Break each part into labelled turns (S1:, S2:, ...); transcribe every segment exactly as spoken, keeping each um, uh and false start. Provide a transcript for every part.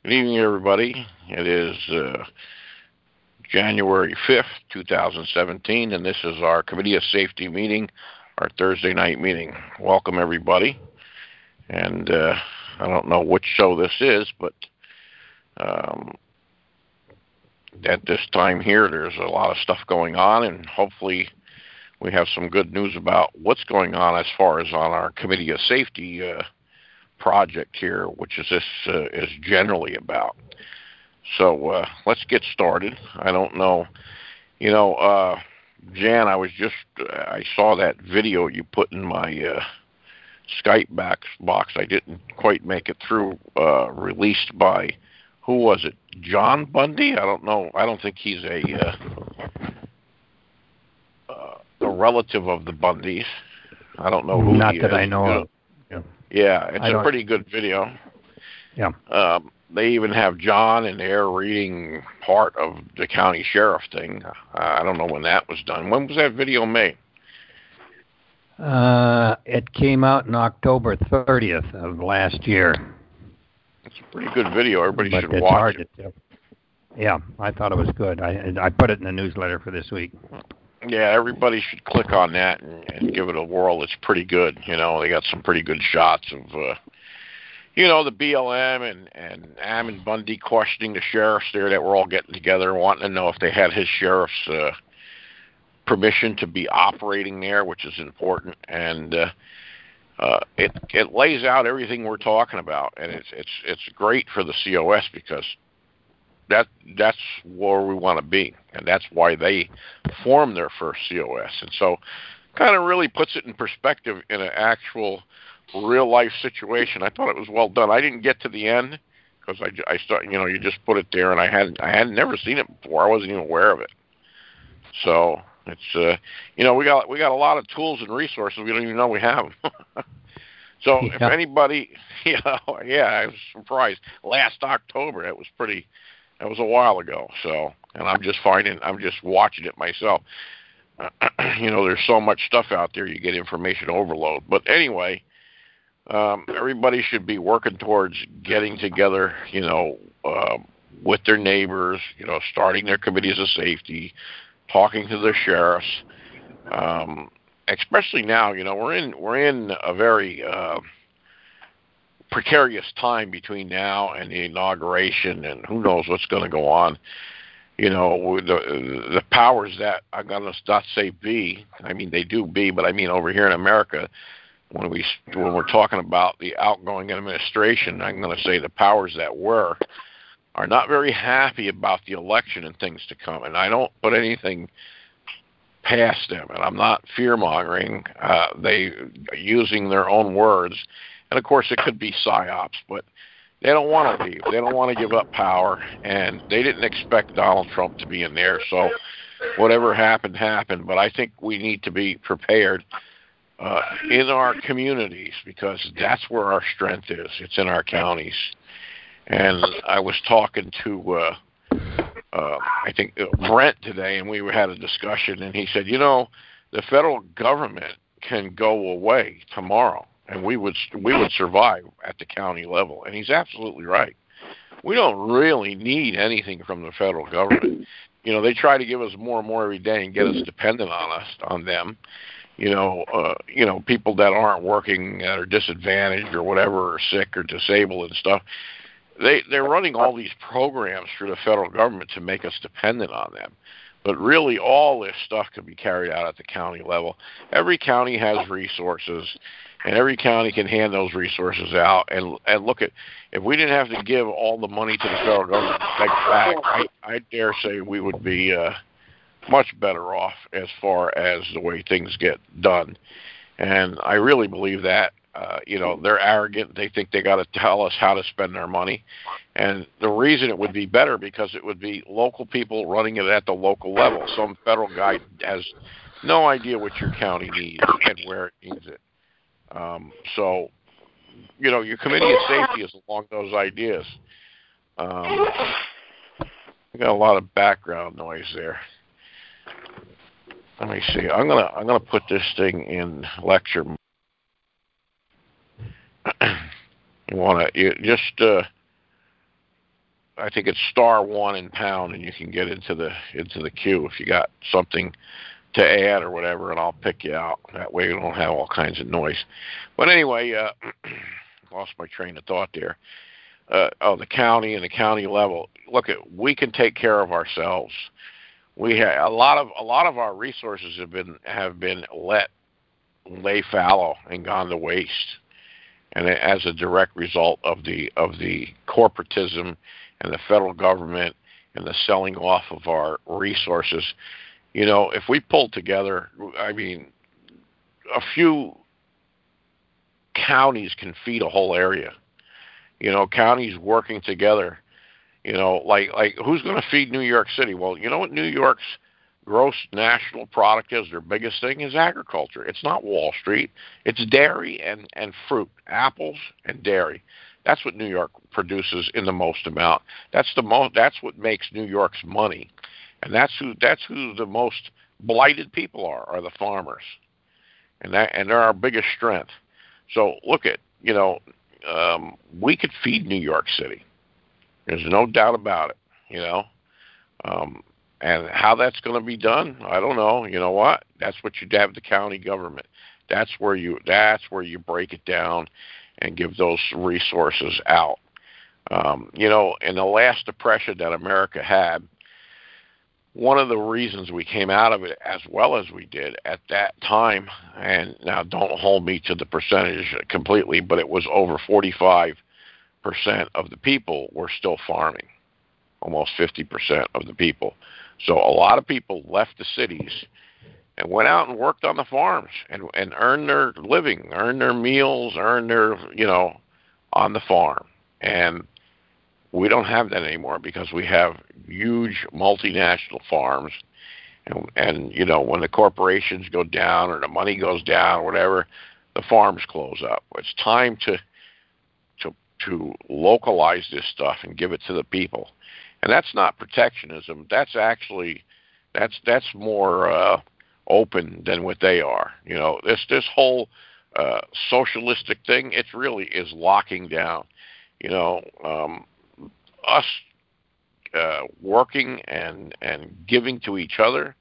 S1: Good evening, everybody. It is uh, January fifth, two thousand seventeen, and this is our Committee of Safety meeting, our Thursday night meeting. Welcome, everybody. And uh, I don't know which show this is, but um, at this time here, there's a lot of stuff going on, and hopefully we have some good news about what's going on as far as on our Committee of Safety uh, project here, which is this uh, is generally about. So uh, let's get started. I don't know, you know, uh, Jan. I was just uh, I saw that video you put in my uh, Skype back box. I didn't quite make it through. Uh, released by who was it? John Bundy? I don't know. I don't think he's a uh, uh, a relative of the Bundys. I don't know who
S2: Not
S1: he
S2: that
S1: is.
S2: I know
S1: You know,
S2: of. Yeah,
S1: yeah, it's
S2: I
S1: a
S2: don't.
S1: pretty good video.
S2: Yeah.
S1: Um, they even have John in there reading part of the county sheriff thing. Uh, I don't know when that was done. When was that video made?
S2: Uh, it came out in October thirtieth of last year.
S1: It's a pretty good video. Everybody
S2: but
S1: should
S2: it's
S1: watch
S2: hard
S1: it.
S2: to tell. Yeah, I thought it was good. I I put it in the newsletter for this week.
S1: Yeah, everybody should click on that and, and give it a whirl. It's pretty good. You know, they got some pretty good shots of, uh, you know, the B L M and, and Ammon Bundy questioning the sheriffs there that were all getting together, wanting to know if they had his sheriff's uh, permission to be operating there, which is important. And uh, uh, it it lays out everything we're talking about, and it's it's it's great for the C O S because that that's where we want to be, and that's why they formed their first C O S. And so, kind of really puts it in perspective in an actual real life situation. I thought it was well done. I didn't get to the end because I, I start, you know, you just put it there, and I had I had never seen it before. I wasn't even aware of it. So it's uh, you know, we got we got a lot of tools and resources we don't even know we have them. So
S2: Yeah.
S1: if anybody, you know, yeah, I was surprised. Last October, it was pretty. That was a while ago. So, and I'm just finding, I'm just watching it myself. You know, there's so much stuff out there, you get information overload. But anyway, um, everybody should be working towards getting together, you know, uh, with their neighbors, you know, starting their committees of safety, talking to their sheriffs. Um, especially now, you know, we're in we're in a very uh, precarious time between now and the inauguration, and who knows what's going to go on. You know, the the powers that I'm going to not say be, I mean they do be, but I mean over here in America, when we when we're talking about the outgoing administration, I'm going to say the powers that were are not very happy about the election and things to come, and I don't put anything past them, and I'm not fear mongering. Uh, they are using their own words. And of course, it could be psyops, but they don't want to leave. They don't want to give up power, and they didn't expect Donald Trump to be in there. So whatever happened, happened. But I think we need to be prepared uh, in our communities because that's where our strength is. It's in our counties. And I was talking to, uh, uh, I think, uh, Brent today, and we had a discussion, and he said, you know, the federal government can go away tomorrow, and we would we would survive at the county level. And he's absolutely right. We don't really need anything from the federal government. You know, they try to give us more and more every day and get us dependent on us, on them. You know, uh, you know, people that aren't working, that are disadvantaged or whatever, or sick or disabled and stuff. They they're running all these programs through the federal government to make us dependent on them. But really, all this stuff could be carried out at the county level. Every county has resources, and every county can hand those resources out. And and look at, if we didn't have to give all the money to the federal government to take it back, I, I dare say we would be uh, much better off as far as the way things get done. And I really believe that. Uh, you know, they're arrogant. They think they got to tell us how to spend our money. And the reason it would be better because it would be local people running it at the local level. Some federal guy has no idea what your county needs and where it needs it. Um, so, you know, your committee of safety is along those ideas. Um, we got a lot of background noise there. Let me see. I'm gonna I'm gonna put this thing in lecture. You want to you just uh, I think it's star one in pound, and you can get into the into the queue if you got something to add or whatever, and I'll pick you out. That way, you don't have all kinds of noise. But anyway, uh, lost my train of thought there. Uh, oh, the county and the county level. Look, at we can take care of ourselves. We have a lot of a lot of our resources have been have been let lay fallow and gone to waste, and as a direct result of the of the corporatism and the federal government and the selling off of our resources. You know, if we pull together, I mean, a few counties can feed a whole area. You know, counties working together. You know, like like who's going to feed New York City? Well, you know what New York's gross national product is? Their biggest thing is agriculture. It's not Wall Street. It's dairy and, and fruit, apples and dairy. That's what New York produces in the most amount. That's the most. That's what makes New York's money, and that's who that's who the most blighted people are are the farmers, and that and they're our biggest strength. So look at you know um, we could feed New York City. There's no doubt about it. You know, um, and how that's going to be done, I don't know. You know what? That's what you'd have the county government. That's where you. That's where you break it down and give those resources out. Um, you know, in the last depression that America had, one of the reasons we came out of it as well as we did at that time, and now don't hold me to the percentage completely, but it was over forty-five percent of the people were still farming, almost fifty percent of the people. So a lot of people left the cities and went out and worked on the farms and, and earned their living, earned their meals, earned their, you know, on the farm. And we don't have that anymore because we have huge multinational farms. And, and, you know, when the corporations go down or the money goes down or whatever, the farms close up. It's time to to to localize this stuff and give it to the people. And that's not protectionism. That's actually, that's that's more uh, open than what they are. You know, this this whole uh, socialistic thing, it really is locking down. You know, um, us uh, working and and giving to each other.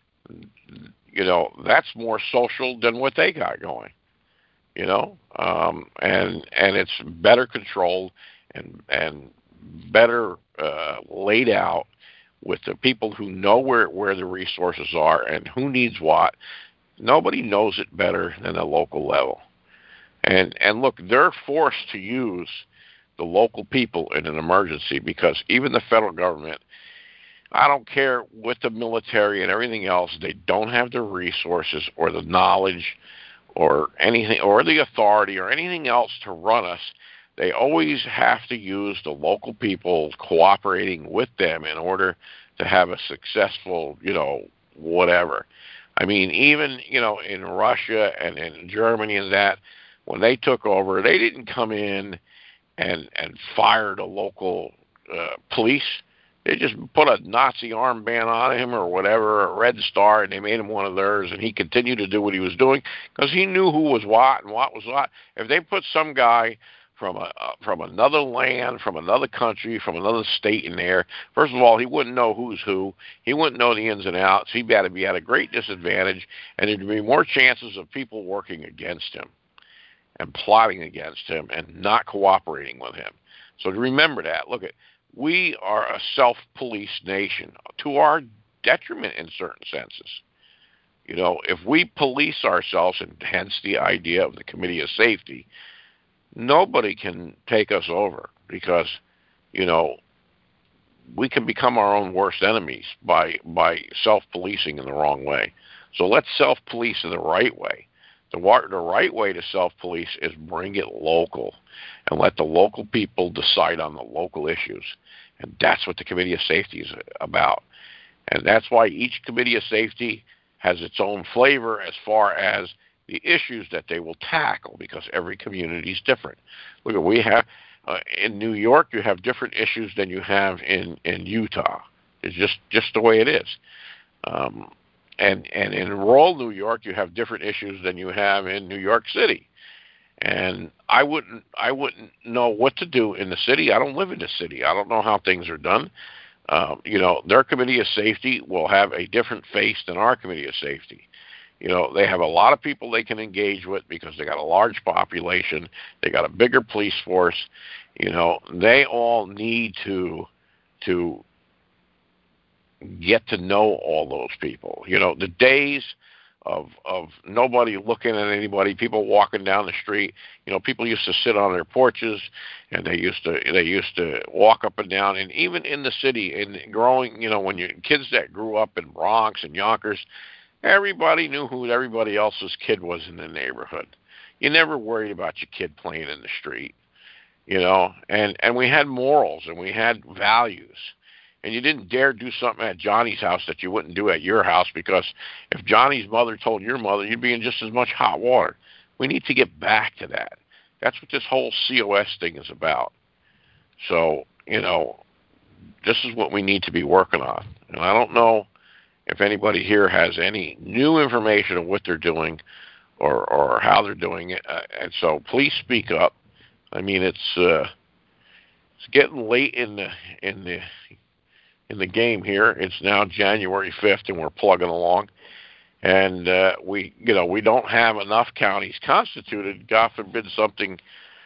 S1: You know, that's more social than what they got going. You know, um, and and it's better controlled and and better uh, laid out with the people who know where, where the resources are and who needs what. Nobody knows it better than the local level. And and look, they're forced to use the local people in an emergency because even the federal government, I don't care with the military and everything else, they don't have the resources or the knowledge or anything or the authority or anything else to run us. They always have to use the local people cooperating with them in order to have a successful, you know, whatever. I mean, even, you know, in Russia and in Germany and that, when they took over, they didn't come in and and fire the local uh, police. They just put a Nazi armband on him or whatever, a red star, and they made him one of theirs, and he continued to do what he was doing because he knew who was what and what was what. If they put some guy from a uh, from another land, from another country, from another state in there, first of all, he wouldn't know who's who. He wouldn't know the ins and outs. He'd be be at a great disadvantage, and there'd be more chances of people working against him and plotting against him and not cooperating with him. So to remember that. Look, at we are a self-police nation to our detriment in certain senses. You know, if we police ourselves, and hence the idea of the Committee of Safety, nobody can take us over because, you know, we can become our own worst enemies by by self-policing in the wrong way. So let's self-police in the right way. The, the right way to self-police is bring it local and let the local people decide on the local issues. And that's what the Committee of Safety is about. And that's why each Committee of Safety has its own flavor as far as the issues that they will tackle, because every community is different. Look, we have uh, in New York, you have different issues than you have in, in Utah. It's just, just the way it is. Um, and and in rural New York, you have different issues than you have in New York City. And I wouldn't I wouldn't know what to do in the city. I don't live in the city. I don't know how things are done. Um, you know, their committee of safety will have a different face than our committee of safety. You know, they have a lot of people they can engage with because they got a large population. They got a bigger police force. You know, they all need to to get to know all those people. You know, the days of of nobody looking at anybody, people walking down the street. You know, people used to sit on their porches, and they used to they used to walk up and down. And even in the city, and growing, you know, when you kids that grew up in Bronx and Yonkers, everybody knew who everybody else's kid was in the neighborhood. You never worried about your kid playing in the street, you know. And and we had morals and we had values. And you didn't dare do something at Johnny's house that you wouldn't do at your house, because if Johnny's mother told your mother, you'd be in just as much hot water. We need to get back to that. That's what this whole C O S thing is about. So, you know, this is what we need to be working on. And I don't know if anybody here has any new information of what they're doing or, or how they're doing it. Uh, and so please speak up. I mean, it's uh, it's getting late in the in the in the game here. It's now January fifth, and we're plugging along. And uh, we, you know, we don't have enough counties constituted. God forbid something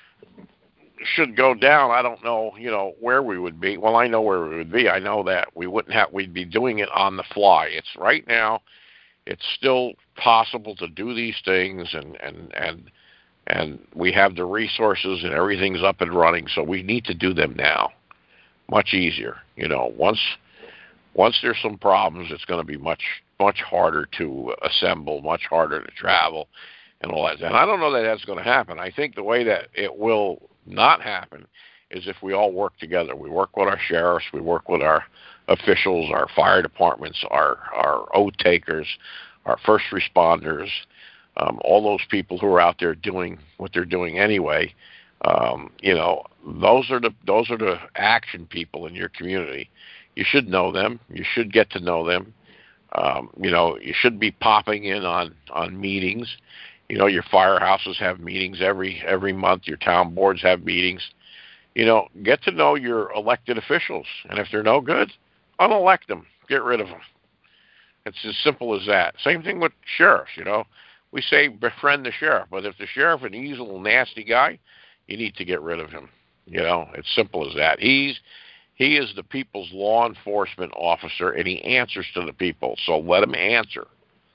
S1: should go down. I don't know, you know, where we would be. Well, I know where we would be. I know that we wouldn't have. We'd be doing it on the fly. It's right now. It's still possible to do these things, and and and and we have the resources, and everything's up and running. So we need to do them now. Much easier, you know. Once once there's some problems, it's going to be much much harder to assemble, much harder to travel, and all that. And I don't know that that's going to happen. I think the way that it will not happen is if we all work together. We work with our sheriffs, we work with our officials, our fire departments, our our oath takers, our first responders, um, all those people who are out there doing what they're doing anyway. Um, you know, those are the those are the action people in your community. You should know them. You should get to know them. Um, you know, you should be popping in on, on meetings. You know, your firehouses have meetings every every month. Your town boards have meetings. You know, get to know your elected officials, and if they're no good, unelect them. Get rid of them. It's as simple as that. Same thing with sheriffs. You know, we say befriend the sheriff, but if the sheriff is he's a little nasty guy, you need to get rid of him. You know, it's simple as that. He's he is the people's law enforcement officer, and he answers to the people. So let him answer.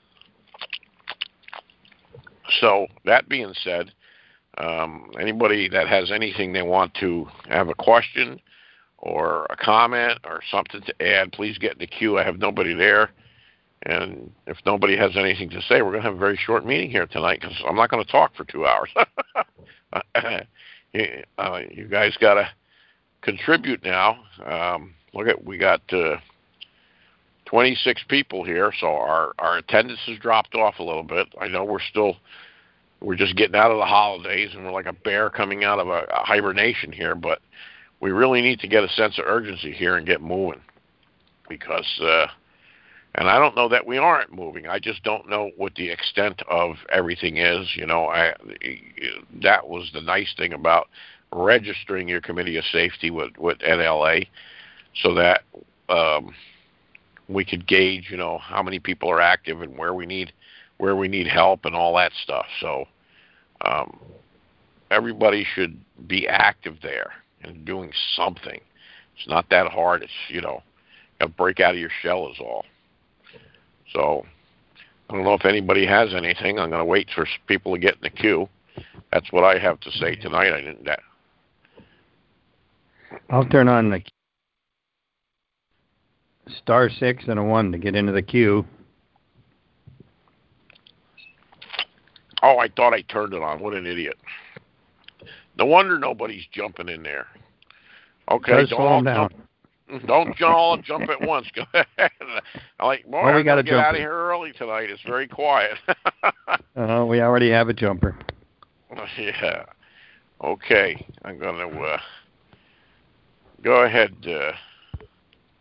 S1: So that being said, um, anybody that has anything they want to have a question or a comment or something to add, please get in the queue. I have nobody there. And if nobody has anything to say, we're going to have a very short meeting here tonight, because I'm not going to talk for two hours. uh, you guys got to contribute now. Um, look at, we got uh, twenty-six people here, so our, our attendance has dropped off a little bit. I know we're still, we're just getting out of the holidays, and we're like a bear coming out of a, a hibernation here, but we really need to get a sense of urgency here and get moving, because, uh, and I don't know that we aren't moving. I just don't know what the extent of everything is. You know, I, that was the nice thing about registering your committee of safety with, with N L A, so that um, we could gauge, you know, how many people are active and where we need where we need help and all that stuff. So um, everybody should be active there and doing something. It's not that hard. It's, you know, a break out of your shell is all. So I don't know if anybody has anything. I'm going to wait for people to get in the queue. That's what I have to say tonight. I didn't. That.
S2: I'll turn on the star six and a one to get into the queue.
S1: Oh, I thought I turned it on. What an idiot! No wonder nobody's jumping in there. Okay,
S2: Just
S1: don't
S2: slow
S1: all
S2: down.
S1: jump. Don't all jump at once. Go ahead. I'm like, boy,
S2: well, we
S1: I'm
S2: got
S1: gonna
S2: a
S1: get
S2: jumper.
S1: out of here early tonight. It's very quiet.
S2: uh, we already have a jumper.
S1: Yeah. Okay, I'm gonna uh, go ahead. Uh,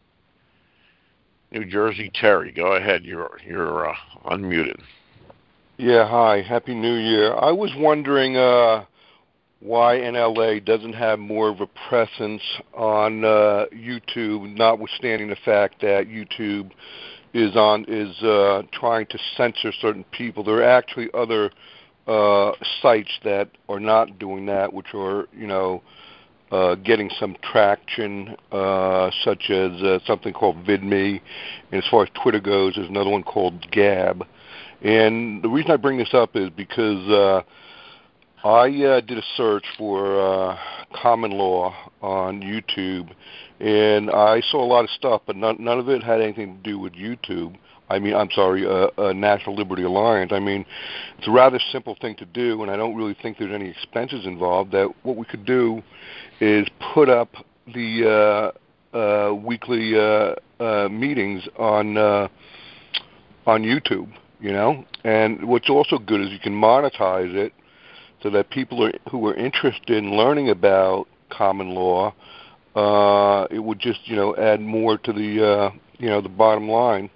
S1: New Jersey Terry, go ahead. You're you're uh, unmuted.
S3: Yeah, hi. Happy New Year. I was wondering uh, why N L A doesn't have more of a presence on uh, YouTube, notwithstanding the fact that YouTube is on is uh, trying to censor certain people. There are actually other uh, sites that are not doing that, which are, you know, uh, getting some traction, uh, such as uh, something called VidMe. And as far as Twitter goes, there's another one called Gab. And the reason I bring this up is because uh, I uh, did a search for uh, common law on YouTube, and I saw a lot of stuff, but none, none of it had anything to do with YouTube. I mean, I'm sorry, uh, uh, National Liberty Alliance. I mean, it's a rather simple thing to do, and I don't really think there's any expenses involved. That what we could do is put up the uh, uh, weekly uh, uh, meetings on uh, on YouTube, you know. And what's also good is you can monetize it so that people are, who are interested in learning about common law, uh, it would just, you know, add more to the, uh, you know, the bottom line.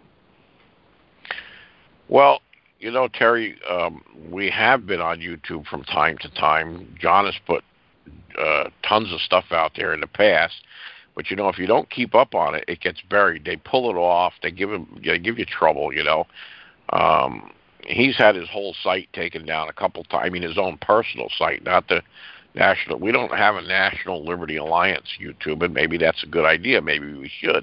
S1: Well, you know, Terry, um, we have been on YouTube from time to time. John has put uh, tons of stuff out there in the past, but you know, if you don't keep up on it, it gets buried. They pull it off. They give him, they give you trouble. You know, um, he's had his whole site taken down a couple times. I mean, his own personal site, not the national. We don't have a National Liberty Alliance YouTube, and maybe that's a good idea. Maybe we should.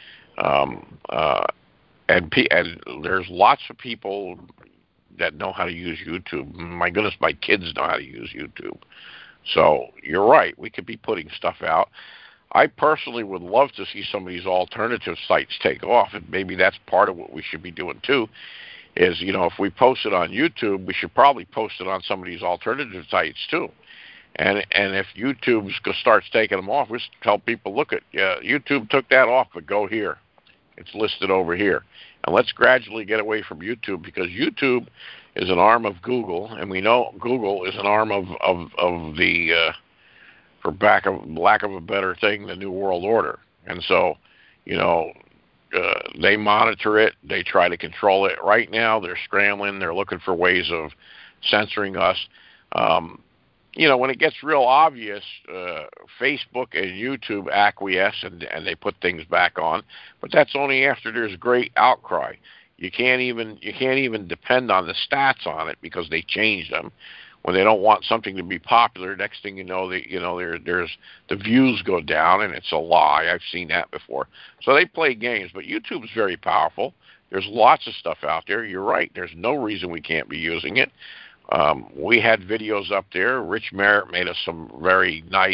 S1: Um, uh, and and there's lots of people that know how to use YouTube. My goodness, my kids know how to use YouTube. So you're right. We could be putting stuff out. I personally would love to see some of these alternative sites take off, and maybe that's part of what we should be doing too. Is, you know, if we post it on YouTube, we should probably post it on some of these alternative sites too. And and if YouTube starts taking them off, we just tell people, look at yeah, YouTube took that off, but go here. It's listed over here. And let's gradually get away from YouTube, because YouTube is an arm of Google, and we know Google is an arm of of, of the, uh, for back of lack of a better thing, the New World Order. And so, you know, uh, they monitor it. They try to control it. Right now, they're scrambling. They're looking for ways of censoring us. Um, you know, when it gets real obvious, uh, Facebook and YouTube acquiesce and, and they put things back on, but that's only after there's great outcry. You can't even you can't even depend on the stats on it, because they change them when they don't want something to be popular. Next thing you know, they, you know, there there's the views go down, and it's a lie. I've seen that before. So they play games, but YouTube's very powerful. There's lots of stuff out there. You're right. There's no reason we can't be using it. Um, we had videos up there. Rich Merritt made us some very nice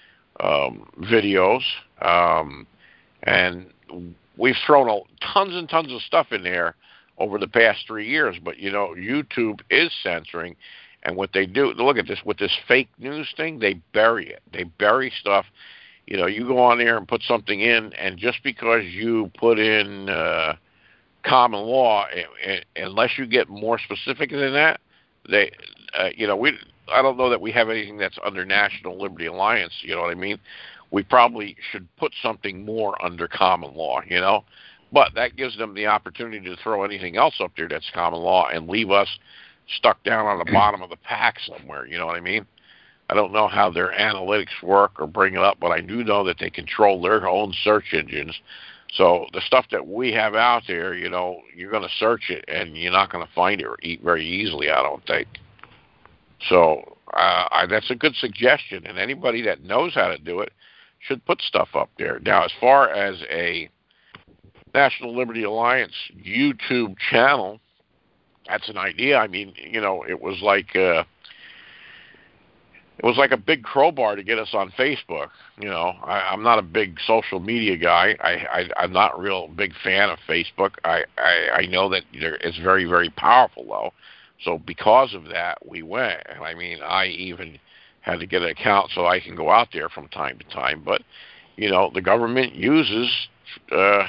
S1: um, videos, um, and we've thrown a, tons and tons of stuff in there over the past three years. But you know, YouTube is censoring, and what they do, look at this with this fake news thing. They bury it. They bury stuff. You know, you go on there and put something in, and just because you put in uh, common law, unless you get more specific than that, they, uh, you know, we. I don't know that we have anything that's under National Liberty Alliance. You know what I mean? We probably should put something more under common law. You know, but that gives them the opportunity to throw anything else up there that's common law and leave us stuck down on the bottom of the pack somewhere. You know what I mean? I don't know how their analytics work or bring it up, but I do know that they control their own search engines. So the stuff that we have out there, you know, you're going to search it and you're not going to find it very easily, I don't think. So uh, I, that's a good suggestion, and anybody that knows how to do it should put stuff up there. Now, as far as a National Liberty Alliance YouTube channel, that's an idea. I mean, you know, it was like uh, it was like a big crowbar to get us on Facebook. You know, I, I'm not a big social media guy. I, I I'm not a real big fan of Facebook. I I, I know that it's very very powerful though. So because of that, we went. And I mean, I even had to get an account so I can go out there from time to time. But you know, the government uses uh,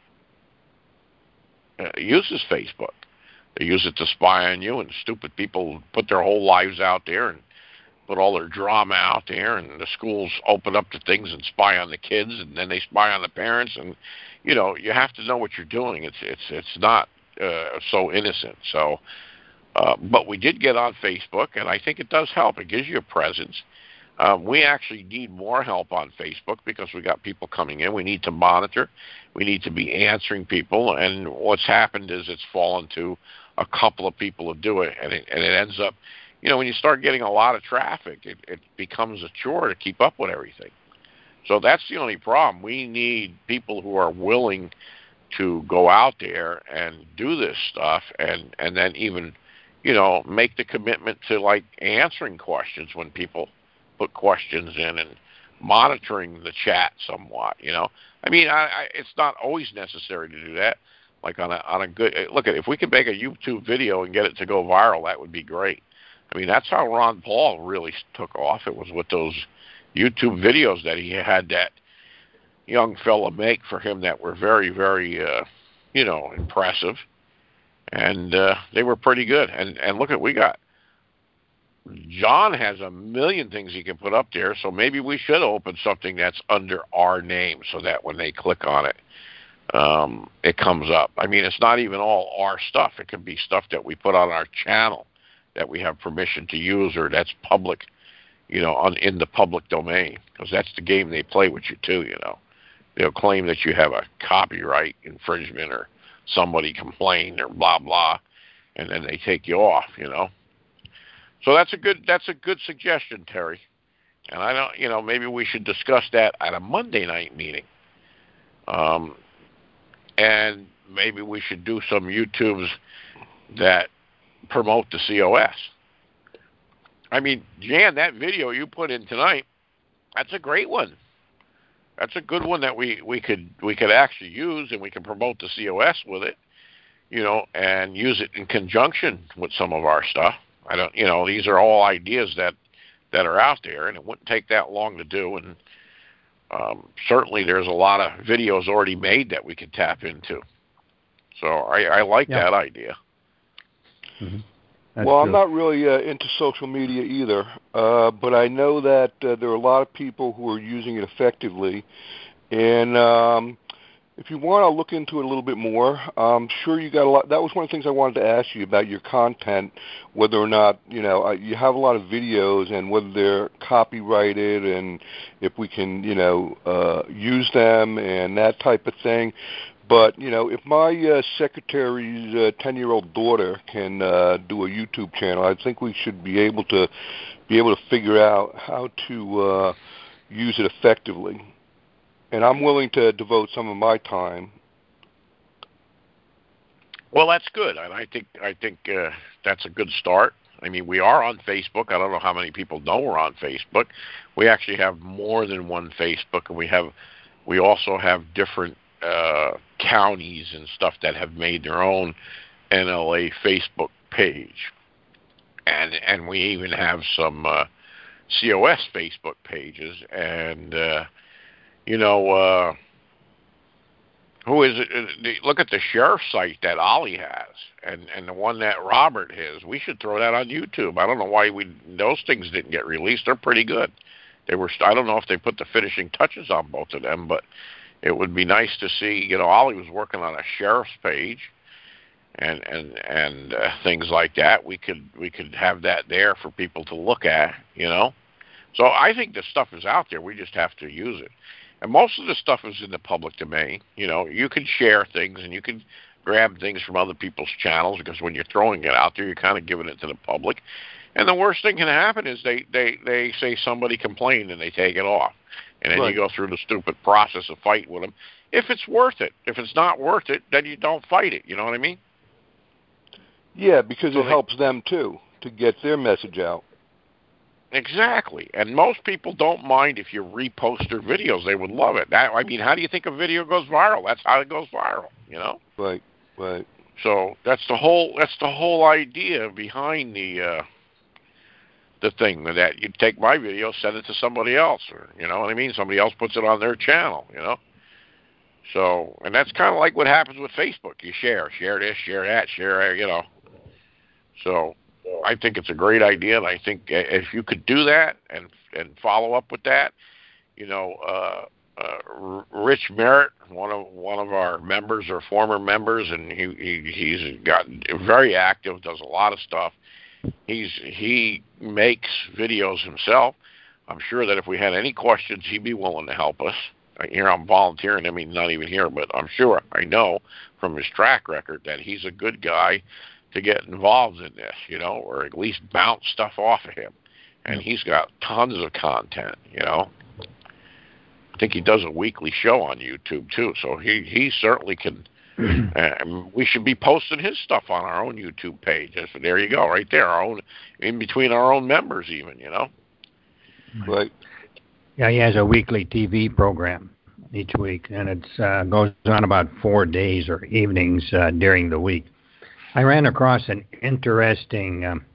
S1: uh, uses Facebook. They use it to spy on you, and stupid people put their whole lives out there and put all their drama out there, and the schools open up to things and spy on the kids, and then they spy on the parents, and you know, you have to know what you're doing. It's it's it's not uh, so innocent. So Uh, but we did get on Facebook, and I think it does help. It gives you a presence. Um, we actually need more help on Facebook because we got people coming in. We need to monitor. We need to be answering people. And what's happened is it's fallen to a couple of people to do it, and it, and it ends up, you know, when you start getting a lot of traffic, it, it becomes a chore to keep up with everything. So that's the only problem. We need people who are willing to go out there and do this stuff, and, and then even, you know, make the commitment to, like, answering questions when people put questions in and monitoring the chat somewhat, you know. I mean, I, I, it's not always necessary to do that. Like on a on a good look at if we could make a YouTube video and get it to go viral, that would be great. I mean, that's how Ron Paul really took off. It was with those YouTube videos that he had that young fella make for him that were very, very, uh, you know, impressive, and uh, they were pretty good. And and look at we got. John has a million things he can put up there, so maybe we should open something that's under our name so that when they click on it, um, it comes up. I mean, it's not even all our stuff. It could be stuff that we put on our channel that we have permission to use or that's public, you know, on, in the public domain, because that's the game they play with you too, you know. They'll claim that you have a copyright infringement or somebody complained or blah, blah, and then they take you off, you know. So that's a good that's a good suggestion, Terry. And I don't, you know, maybe we should discuss that at a Monday night meeting. Um, and maybe we should do some YouTubes that promote the C O S. I mean, Jan, that video you put in tonight, that's a great one. That's a good one that we, we could we could actually use, and we can promote the C O S with it, you know, and use it in conjunction with some of our stuff. I don't, you know, these are all ideas that, that are out there, and it wouldn't take that long to do. And um, certainly there's a lot of videos already made that we could tap into. So I, I like
S2: yeah.
S1: that idea.
S2: Mm-hmm.
S3: Well,
S2: true.
S3: I'm not really uh, into social media either, uh, but I know that uh, there are a lot of people who are using it effectively. And um, if you want, I'll look into it a little bit more. I'm sure you got a lot. That was one of the things I wanted to ask you about your content, whether or not, you know, you have a lot of videos and whether they're copyrighted and if we can, you know, uh, use them and that type of thing. But, you know, if my uh, secretary's uh, ten-year-old daughter can uh, do a YouTube channel, I think we should be able to be able to figure out how to uh, use it effectively. And I'm willing to devote some of my time.
S1: Well, that's good, and I think I think uh, that's a good start. I mean, we are on Facebook. I don't know how many people know we're on Facebook. We actually have more than one Facebook, and we have we also have different uh, counties and stuff that have made their own N L A Facebook page, and and we even have some uh, C O S Facebook pages, and uh, you know. Uh, Who is it? Look at the sheriff's site that Ollie has, and and the one that Robert has. We should throw that on YouTube. I don't know why we those things didn't get released. They're pretty good. They were. I don't know if they put the finishing touches on both of them, but it would be nice to see. You know, Ollie was working on a sheriff's page, and and and uh, things like that. We could we could have that there for people to look at. You know, so I think the stuff is out there. We just have to use it. And most of the stuff is in the public domain. You know, you can share things and you can grab things from other people's channels because when you're throwing it out there, you're kind of giving it to the public. And the worst thing can happen is they, they, they say somebody complained and they take it off. And then
S3: Right.
S1: you go through the stupid process of fighting with them. If it's worth it. If it's not worth it, then you don't fight it. You know what I mean?
S3: Yeah, because
S1: So
S3: it
S1: they,
S3: helps them, too, to get their message out.
S1: Exactly. And most people don't mind if you repost their videos. They would love it. That, I mean, how do you think a video goes viral? That's how it goes viral, you know?
S3: Right, right.
S1: So that's the whole that's the whole idea behind the uh, the thing, that you take my video, send it to somebody else, or you know what I mean? Somebody else puts it on their channel, you know? So, and that's kind of like what happens with Facebook. You share, share this, share that, share, you know. So I think it's a great idea, and I think if you could do that and and follow up with that, you know, uh, uh, Rich Merritt, one of one of our members or former members, and he, he he's got very active, does a lot of stuff. He's he makes videos himself. I'm sure that if we had any questions, he'd be willing to help us. Here I'm volunteering. I mean, not even here, but I'm sure I know from his track record that he's a good guy to get involved in this, you know, or at least bounce stuff off of him. And he's got tons of content, you know. I think he does a weekly show on YouTube too, so he he certainly can. Uh, we should be posting his stuff on our own YouTube page. So there you go, right there, our own, in between our own members, even, you know.
S3: Right.
S2: Yeah, he has a weekly T V program each week, and it uh, goes on about four days or evenings uh, during the week. I ran across an interesting um,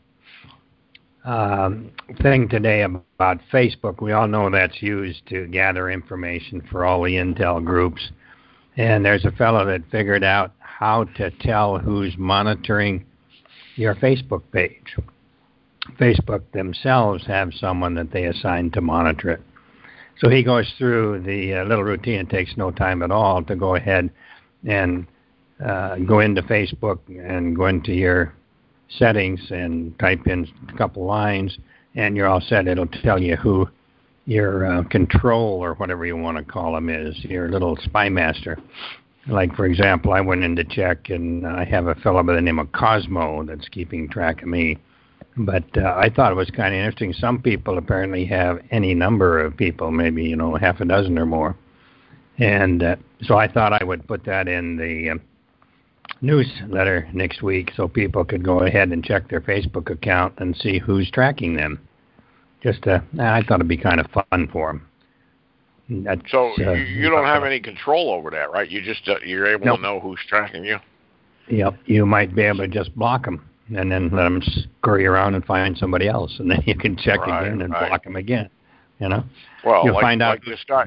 S2: um, thing today about Facebook. We all know that's used to gather information for all the intel groups. And there's a fellow that figured out how to tell who's monitoring your Facebook page. Facebook themselves have someone that they assign to monitor it. So he goes through the uh, little routine. It takes no time at all to go ahead and uh, go into Facebook and go into your settings and type in a couple lines, and you're all set. It'll tell you who your uh, control, or whatever you want to call them, is, your little spy master. Like, for example, I went in to check, and I have a fellow by the name of Cosmo that's keeping track of me. But uh, I thought it was kind of interesting. Some people apparently have any number of people, maybe, you know, half a dozen or more. And uh, so I thought I would put that in the uh, newsletter next week so people could go ahead and check their Facebook account and see who's tracking them. Just, uh, I thought it'd be kind of fun for them. That's,
S1: so
S2: uh,
S1: you, you don't have any control over that, right? You just uh, you're able
S2: nope.
S1: to know who's tracking you.
S2: Yep, you might be able to just block them and then let them scurry around and find somebody else, and then you can check
S1: right,
S2: again and
S1: right.
S2: block them again. You know,
S1: well,
S2: you'll
S1: like,
S2: find out
S1: like this guy.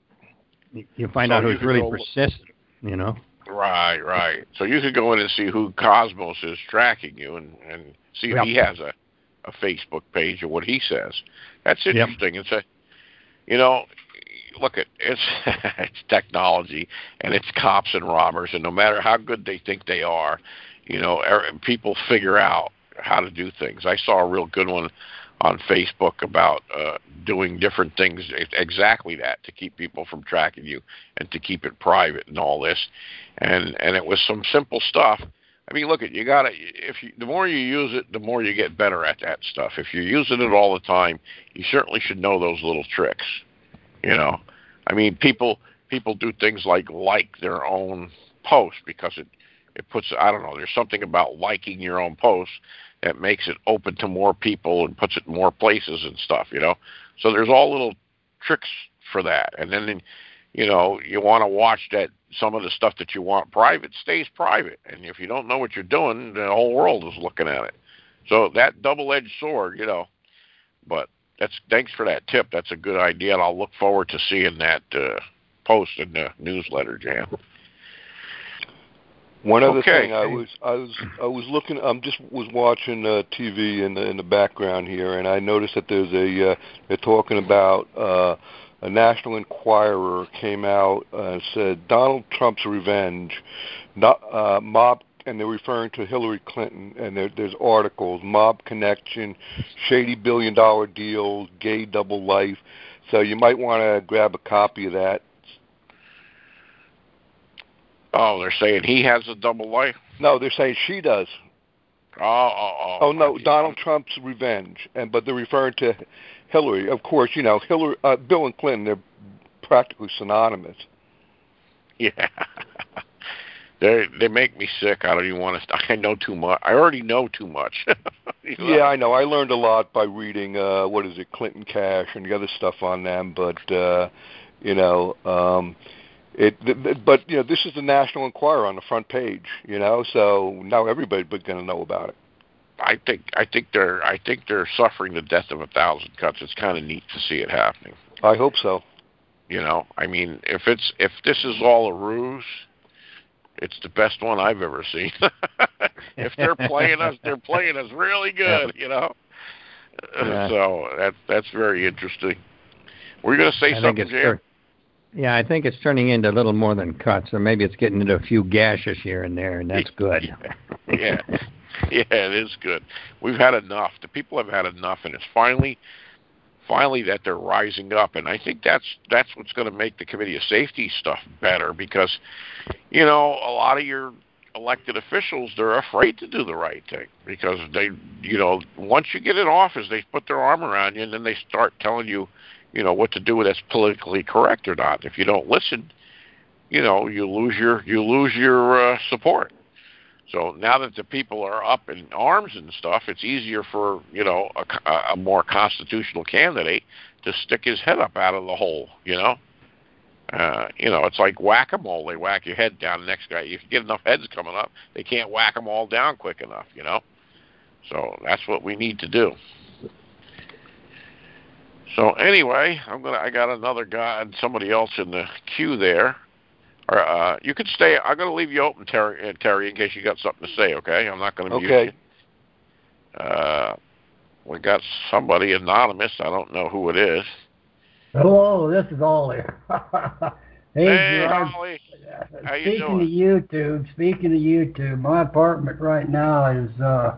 S2: You find
S1: so
S2: out who's really
S1: go,
S2: persistent. You know.
S1: Right, right. So you could go in and see who Cosmos is tracking you, and, and see if
S2: yep.
S1: he has a, a Facebook page or what he says. That's interesting.
S2: Yep.
S1: It's a, you know, look at it's it's technology, and it's cops and robbers, and no matter how good they think they are, you know, er, people figure out how to do things. I saw a real good one on Facebook about uh, doing different things, exactly that, to keep people from tracking you and to keep it private and all this. And and it was some simple stuff. I mean, look, at you gotta. If you, the more you use it, the more you get better at that stuff. If you're using it all the time, you certainly should know those little tricks. You know, I mean, people people do things like like their own post because it it puts, I don't know, there's something about liking your own post that makes it open to more people and puts it in more places and stuff. You know, so there's all little tricks for that. And then, you know, you want to watch that some of the stuff that you want private stays private. And if you don't know what you're doing, the whole world is looking at it. So that double-edged sword, you know. But that's thanks for that tip. That's a good idea, and I'll look forward to seeing that uh, post in the newsletter, Jan.
S3: One other
S1: okay.
S3: thing, I was I was I was looking. I'm just was watching uh, T V in the in the background here, and I noticed that there's a uh, they're talking about uh, a National Enquirer came out uh, and said Donald Trump's revenge, not uh, mob, and they're referring to Hillary Clinton, and there, there's articles, mob connection, shady billion dollar deals, gay double life. So you might want to grab a copy of that.
S1: Oh, they're saying he has a double life?
S3: No, they're saying she does.
S1: Oh, oh, oh.
S3: Oh no,
S1: I mean,
S3: Donald Trump's revenge, and but they're referring to Hillary. Of course, you know Hillary, uh, Bill and Clinton. They're practically synonymous.
S1: Yeah, they they make me sick. I don't even want to. I know too much. I already know too much. You know?
S3: Yeah, I know. I learned a lot by reading uh, what is it, Clinton Cash, and the other stuff on them. But uh, you know. Um, It, th- th- but you know, this is the National Enquirer on the front page. You know, so now everybody's going to know about it.
S1: I think I think they're I think they're suffering the death of a thousand cuts. It's kind of neat to see it happening.
S3: I hope so.
S1: You know, I mean, if it's if this is all a ruse, it's the best one I've ever seen. If they're playing us, they're playing us really good. You know,
S2: Yeah.
S1: So that's that's very interesting. Were you going to say
S2: I
S1: something,
S2: think
S1: Jim?
S2: Yeah, I think it's turning into a little more than cuts, or maybe it's getting into a few gashes here and there, and that's good.
S1: Yeah, yeah, yeah, it is good. We've had enough. The people have had enough, and it's finally, finally that they're rising up. And I think that's that's what's going to make the Committee of Safety stuff better, because, you know, a lot of your elected officials, they're afraid to do the right thing because they, you know, once you get in office, they put their arm around you, and then they start telling you, you know, what to do that's politically correct or not. If you don't listen, you know, you lose your you lose your uh, support. So now that the people are up in arms and stuff, it's easier for, you know, a, a more constitutional candidate to stick his head up out of the hole. You know, uh, you know, it's like whack-a-mole. They whack your head down. The next guy, if you get enough heads coming up, they can't whack them all down quick enough. You know, so that's what we need to do. So anyway, I'm gonna. I got another guy and somebody else in the queue there. Or, uh, you could stay. I'm gonna leave you open, Terry, uh, Terry, in case you got something to say. Okay, I'm not gonna mute
S3: okay.
S1: you. Uh, we got somebody anonymous. I don't know who it is.
S4: Hello, this is Ollie. Hey,
S1: Hey,
S4: Gerard.
S1: Ollie. How you
S4: Speaking
S1: doing?
S4: of YouTube, speaking of YouTube, my apartment right now is uh,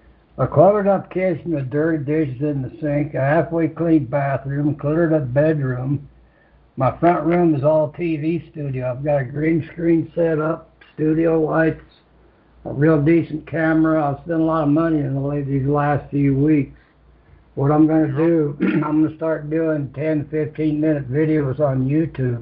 S4: a cluttered up kitchen with dirty dishes in the sink, a halfway clean bathroom, cluttered up bedroom. My front room is all T V studio. I've got a green screen set up, studio lights, a real decent camera. I've spent a lot of money in the, these last few weeks. What I'm going to do, I'm going to start doing ten, fifteen minute videos on YouTube.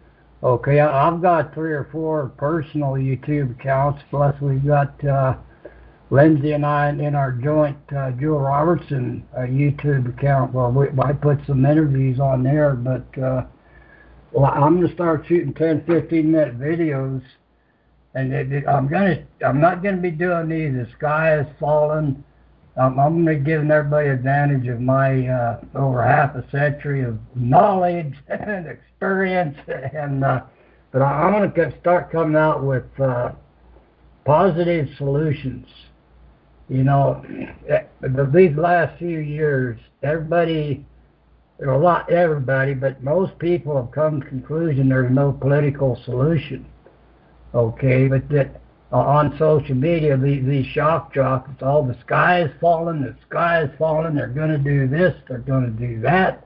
S4: Okay, I, I've got three or four personal YouTube accounts, plus we've got uh, Lindsay and I in our joint uh, Jewel Robertson uh, YouTube account. Well, we, I put some interviews on there, but uh, well, I'm going to start shooting ten, fifteen minute videos, and it, it, I'm going to, I'm not going to be doing these. The sky is falling. Um, I'm going to give everybody advantage of my uh, over half a century of knowledge and experience, and uh, but I, I'm going to start coming out with uh, positive solutions. You know, these last few years, everybody, a lot, everybody, but most people have come to the conclusion there's no political solution. Okay, but that uh, on social media, these, these shock jocks, it's all the sky is falling, the sky is falling, they're going to do this, they're going to do that.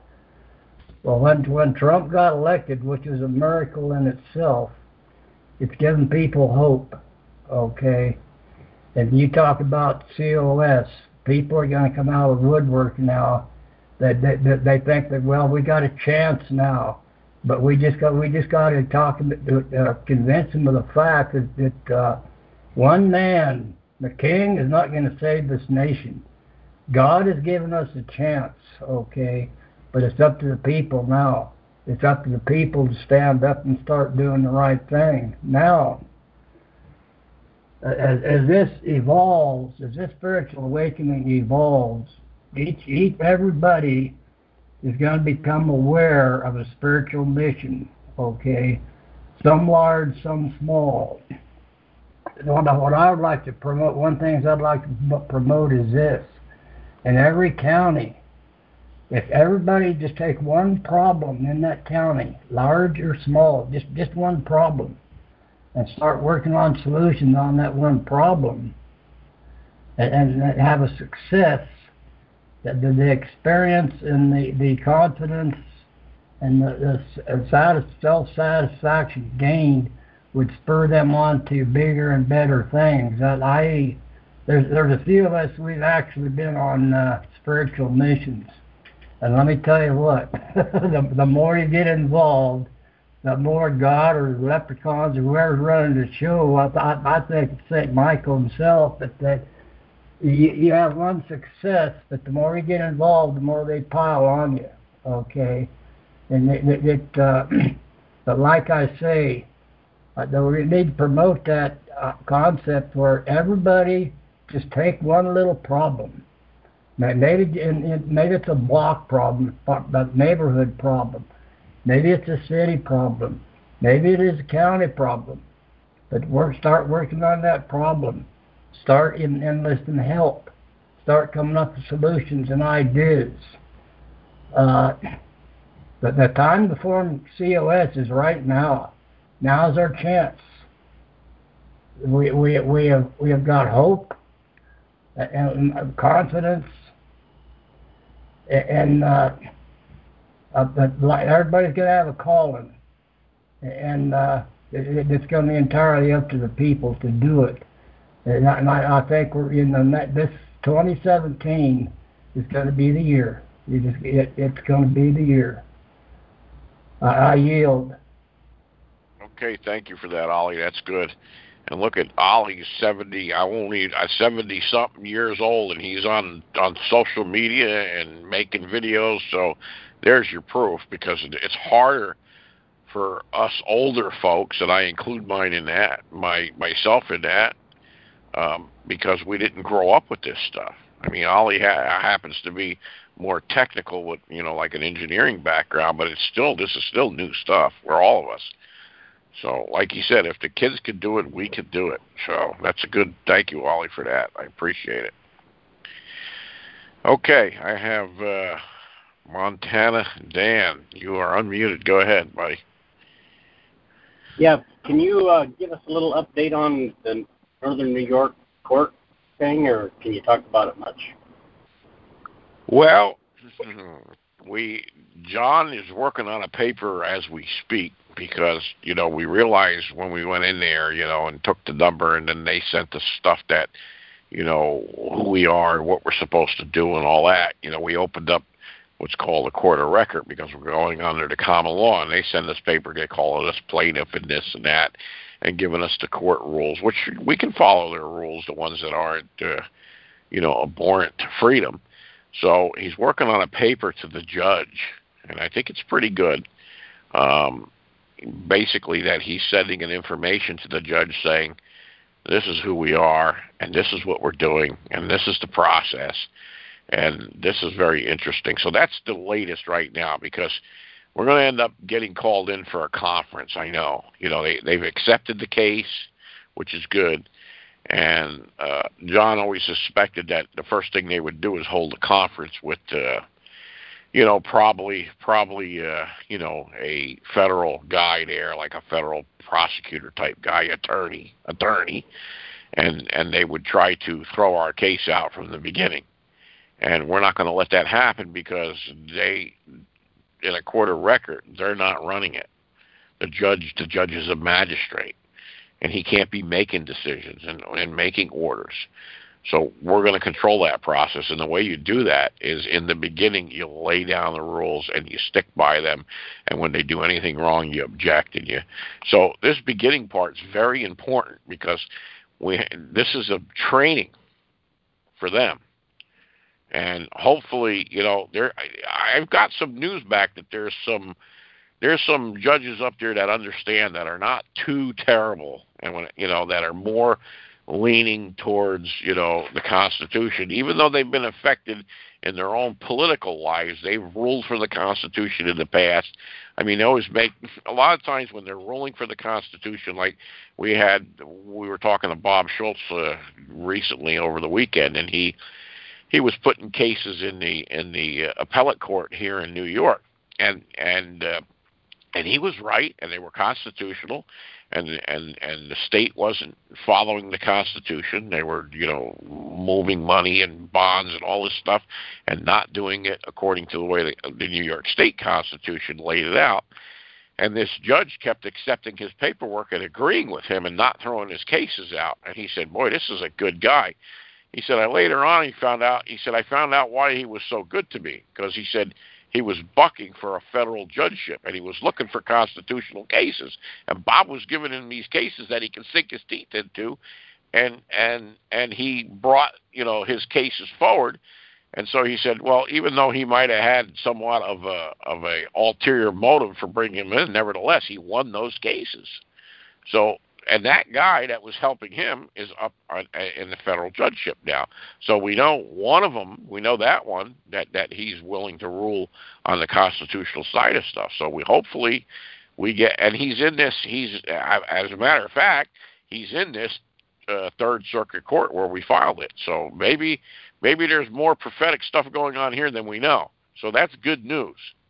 S4: Well, when, when Trump got elected, which is a miracle in itself, it's given people hope, okay? And you talk about C O S, people are going to come out of the woodwork now that they, that they think that, well, we got a chance now. But we just got we just got to talk uh, convince them of the fact that, that uh, one man, the king, is not going to save this nation. God has given us a chance, okay, but it's up to the people now. It's up to the people to stand up and start doing the right thing now. As, as this evolves, as this spiritual awakening evolves, each each everybody is going to become aware of a spiritual mission, okay? Some large, some small. What I, what I would like to promote, one thing I'd like to promote is this. In every county, if everybody just take one problem in that county, large or small, just, just one problem, and start working on solutions on that one problem, and, and have a success, that the, the experience and the, the confidence and the, the self-satisfaction gained would spur them on to bigger and better things. That I, there's there's a few of us, we've actually been on uh, spiritual missions, and let me tell you what, the, the more you get involved, the more God or the leprechauns or whoever's running the show, I, I, I think it's Saint Michael himself, that that You, you have one success, but the more you get involved, the more they pile on you, okay? And it, it, it uh, but like I say, uh, we need to promote that uh, concept where everybody just take one little problem. Maybe, maybe it's a block problem, a neighborhood problem. Maybe it's a city problem. Maybe it is a county problem. But work, start working on that problem. Start in, enlisting help. Start coming up with solutions and ideas. Uh, The, the time to form C O S is right now. Now's our chance. We we we have we have got hope and, and confidence, and uh, uh, everybody's gonna have a calling, and uh, it, it's gonna be entirely up to the people to do it. And I, and I think we're in the this twenty seventeen is going to be the year. You just it, it's going to be the year. I, I yield.
S1: Okay, thank you for that, Ollie. That's good. And look at Ollie's seventy. I only uh, seventy something years old, and he's on on social media and making videos. So there's your proof, because it's harder for us older folks, and I include mine in that, my myself in that, um, because we didn't grow up with this stuff. I mean, Ollie ha- happens to be more technical with, you know, like an engineering background, but it's still, this is still new stuff for all of us. So, like you said, if the kids could do it, we could do it. So that's a good, thank you, Ollie, for that. I appreciate it. Okay, I have uh, Montana Dan. You are unmuted. Go ahead, buddy.
S5: Yeah, can you uh, give us a little update on the Northern New York court thing, or can you talk about it much?
S1: Well, we John is working on a paper as we speak, because, you know, we realized when we went in there, you know, and took the number, and then they sent us stuff that, you know, who we are and what we're supposed to do and all that. You know, we opened up what's called a court of record, because we're going under the common law, and they send us paper, they call us plaintiff and this and that, and giving us the court rules, which we can follow their rules, the ones that aren't, uh, you know, abhorrent to freedom. So he's working on a paper to the judge, and I think it's pretty good. Um, basically that he's sending an information to the judge saying, this is who we are, and this is what we're doing, and this is the process, and this is very interesting. So that's the latest right now, because we're going to end up getting called in for a conference, I know. You know, they, they've accepted the case, which is good. And uh, John always suspected that the first thing they would do is hold a conference with, uh, you know, probably, probably, uh, you know, a federal guy there, like a federal prosecutor type guy, attorney, attorney, and and they would try to throw our case out from the beginning. And we're not going to let that happen, because they, in a court of record, they're not running it. The judge, the judge is a magistrate, and he can't be making decisions and, and making orders. So we're going to control that process, and the way you do that is, in the beginning, you lay down the rules and you stick by them, and when they do anything wrong, you object. And you. So this beginning part is very important, because we this is a training for them. And hopefully, you know, there. I've got some news back that there's some there's some judges up there that understand, that are not too terrible, and when you know that are more leaning towards, you know, the Constitution. Even though they've been affected in their own political lives, they've ruled for the Constitution in the past. I mean, they always make, a lot of times when they're ruling for the Constitution, like we had, we were talking to Bob Schultz uh, recently over the weekend, and he he was putting cases in the in the uh, appellate court here in New York, and and uh, and he was right, and they were constitutional. And and and the state wasn't following the Constitution. They were, you know, moving money and bonds and all this stuff, and not doing it according to the way the, the New York State Constitution laid it out. And this judge kept accepting his paperwork and agreeing with him, and not throwing his cases out. And he said, "Boy, this is a good guy." He said, "I later on he found out." He said, "I found out why he was so good to me, because he said." He was bucking for a federal judgeship, and he was looking for constitutional cases. And Bob was giving him these cases that he can sink his teeth into, and and and he brought, you know, his cases forward. And so he said, well, even though he might have had somewhat of a of a ulterior motive for bringing him in, nevertheless, he won those cases. So. And that guy that was helping him is up on, in the federal judgeship now. So we know one of them, we know that one, that, that he's willing to rule on the constitutional side of stuff. So we hopefully we get, and he's in this, he's, as a matter of fact, he's in this uh, Third Circuit Court where we filed it. So maybe, maybe there's more prophetic stuff going on here than we know. So that's good news.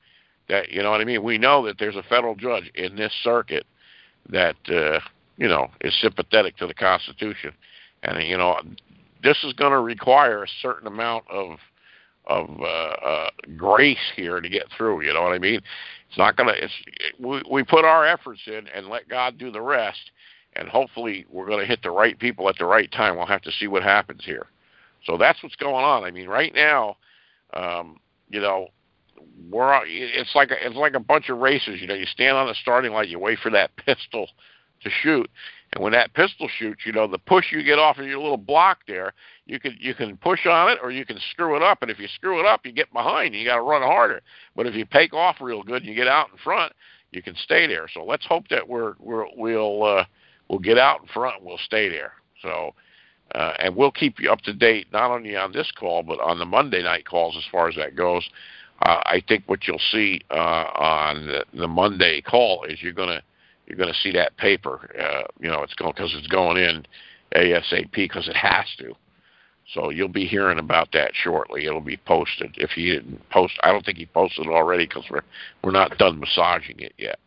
S1: That, you know what I mean? We know that there's a federal judge in this circuit that, uh, you know, is sympathetic to the Constitution. And, you know, this is going to require a certain amount of of uh, uh, grace here to get through. You know what I mean? It's not going to. It's we, we put our efforts in and let God do the rest, and hopefully we're going to hit the right people at the right time. We'll have to see what happens here. So that's what's going on. I mean, right now, um, you know, we're it's like a, it's like a bunch of racers. You know, you stand on the starting line, you wait for that pistol to shoot. And when that pistol shoots, you know, the push you get off of your little block there, you can you can push on it or you can screw it up. And if you screw it up, you get behind and you got to run harder. But if you take off real good and you get out in front, you can stay there. So let's hope that we're, we're we'll uh, we'll get out in front and we'll stay there. So uh, and we'll keep you up to date not only on this call but on the Monday night calls as far as that goes. Uh, I think what you'll see uh, on the, the Monday call is you're gonna You're going to see that paper. Uh, you know, it's going because it's going in ASAP because it has to. So you'll be hearing about that shortly. It'll be posted. If he didn't post, I don't think he posted it already because we're we're not done massaging it yet.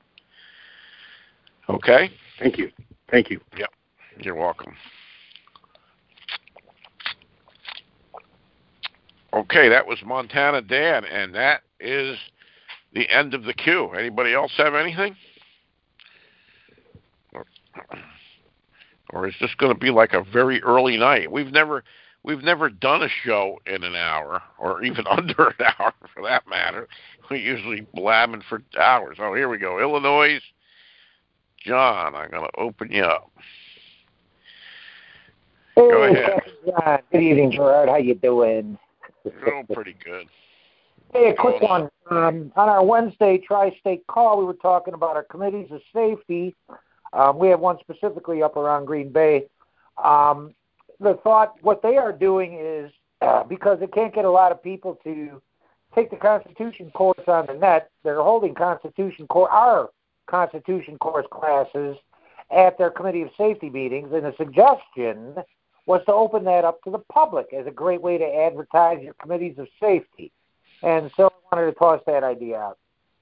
S1: Okay.
S5: Thank you. Thank you.
S1: Yep. You're welcome. Okay, that was Montana Dan, and that is the end of the queue. Anybody else have anything? Or is this going to be like a very early night? We've never we've never done a show in an hour, or even under an hour for that matter. We usually blabbing for hours. Oh, here we go. Illinois. John, I'm going to open you up.
S6: Hey,
S1: Go ahead.
S6: Captain John. Good evening, Gerard. How you doing?
S1: Oh, pretty good.
S6: Hey, a quick one. Um, on our Wednesday tri-state call, we were talking about our committees of safety. Um, we have one specifically up around Green Bay. Um, the thought, what they are doing is, uh, because they can't get a lot of people to take the Constitution course on the net, they're holding Constitution course, our Constitution course classes at their committee of safety meetings, and the suggestion was to open that up to the public as a great way to advertise your committees of safety. And so I wanted to toss that idea out.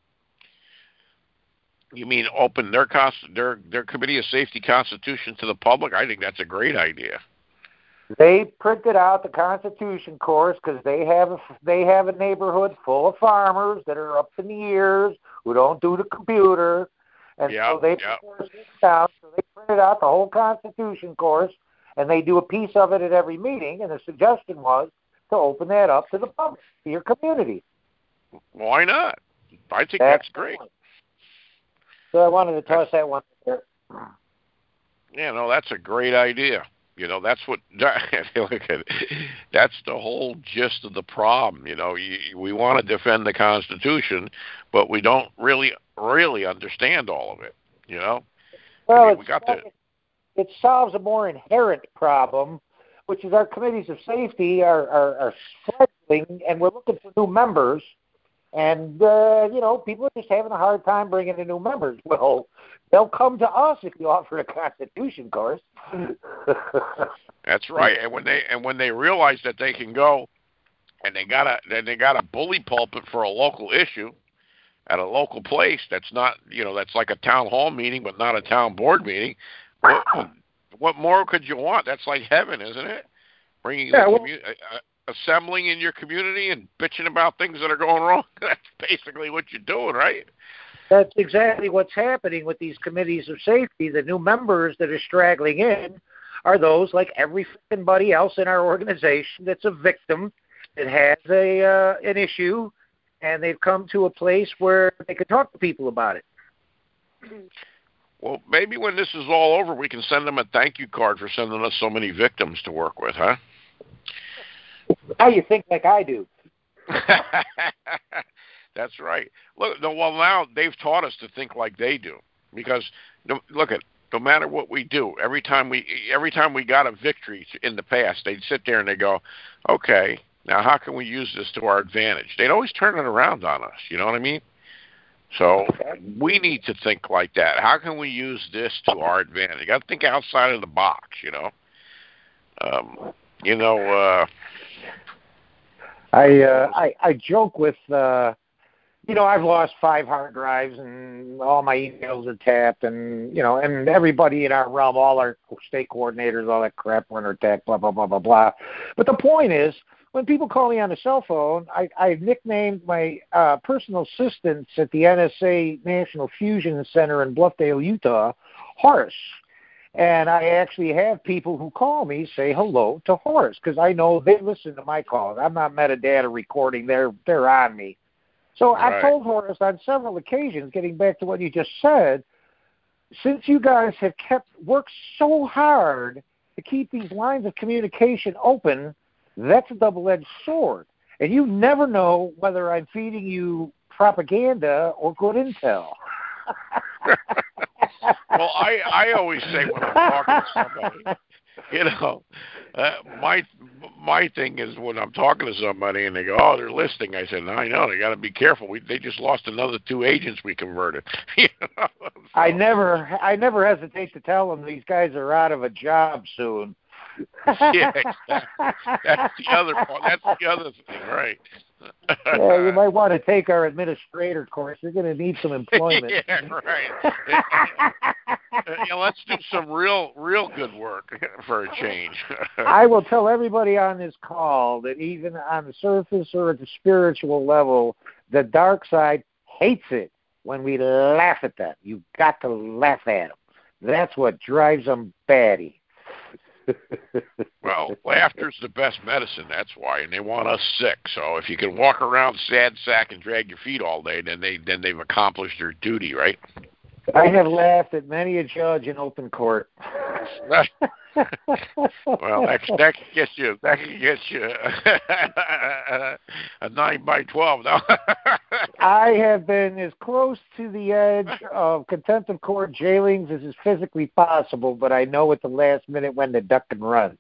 S1: You mean open their const- their their committee of safety constitution to the public? I think that's a great idea.
S6: They printed out the Constitution course because they have a, they have a neighborhood full of farmers that are up in the ears who don't do the computer, and
S1: yep,
S6: so they
S1: yep.
S6: course it down. So they printed out the whole Constitution course, and they do a piece of it at every meeting. And the suggestion was to open that up to the public, to your community.
S1: Why not? I think that's, that's great.
S6: So I wanted to toss that one there.
S1: Yeah, no, that's a great idea. You know, that's what look at it. That's the whole gist of the problem. You know, you, we want to defend the Constitution, but we don't really, really understand all of it. You know,
S6: well,
S1: I mean, we got the.
S6: It solves a more inherent problem, which is our committees of safety are are, are fledgling, and we're looking for new members. And, uh, you know, people are just having a hard time bringing in new members. Well, they'll come to us if you offer a Constitution course.
S1: That's right. And when they and when they realize that they can go and they got a then they got a bully pulpit for a local issue at a local place that's not, you know, that's like a town hall meeting but not a town board meeting. What, what more could you want? That's like heaven, isn't it? Bringing
S6: yeah,
S1: the
S6: well,
S1: commu- uh, assembling in your community and bitching about things that are going wrong. That's basically what you're doing, right?
S6: That's exactly what's happening with these committees of safety. The new members that are straggling in are those, like everybody else in our organization, that's a victim that has a uh, an issue, and they've come to a place where they can talk to people about it.
S1: Well, maybe when this is all over, we can send them a thank you card for sending us so many victims to work with, huh?
S6: Now you think like I do.
S1: That's right. Look, no, well, now they've taught us to think like they do, because no, look at no matter what we do, every time we every time we got a victory in the past, they'd sit there and they go, okay, now how can we use this to our advantage? They'd always turn it around on us. You know what I mean? So we need to think like that. How can we use this to our advantage? You got to think outside of the box. You know. Um, you know. Uh,
S6: I, uh, I I joke with uh, you know, I've lost five hard drives and all my emails are tapped, and, you know, and everybody in our realm, all our state coordinators, all that crap were under attack, blah, blah, blah, blah, blah. But the point is, when people call me on the cell phone, I, I've nicknamed my uh, personal assistants at the N S A National Fusion Center in Bluffdale, Utah, Horace. And I actually have people who call me say hello to Horace because I know they listen to my calls. I'm not metadata recording. They're, they're on me. So
S1: Right.
S6: I've told Horace on several occasions, getting back to what you just said, since you guys have kept worked so hard to keep these lines of communication open, that's a double-edged sword. And you never know whether I'm feeding you propaganda or good intel.
S1: Well, I, I always say when I'm talking to somebody, you know, uh, my my thing is when I'm talking to somebody and they go, oh, they're listening. I said, no, I know. They got to be careful. We, they just lost another two agents we converted. you know? so.
S6: I never I never hesitate to tell them these guys are out of a job soon.
S1: yeah, exactly. That's the other part. That's the other thing, right?
S6: Yeah, you might want to take our administrator course. You're going to need some employment.
S1: yeah, right. yeah, let's do some real, real good work for a change.
S6: I will tell everybody on this call that even on the surface or at the spiritual level, the dark side hates it when we laugh at them. You've got to laugh at them. That's what drives them batty.
S1: Well, laughter's the best medicine, that's why, and they want us sick. So if you can walk around sad sack and drag your feet all day, then they then they've accomplished their duty, right?
S6: I have laughed at many a judge in open court.
S1: well, that that can get you that can get you a nine by twelve. No.
S6: I have been as close to the edge of contempt of court jailings as is physically possible, but I know at the last minute when to duck and run.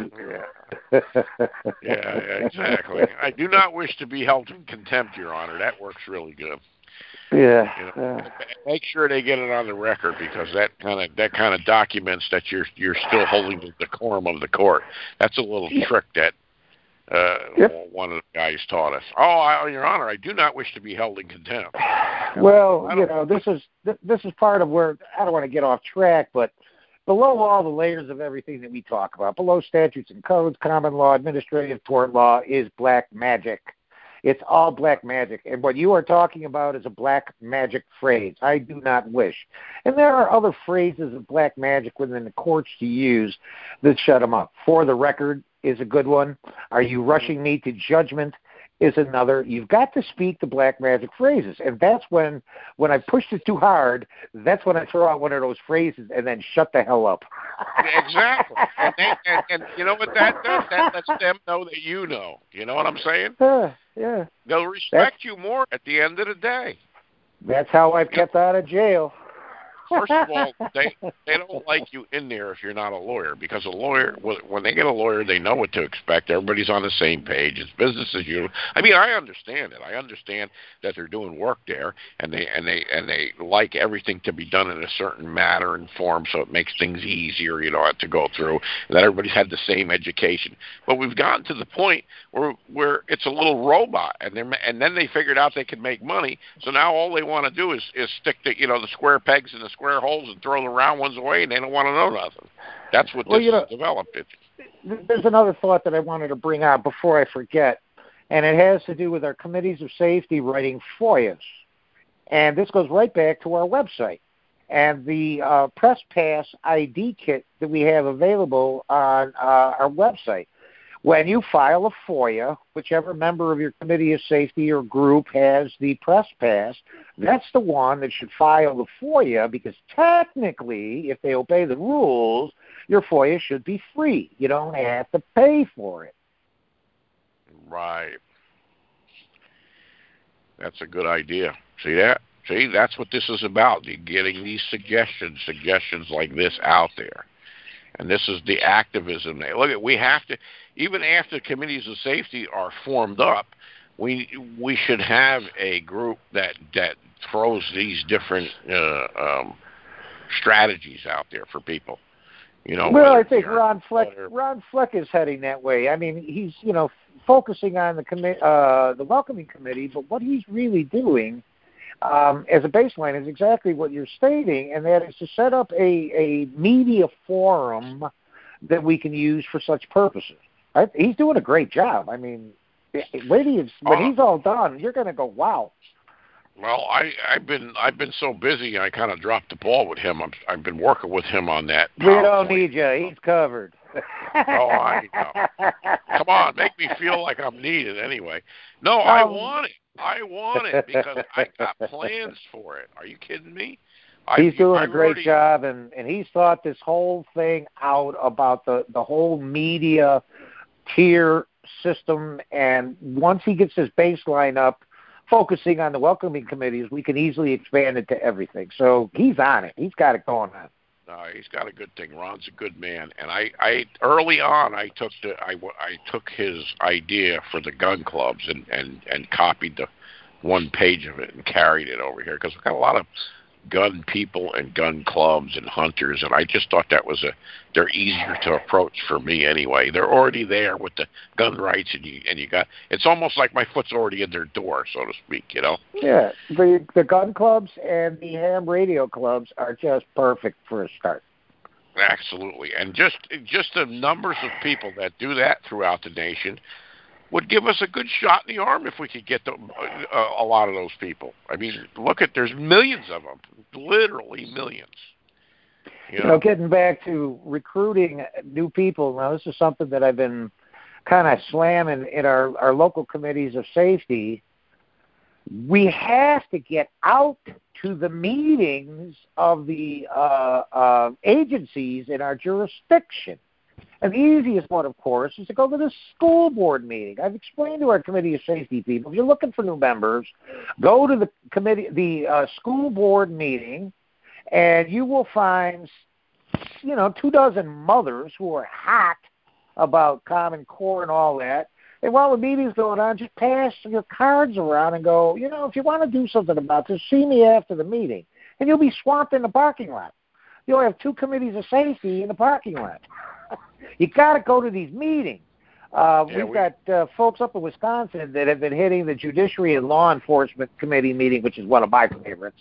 S1: yeah. yeah, exactly. I do not wish to be held in contempt, Your Honor. That works really good.
S6: Yeah.
S1: You know, make sure they get it on the record because that kind of that kind of documents that you're you're still holding the decorum of the court. That's a little trick that uh, yep. one of the guys taught us. Oh, I, Your Honor, I do not wish to be held in contempt.
S6: Well, you know, this is this is part of where I don't want to get off track, but below all the layers of everything that we talk about, below statutes and codes, common law, administrative tort law, is black magic. It's all black magic. And what you are talking about is a black magic phrase. I do not wish. And there are other phrases of black magic within the courts to use that shut them up. For the record is a good one. Are you rushing me to judgment is another. You've got to speak the black magic phrases. And that's when, when I pushed it too hard, that's when I throw out one of those phrases and then shut the hell up.
S1: Exactly. And, they, and, and you know what that does? That lets them know that you know. You know what I'm saying?
S6: Yeah, yeah.
S1: They'll respect that's, you more at the end of the day.
S6: That's how I've kept out of jail.
S1: First of all, they they don't like you in there if you're not a lawyer, because a lawyer, when they get a lawyer, they know what to expect. Everybody's on the same page. It's business as usual. I mean, I understand it. I understand that they're doing work there, and they and they and they like everything to be done in a certain manner and form, so it makes things easier, you know, to go through. And that everybody's had the same education. But we've gotten to the point where where it's a little robot, and they and then they figured out they could make money. So now all they want to do is is stick the you know the square pegs in the square holes and throw the round ones away, and they don't want to know nothing. That's what
S6: well,
S1: this
S6: you know,
S1: has developed. It.
S6: There's another thought that I wanted to bring out before I forget, and it has to do with our committees of safety writing F O I As. And this goes right back to our website. And the uh, Press Pass I D kit that we have available on uh, our website. When you file a F O I A, whichever member of your committee of safety or group has the press pass, that's the one that should file the F O I A, because technically, if they obey the rules, your F O I A should be free. You don't have to pay for it.
S1: Right. That's a good idea. See that? See, that's what this is about, getting these suggestions, suggestions like this out there. And this is the activism. Look, at we have to, even after committees of safety are formed up, we we should have a group that that throws these different uh, um, strategies out there for people. You know,
S6: well, I
S1: whether
S6: think
S1: you're
S6: Ron Fleck,
S1: Twitter-
S6: Ron Fleck is heading that way. I mean, he's you know focusing on the commi- uh, the welcoming committee, but what he's really doing um, as a baseline is exactly what you're stating, and that is to set up a a media forum that we can use for such purposes. I, he's doing a great job. I mean, when he's when
S1: Uh,
S6: he's all done, you're going to go, wow.
S1: Well, I, I've been I've been so busy, I kind of dropped the ball with him. I'm, I've been working with him on that.
S6: We don't
S1: PowerPoint.
S6: need you. He's covered.
S1: Oh, I know. Come on, make me feel like I'm needed anyway. No, I
S6: Um,
S1: want it. I want it because I got plans for it. Are you kidding me? I,
S6: He's doing
S1: I've
S6: a great
S1: already,
S6: job, and, and he's thought this whole thing out about the, the whole media tier system. And once he gets his baseline up, focusing on the welcoming committees, we can easily expand it to everything. So he's on it. He's got it going on.
S1: No, he's got a good thing. Ron's a good man, and I, I early on I took the I, I took his idea for the gun clubs and, and, and copied the one page of it and carried it over here because we've got a lot of gun people and gun clubs and hunters, and I just thought that was a they're easier to approach for me anyway. They're already there with the gun rights, and you and you got it's almost like my foot's already in their door, so to speak. You know.
S6: Yeah, the the gun clubs and the ham radio clubs are just perfect for a start.
S1: Absolutely, and just just the numbers of people that do that throughout the nation would give us a good shot in the arm if we could get the, uh, a lot of those people. I mean, look at there's millions of them, literally millions. You know,
S6: You know, getting back to recruiting new people, now this is something that I've been kind of slamming in our, our local committees of safety. We have to get out to the meetings of the uh, uh, agencies in our jurisdiction. And the easiest one, of course, is to go to the school board meeting. I've explained to our committee of safety people, if you're looking for new members, go to the committee, the uh, school board meeting, and you will find, you know, two dozen mothers who are hot about Common Core and all that. And while the meeting's going on, just pass your cards around and go, you know, if you want to do something about this, see me after the meeting. And you'll be swamped in the parking lot. You'll have two committees of safety in the parking lot. You got to go to these meetings. Uh,
S1: Yeah,
S6: we've
S1: we-
S6: got uh, folks up in Wisconsin that have been hitting the Judiciary and Law Enforcement Committee meeting, which is one of my favorites.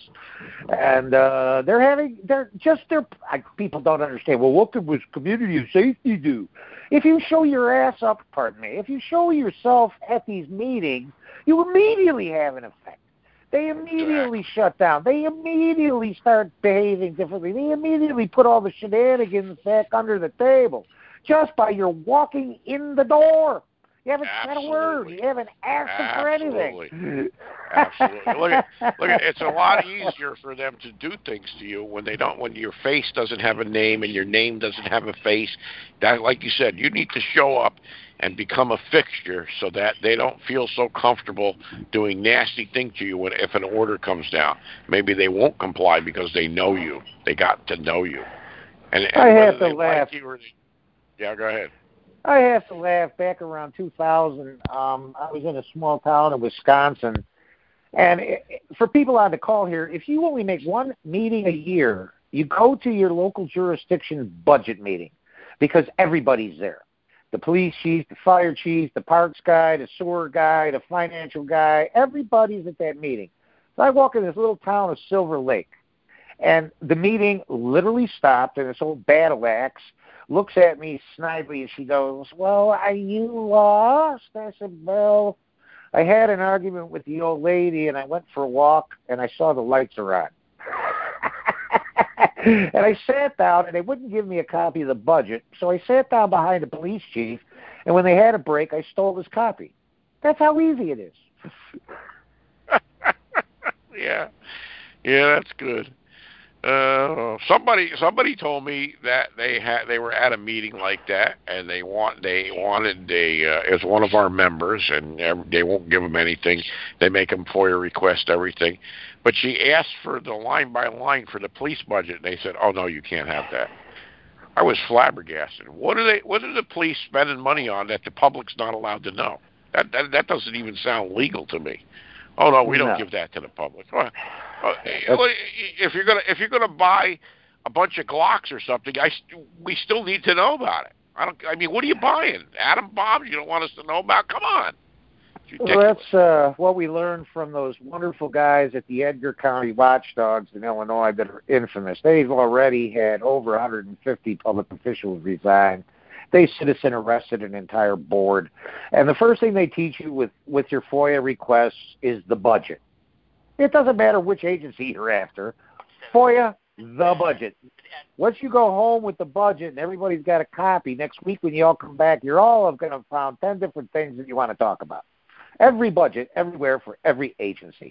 S6: And uh, they're having, they're just, their people don't understand, well, what does community of safety do? If you show your ass up, pardon me, if you show yourself at these meetings, you immediately have an effect. They immediately shut down. They immediately start behaving differently. They immediately put all the shenanigans back under the table just by your walking in the door. You haven't said a word.
S1: Absolutely.
S6: You haven't asked them for
S1: Absolutely.
S6: anything.
S1: Absolutely. Look at look at it's a lot easier for them to do things to you when they don't when your face doesn't have a name and your name doesn't have a face. That, like you said, you need to show up and become a fixture so that they don't feel so comfortable doing nasty things to you when if an order comes down. Maybe they won't comply because they know you. They got to know you. And, and
S6: I have
S1: whether
S6: to
S1: they
S6: laugh.
S1: like you or they, yeah, go ahead.
S6: I have to laugh. Back around two thousand, um, I was in a small town in Wisconsin. And it, for people on the call here, if you only make one meeting a year, you go to your local jurisdiction budget meeting because everybody's there. The police chief, the fire chief, the parks guy, the sewer guy, the financial guy, everybody's at that meeting. So I walk in this little town of Silver Lake, and the meeting literally stopped, and this old battle axe looks at me snidely as she goes, well, are you lost? I said, well, I had an argument with the old lady, and I went for a walk, and I saw the lights are on. And I sat down, and they wouldn't give me a copy of the budget, so I sat down behind the police chief, and when they had a break, I stole his copy. That's how easy it is.
S1: Yeah, yeah, that's good. Uh, somebody somebody told me that they had they were at a meeting like that, and they want they wanted a uh, as one of our members, and they won't give them anything. They make them FOIA request everything, but she asked for the line by line for the police budget, and they said, "Oh no, you can't have that." I was flabbergasted. What are they? What are the police spending money on that the public's not allowed to know? That that, that doesn't even sound legal to me. Oh no, we don't
S6: No.
S1: give that to the public. Well, if you're gonna if you're gonna buy a bunch of Glocks or something, I st- we still need to know about it. I don't. I mean, what are you buying? Atom bombs? You don't want us to know about? Come on.
S6: Well, that's uh, what we learned from those wonderful guys at the Edgar County Watchdogs in Illinois that are infamous. They've already had over one hundred fifty public officials resign. They citizen arrested an entire board. And the first thing they teach you with, with your FOIA requests is the budget. It doesn't matter which agency you're after. FOIA, the budget. Once you go home with the budget and everybody's got a copy, next week when you all come back, you're all going to have found ten different things that you want to talk about. Every budget, everywhere, for every agency.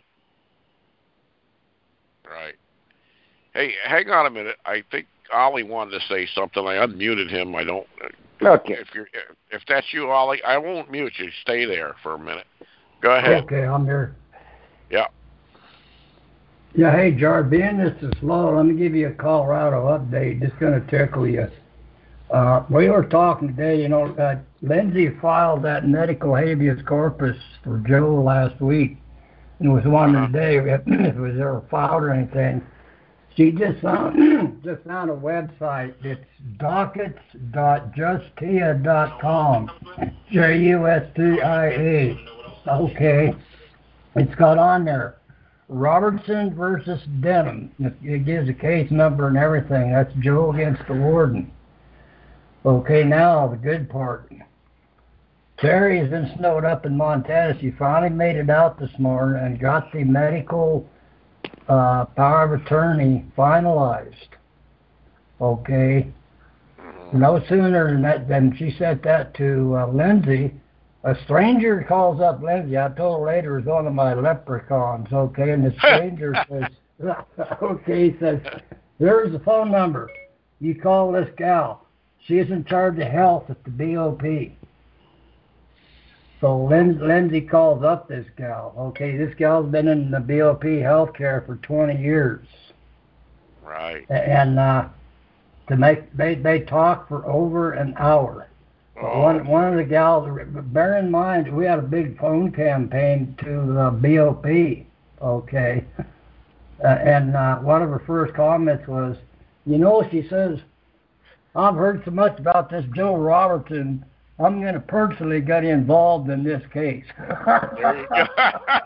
S1: Right. Hey, hang on a minute. I think Ollie wanted to say something. I unmuted him. I don't.
S6: Okay.
S1: If you're, if that's you, Ollie, I won't mute you. Stay there for a minute. Go ahead.
S4: Okay, I'm here.
S1: Yeah.
S4: Yeah, hey, George, being this is slow, let me give you a Colorado update. Just going to tickle you. Uh, we were talking today, you know, uh, Lindsay filed that medical habeas corpus for Joe last week, and was wondering today if, if it was ever filed or anything. She just found just found a website. It's dockets dot justia dot com. J U S T I A. Okay. It's got on there Robertson versus Denham. It, it gives a case number and everything. That's Joe against the warden. Okay, now the good part. Terry has been snowed up in Montana. She finally made it out this morning and got the medical uh, power of attorney finalized. Okay. No sooner than that, than she sent that to uh, Lindsay. A stranger calls up Lindsay. I told her later it was one of my leprechauns. Okay, and the stranger says, okay, he says, here's the phone number. You call this gal. She is in charge of health at the B O P. So Lin- Lindsay calls up this gal. Okay, this gal's been in the B O P healthcare for twenty years.
S1: Right.
S4: And uh, to make they they talk for over an hour.
S1: Oh.
S4: One one of the gals. Bear in mind, we had a big phone campaign to the B O P. Okay, uh, and uh, one of her first comments was, you know, she says, I've heard so much about this Joe Robertson, I'm going to personally get involved in this case.
S1: There you go.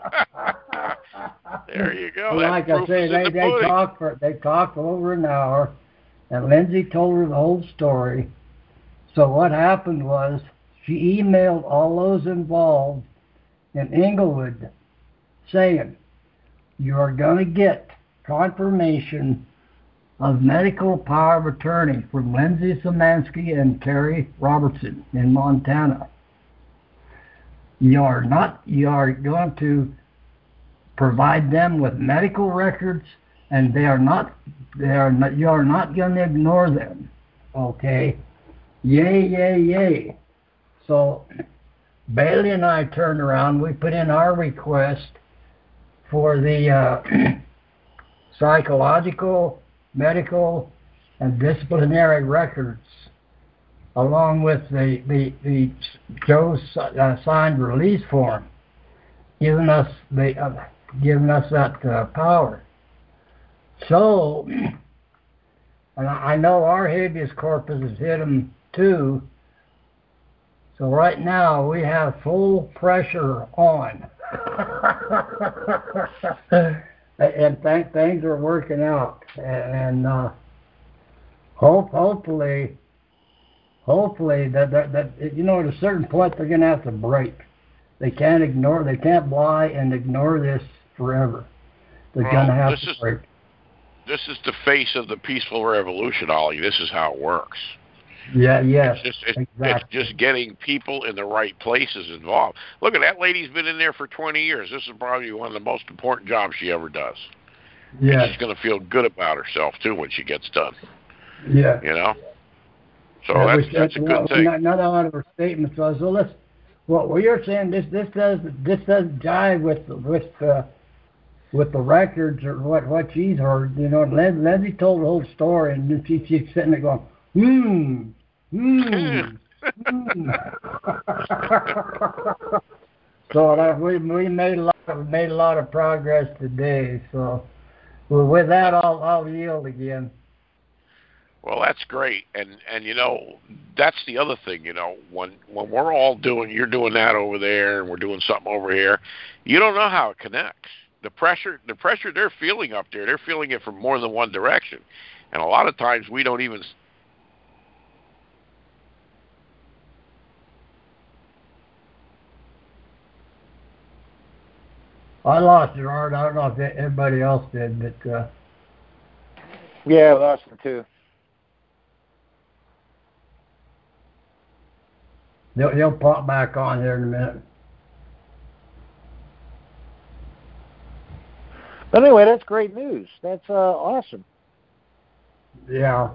S1: There you go.
S4: Like I say, they,
S1: the
S4: they talked for they talked for over an hour, and Lindsay told her the whole story. So what happened was she emailed all those involved in Inglewood saying, you are going to get confirmation of medical power of attorney from Lindsay Szymanski and Terry Robertson in Montana. You are not, you are going to provide them with medical records, and they are not, they are not, you are not going to ignore them. Okay? Yay, yay, yay. So Bailey and I turned around, we put in our request for the uh, psychological, medical, and disciplinary records, along with the, the, the Joe's uh, signed release form, giving us the uh, giving us that uh, power. So, and I know our habeas corpus has hit them too. So right now we have full pressure on. And th- things are working out, and uh, hope hopefully, hopefully that, that that you know at a certain point they're going to have to break. They can't ignore, they can't lie and ignore this forever. They're
S1: well,
S4: going to have
S1: this
S4: to
S1: is,
S4: break.
S1: This is the face of the peaceful revolution, Ollie. This is how it works.
S4: Yeah, yes,
S1: it's just, it's,
S4: exactly.
S1: It's just getting people in the right places involved. Look at that lady's been in there for twenty years. This is probably one of the most important jobs she ever does.
S4: Yeah.
S1: She's going to feel good about herself, too, when she gets done.
S4: Yeah.
S1: You know? So
S4: yeah,
S1: that's, that's a good
S4: well,
S1: thing.
S4: Another one of her statements was, well, let's, what well, you're saying, this this does this doesn't jive with with uh, with the records or what, what she's heard. You know, Lindsay told the whole story, and then she, she's sitting there going, hmm, hmm, hmm. So that we we made a lot of, made a lot of progress today. So well, with that, I'll I'll yield again.
S1: Well, that's great, and and you know that's the other thing. You know, when when we're all doing, you're doing that over there, and we're doing something over here. You don't know how it connects. The pressure, the pressure they're feeling up there, they're feeling it from more than one direction, and a lot of times we don't even.
S4: I lost Gerard. I don't know if everybody else did, but uh,
S6: yeah, I lost him too.
S4: They'll, he'll pop back on here in a minute.
S6: But anyway, that's great news. That's uh, awesome.
S4: Yeah.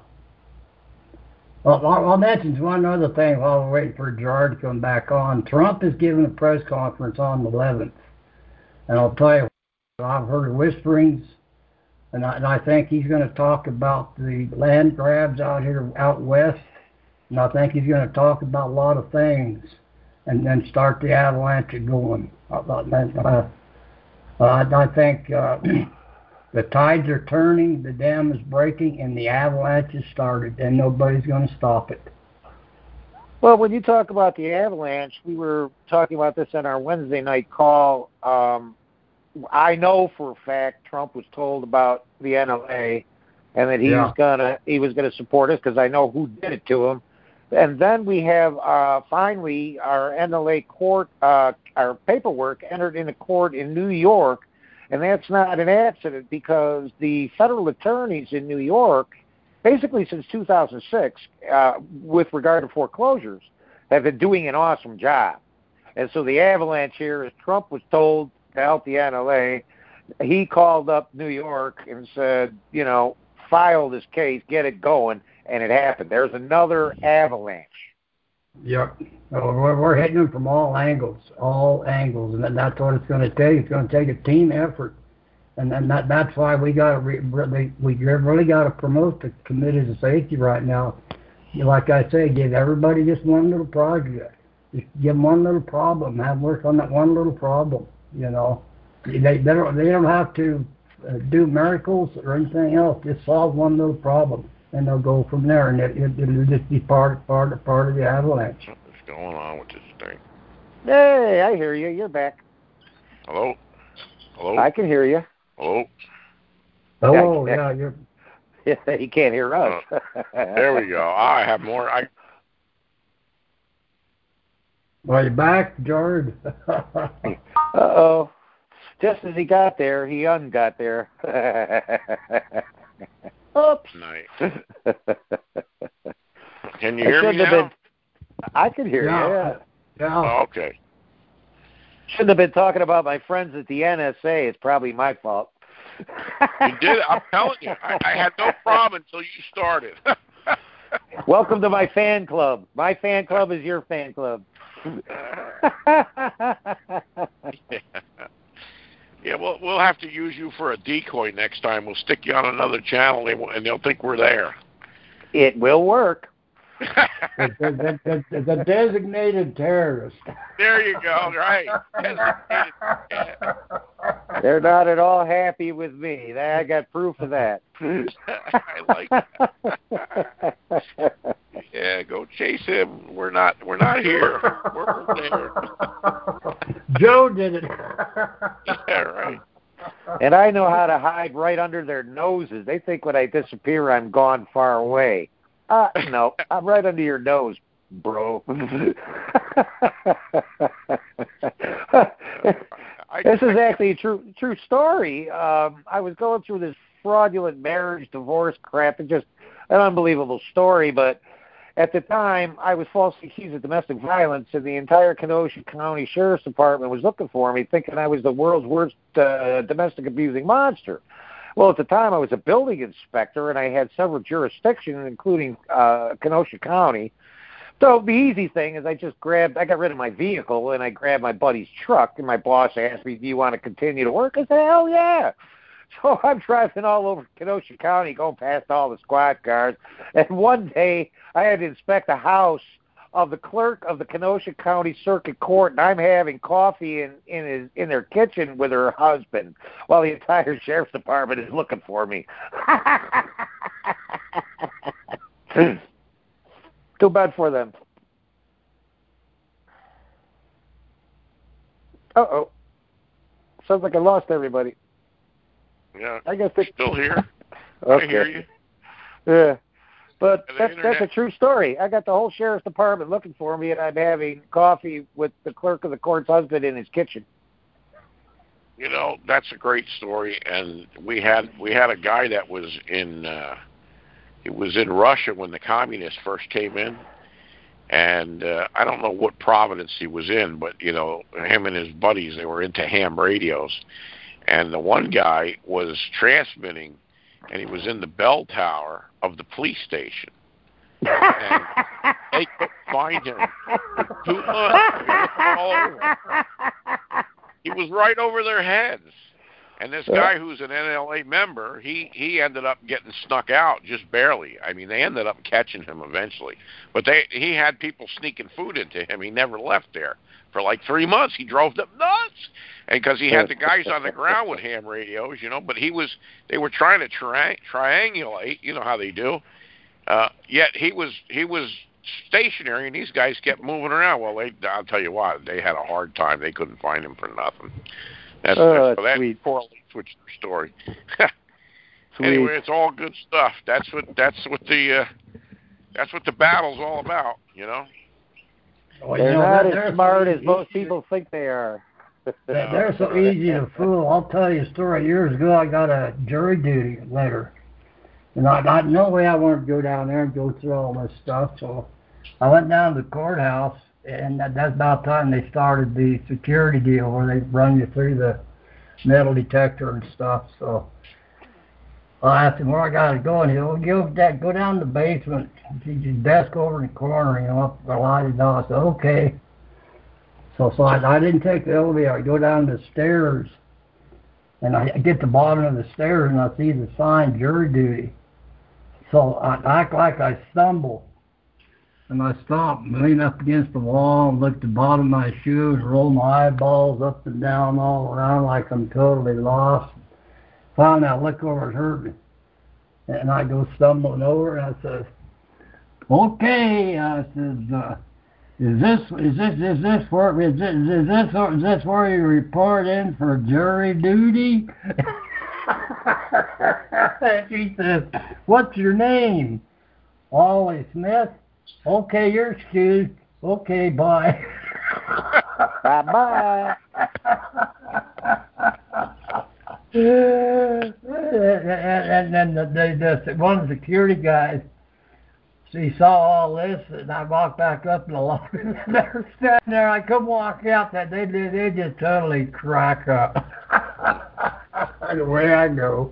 S4: Well, I'll, I'll mention one other thing while we're waiting for Gerard to come back on. Trump is giving a press conference on the eleventh. And I'll tell you, I've heard whisperings, and I, and I think he's going to talk about the land grabs out here, out west. And I think he's going to talk about a lot of things and then start the avalanche going. I, uh, I think uh, the tides are turning, the dam is breaking, and the avalanche has started, and nobody's going to stop it.
S6: Well, when you talk about the avalanche, we were talking about this on our Wednesday night call. Um, I know for a fact Trump was told about the N L A and that he
S4: yeah.
S6: was gonna he was gonna support us because I know who did it to him. And then we have uh, finally our N L A court, uh, our paperwork entered into court in New York, and that's not an accident because the federal attorneys in New York, basically since two thousand six, uh, with regard to foreclosures, have been doing an awesome job. And so the avalanche here is Trump was told to help the N L A. He called up New York and said, you know, file this case, get it going. And it happened. There's another avalanche.
S4: Yep. Well, we're, we're hitting them from all angles, all angles, and that's what it's going to take. It's going to take a team effort, and and that that's why we got to re, really we really got to promote the committees of safety right now. Like I say, give everybody just one little project, just give them one little problem, have work on that one little problem. You know, they they don't they don't have to uh, do miracles or anything else. Just solve one little problem. And they'll go from there, and it, it, it'll just be part, part, part of the avalanche.
S1: What's going on with this thing?
S6: Hey, I hear you. You're back.
S1: Hello? Hello?
S6: I can hear you.
S1: Hello?
S4: Oh, yeah, you're...
S6: Yeah, you can't hear us.
S1: Uh, there we go. I have more... I.
S4: Are you back, George?
S6: Uh-oh. Just as he got there, he un-got there. Oops.
S1: Nice. Can you hear me now?
S6: Been, I can hear
S4: yeah.
S6: you, yeah.
S4: yeah.
S1: Oh, okay.
S6: Shouldn't have been talking about my friends at the N S A. It's probably my fault.
S1: You did. I'm telling you. I, I had no problem until you started.
S6: Welcome to my fan club. My fan club is your fan club.
S1: yeah. Yeah, we'll we'll have to use you for a decoy next time. We'll stick you on another channel, and, and they'll think we're there.
S6: It will work.
S4: the, the, the, the, the designated terrorist.
S1: There you go. Right.
S6: They're not at all happy with me. I got proof of that.
S1: I like that. Yeah, go chase him. We're not. We're not here. We're there.
S4: Joe did it.
S1: Yeah, right.
S6: And I know how to hide right under their noses. They think when I disappear, I'm gone far away. Uh, no, I'm right under your nose, bro. This is actually a true true story. Um, I was going through this fraudulent marriage, divorce crap. It's just an unbelievable story. But at the time, I was falsely accused of domestic violence, and the entire Kenosha County Sheriff's Department was looking for me, thinking I was the world's worst uh, domestic abusing monster. Well, at the time, I was a building inspector, and I had several jurisdictions, including uh, Kenosha County. So the easy thing is I just grabbed, I got rid of my vehicle, and I grabbed my buddy's truck, and my boss asked me, do you want to continue to work? I said, hell yeah. So I'm driving all over Kenosha County, going past all the squad cars, and one day I had to inspect a house of the clerk of the Kenosha County Circuit Court, and I'm having coffee in in his in their kitchen with her husband, while the entire sheriff's department is looking for me. Too bad for them. Uh-oh. Sounds like I lost everybody.
S1: Yeah.
S6: I guess they...
S1: Still here.
S6: Okay.
S1: I hear you.
S6: Yeah. But that's,
S1: internet...
S6: that's a true story. I got the whole sheriff's department looking for me, and I'm having coffee with the clerk of the court's husband in his kitchen.
S1: You know, that's a great story. And we had we had a guy that was in uh, he was in Russia when the communists first came in. And uh, I don't know what province he was in, but, you know, him and his buddies, they were into ham radios. And the one guy was transmitting, and he was in the bell tower of the police station. And they couldn't find him for two months. All over. He was right over their heads. And this guy who's an N L A member, he, he ended up getting snuck out just barely. I mean, they ended up catching him eventually. But they he had people sneaking food into him. He never left there. For like three months, he drove them nuts. And because he had the guys on the ground with ham radios, you know, but he was, they were trying to tri- triangulate, you know how they do. Uh, yet he was, he was stationary, and these guys kept moving around. Well, they, I'll tell you what, they had a hard time. They couldn't find him for nothing. That's,
S6: oh,
S1: that's, that
S6: sweet.
S1: poorly switched their story. Anyway, it's all good stuff. That's what that's what the uh, that's what the battle's all about, you know.
S4: Well,
S6: they're
S4: you know,
S6: not
S4: they're
S6: as smart
S4: so
S6: as most people think they are.
S4: They're, they're so easy to fool. I'll tell you a story. Years ago, I got a jury duty letter, and I, I no way I wanted to go down there and go through all this stuff. So I went down to the courthouse. And that's about the time they started the security deal where they run you through the metal detector and stuff. So I asked him where I got to go, and he'll go, go down to the basement, see his desk over in the corner, you know, up the lighted door. I said, okay. So, so I, I didn't take the elevator. I go down the stairs, and I get to the bottom of the stairs, and I see the sign jury duty. So I act like I stumble. And I stopped, leaned up against the wall, and looked at the bottom of my shoes, rolled my eyeballs up and down all around like I'm totally lost. Finally, I look over at her, and I go stumbling over, and I says, "Okay," I says, uh, "Is this is this is this for is this is this is this where you report in for jury duty?" She says, "What's your name?" "Wally Smith." "Okay, you're excused." "Okay, bye."
S6: Bye-bye.
S4: And then the, the, the one of the security guys, he saw all this, and I walked back up in the lobby, and they're standing there. I couldn't walk out. That they they, they just totally crack up. The way I go.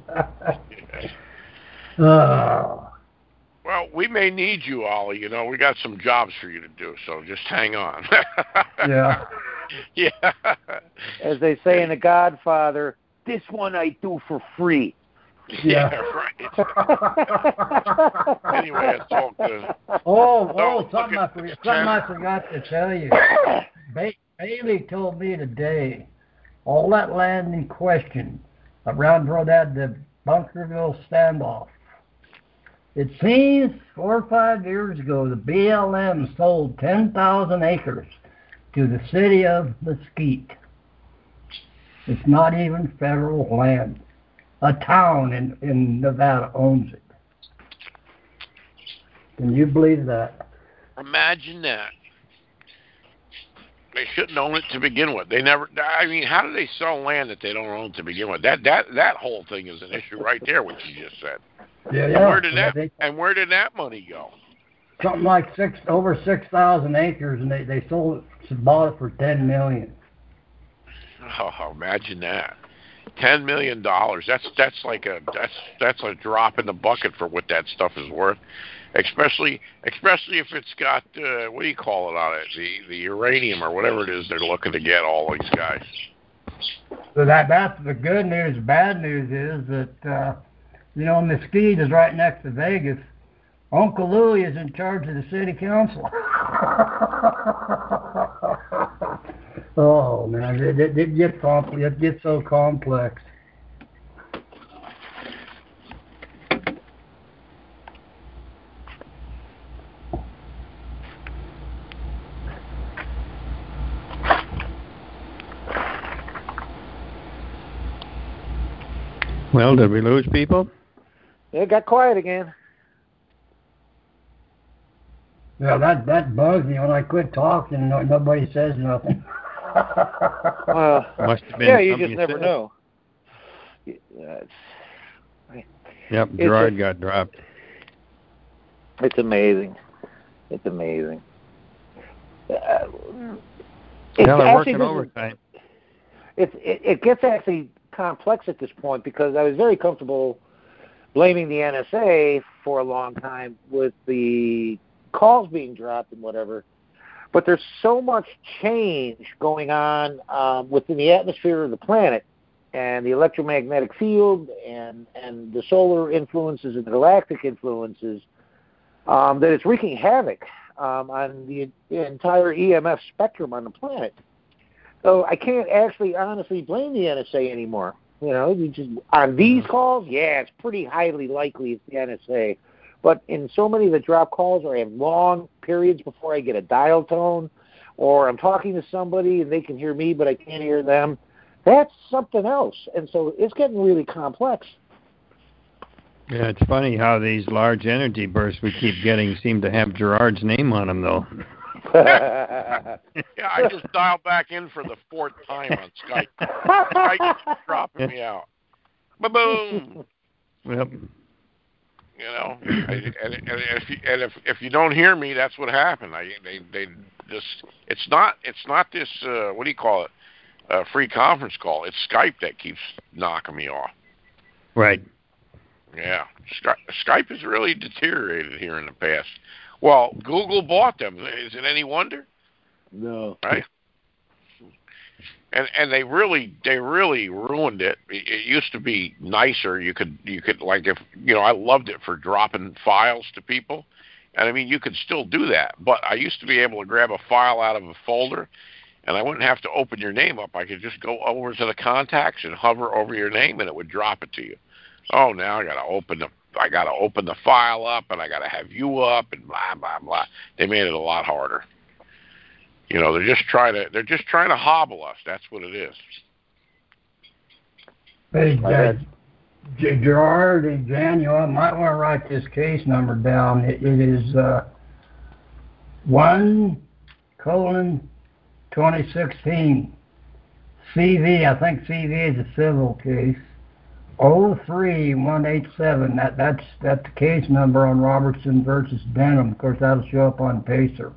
S4: Oh.
S1: Well, we may need you, Ollie. You know, we got some jobs for you to do, so just hang on.
S4: Yeah.
S1: Yeah.
S6: As they say in The Godfather, this one I do for free.
S1: Yeah, right. Anyway, it's all good.
S4: Oh,
S1: So,
S4: oh, something,
S1: at,
S4: I forgot, something I forgot to tell you. Ba- Bailey told me today, all that land in question around where that the Bunkerville standoff. It seems four or five years ago, the B L M sold ten thousand acres to the city of Mesquite. It's not even federal land. A town in, in Nevada owns it. Can you believe that?
S1: Imagine that. They shouldn't own it to begin with. They never. I mean, how do they sell land that they don't own to begin with? That that that whole thing is an issue right there. What you just said.
S4: Yeah,
S1: and
S4: yeah.
S1: Where did that
S4: they,
S1: and where did that money go?
S4: Something like six over six thousand acres, and they they sold it, bought it for ten million.
S1: Oh, imagine that. Ten million dollars. That's that's like a that's that's a drop in the bucket for what that stuff is worth. Especially especially if it's got uh, what do you call it on it? The the uranium or whatever it is they're looking to get all these guys.
S4: So that that's the good news. Bad news is that uh, you know Mesquite is right next to Vegas. Uncle Louie is in charge of the city council. Oh man, it, it, it gets complex. It gets so complex.
S2: Well, did we lose people?
S6: It got quiet again.
S4: Well, that that bugs me when I quit talking. No, nobody says nothing.
S6: uh,
S2: Must have been
S6: yeah, you
S2: something
S6: just never
S2: said.
S6: know. It's,
S2: Yep,
S6: it's
S2: Gerard
S6: a,
S2: got dropped.
S6: It's amazing. It's amazing. Uh,
S2: Yeah,
S6: it
S2: they're
S6: actually
S2: working
S6: doesn't-
S2: overtime.
S6: It, it it gets actually complex at this point because I was very comfortable blaming the N S A for a long time with the calls being dropped and whatever. But there's so much change going on um, within the atmosphere of the planet and the electromagnetic field and, and the solar influences and the galactic influences um, that it's wreaking havoc um, on the, the entire E M F spectrum on the planet. So I can't actually honestly blame the N S A anymore. You know, you just on these calls, yeah, it's pretty highly likely it's the N S A. But in so many of the drop calls where I have long periods before I get a dial tone, or I'm talking to somebody and they can hear me but I can't hear them, that's something else. And so it's getting really complex.
S2: Yeah, it's funny how these large energy bursts we keep getting seem to have Gerard's name on them, though.
S1: Yeah, I just dialed back in for the fourth time on Skype. Skype keeps dropping me out. Ba-boom!
S2: Yep.
S1: You know, I, and, and if you and if if you don't hear me, that's what happened. I they they just it's not it's not this uh, what do you call it uh, free conference call. It's Skype that keeps knocking me off.
S2: Right.
S1: Yeah, Sky, Skype has really deteriorated here in the past. Well, Google bought them. Is it any wonder?
S6: No.
S1: Right. And and they really they really ruined it. It, it used to be nicer. You could you could like if you know I loved it for dropping files to people, and I mean you could still do that. But I used to be able to grab a file out of a folder, and I wouldn't have to open your name up. I could just go over to the contacts and hover over your name, and it would drop it to you. Oh, now I got to open the I got to open the file up, and I got to have you up, and blah blah blah. They made it a lot harder. You know, they're just trying to they're just trying to hobble us. That's what it is.
S4: Hey, uh, G- Gerard and Daniel, I might want to write this case number down. It, it is uh, one colon twenty sixteen. C V, I think C V is a civil case. Oh three one eight seven. That that's that's the case number on Robertson versus Denham. Of course, that'll show up on Pacer.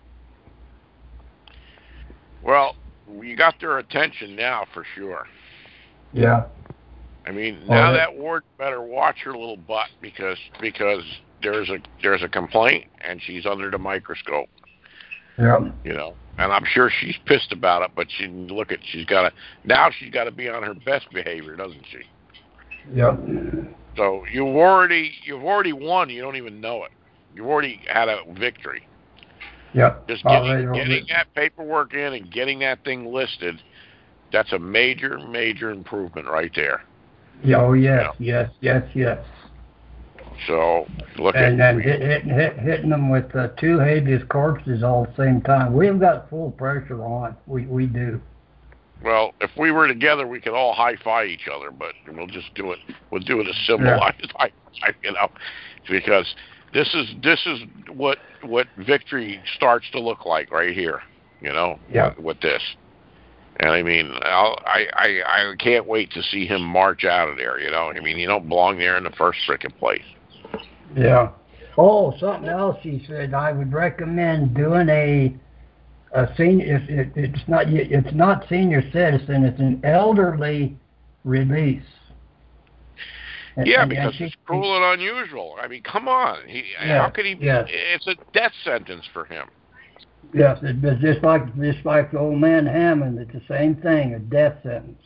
S1: Well, you got their attention now for sure.
S4: Yeah.
S1: I mean, now
S4: right.
S1: that ward better watch her little butt because because there's a there's a complaint and she's under the microscope.
S4: Yeah.
S1: You know, and I'm sure she's pissed about it, but she look at she's got to now she's got to be on her best behavior, doesn't she?
S4: Yeah.
S1: So you've already you've already won. You don't even know it. You've already had a victory.
S4: Yep.
S1: Just getting,
S4: Already,
S1: getting that paperwork in and getting that thing listed, that's a major, major improvement right there.
S4: Yeah, oh, yes,
S1: you know?
S4: yes, yes, yes.
S1: So, look
S4: and,
S1: at...
S4: And hit, hit, hit, hitting them with uh, two habeas corpses all at the same time. We've got full pressure on. We we do.
S1: Well, if we were together, we could all high-five each other, but we'll just do it. We'll do it a symbolized yeah. high-five, you know, because this is this is what what victory starts to look like right here, you know,
S4: yeah.
S1: with, with this. And I mean, I'll, I I I can't wait to see him march out of there. You know, I mean, you don't belong there in the first freaking place.
S4: Yeah. Oh, something else he said. I would recommend doing a a senior. It, it, it's not it's not senior citizen. It's an elderly release.
S1: And, yeah, and, because and she, it's cruel and unusual. I mean, come on. He,
S4: yes,
S1: how could he?
S4: Yes.
S1: It's a death sentence for him.
S4: Yes, it's just like just like the old man Hammond. It's the same thing, a death sentence.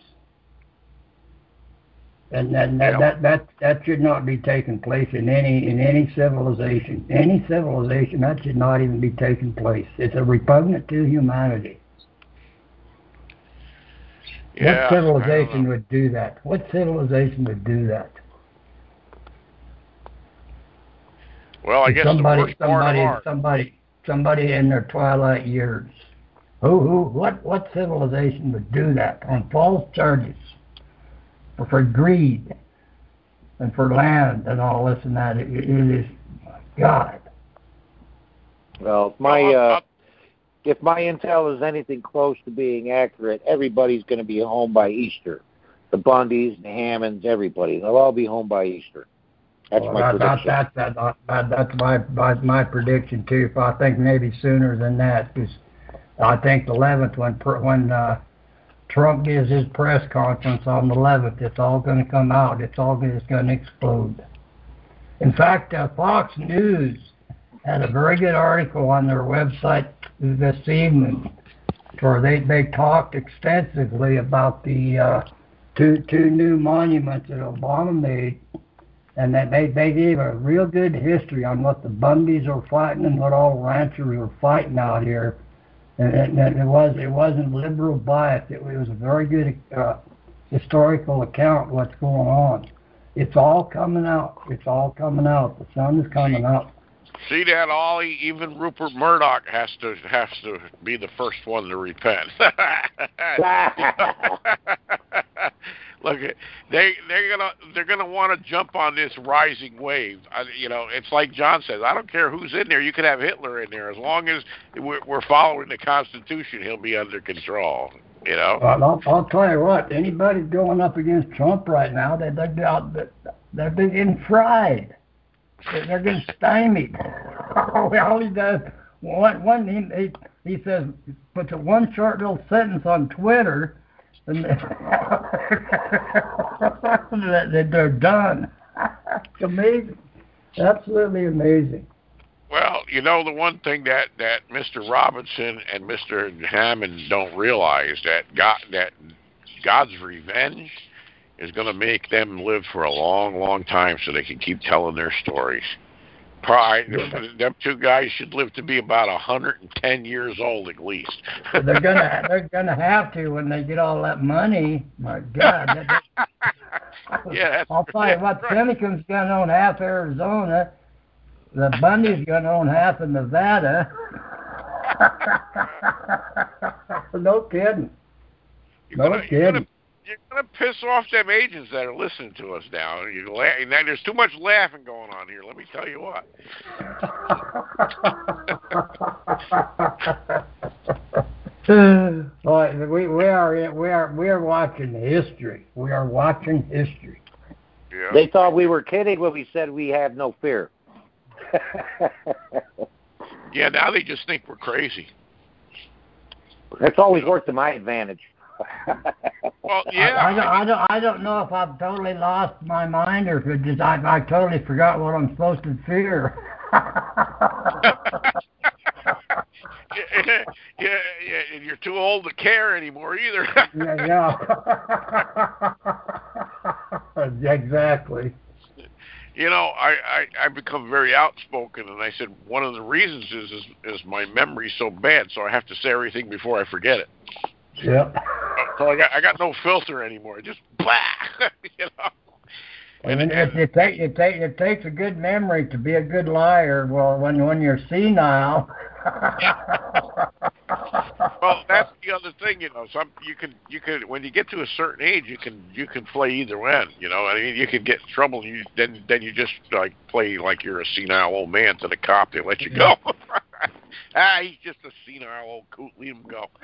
S4: And that that,
S1: yeah.
S4: that that that should not be taking place in any in any civilization. Any civilization that should not even be taking place. It's a repugnant to humanity.
S1: Yeah,
S4: what civilization would do that? What civilization would do that?
S1: Well, I guess
S4: somebody,
S1: the worst
S4: somebody,
S1: part of
S4: somebody, somebody in their twilight years. Who, who, what, what civilization would do that on false charges, or for greed, and for land and all this and that. It, it is, my God.
S6: Well, my uh, if my intel is anything close to being accurate, everybody's going to be home by Easter. The Bundys, the Hammonds, everybody. They'll all be home by Easter. That's
S4: well,
S6: my
S4: that,
S6: prediction.
S4: That, that, that, that, that's my, my my prediction too. If I think maybe sooner than that, because I think the eleventh when when uh, Trump gives his press conference on the eleventh, it's all going to come out. It's all gonna, it's going to explode. In fact, uh, Fox News had a very good article on their website this evening, where they they talked extensively about the uh, two two new monuments that Obama made. And that they, they gave a real good history on what the Bundys are fighting and what all ranchers are fighting out here. And, and, and it was it wasn't liberal bias. It, it was a very good uh, historical account of what's going on. It's all coming out. It's all coming out. The sun is coming up.
S1: See that, Ollie? Even Rupert Murdoch has to has to be the first one to repent. Look, they they're gonna they're gonna want to jump on this rising wave. I, you know, it's like John says. I don't care who's in there. You could have Hitler in there as long as we're, we're following the Constitution. He'll be under control. You know.
S4: Well, I'll, I'll tell you what. Anybody going up against Trump right now, they they're they're, they're getting fried. They're, they're getting stymied. All he does one one he he, he says puts a one short little sentence on Twitter. And they're done. It's amazing. Absolutely amazing.
S1: Well, you know, the one thing that, that Mister Robinson and Mister Hammond don't realize that God, that God's revenge is going to make them live for a long, long time so they can keep telling their stories. Probably, them two guys should live to be about a hundred and ten years old at least.
S4: they're gonna, they're gonna have to when they get all that money. My God! That, that,
S1: yeah, that's,
S4: I'll tell you what.
S1: right.
S4: Pennington's gonna own half Arizona. The Bundy's gonna own half of Nevada. No kidding.
S1: You're
S4: no
S1: gonna,
S4: kidding.
S1: You're gonna, you're gonna piss off them agents that are listening to us now. You la- now there's too much laughing going on here. Let me tell you what.
S4: Well, we we are we are we are watching history. We are watching history.
S1: Yeah.
S6: They thought we were kidding when we said we had no fear.
S1: Yeah, now they just think we're crazy.
S6: That's always worked to my advantage.
S1: Well, yeah.
S4: I, I, don't, I don't I don't know if I've totally lost my mind or if it just I I totally forgot what I'm supposed to fear.
S1: yeah, yeah, yeah, and you're too old to care anymore either.
S4: yeah, yeah. Exactly.
S1: You know, I, I I've become very outspoken, and I said one of the reasons is is, is my memory's so bad, so I have to say everything before I forget it.
S4: Yep.
S1: So I got I got no filter anymore. Just blah, you know.
S4: And, and it, it, take, it, take, it takes a good memory to be a good liar. Well, when when you're senile.
S1: Well, that's the other thing, you know. Some you can you can when you get to a certain age, you can you can play either end. You know, I mean, you can get in trouble. And you then then you just like play like you're a senile old man to the cop. They let you go. Ah, he's just a senile old coot. Leave him go.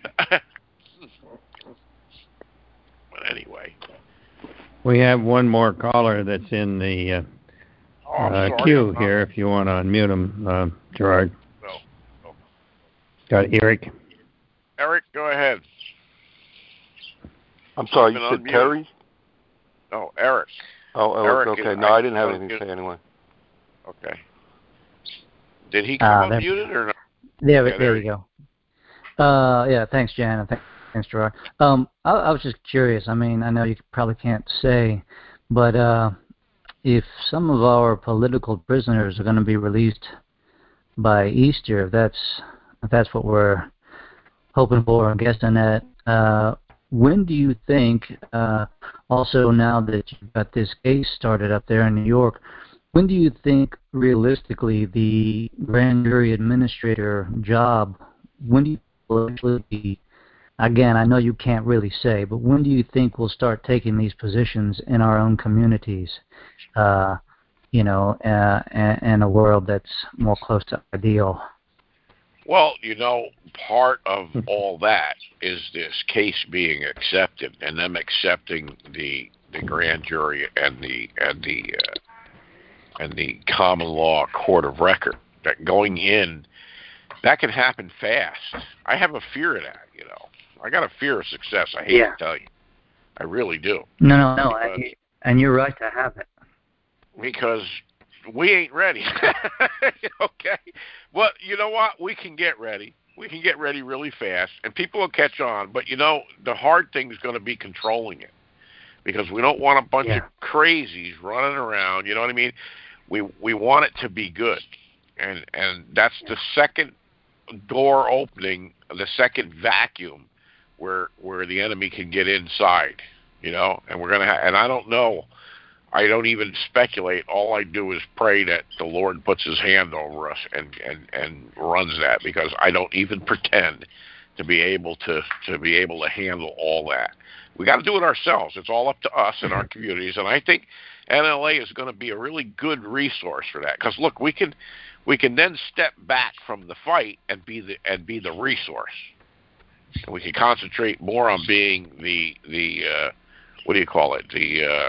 S1: But anyway.
S2: We have one more caller that's in the uh,
S1: oh,
S2: uh,
S1: sorry,
S2: queue
S1: not...
S2: here. If you want to unmute him, uh, Gerard.
S1: No. no.
S2: Got Eric.
S1: Eric, go ahead.
S3: I'm sorry, you said
S1: unmuted.
S3: Terry?
S1: No, Eric.
S3: Oh, Eric,
S1: Eric
S3: okay.
S1: is,
S3: No, I didn't have
S1: I,
S3: anything to say anyway.
S1: Okay. Did he come
S7: uh,
S1: unmuted or not?
S7: There,
S1: Yeah,
S7: there,
S1: there
S7: you go. Uh, yeah, thanks, Jan, and thanks, Gerard. Um, I, I was just curious. I mean, I know you probably can't say, but uh, if some of our political prisoners are going to be released by Easter, if that's if that's what we're hoping for and guessing at, uh, when do you think? Uh, also, now that you've got this case started up there in New York, when do you think realistically the grand jury administrator job? When do you will actually be again, I know you can't really say, but when do you think we'll start taking these positions in our own communities, uh, you know, uh, in a world that's more close to ideal?
S1: Well, you know, part of all that is this case being accepted, and them accepting the the grand jury and the and the uh, and the common law court of record. That going in, that can happen fast. I have a fear of that. You know, I got a fear of success. I hate
S7: yeah.
S1: to tell you, I really do.
S7: No, no, no, because, I, and you're right to have it.
S1: Because we ain't ready. Okay. Well, you know what? We can get ready. We can get ready really fast, and people will catch on. But, you know, the hard thing is going to be controlling it, because we don't want a bunch yeah. of crazies running around. You know what I mean? We we want it to be good, and and that's the second door opening, the second vacuum where where the enemy can get inside. You know, and we're gonna. Ha- and I don't know. I don't even speculate. All I do is pray that the Lord puts his hand over us and, and, and runs that, because I don't even pretend to be able to, to be able to handle all that. We got to do it ourselves. It's all up to us in our communities, and I think N L A is going to be a really good resource for that. Because look, we can we can then step back from the fight and be the and be the resource, and we can concentrate more on being the the uh, what do you call it the uh,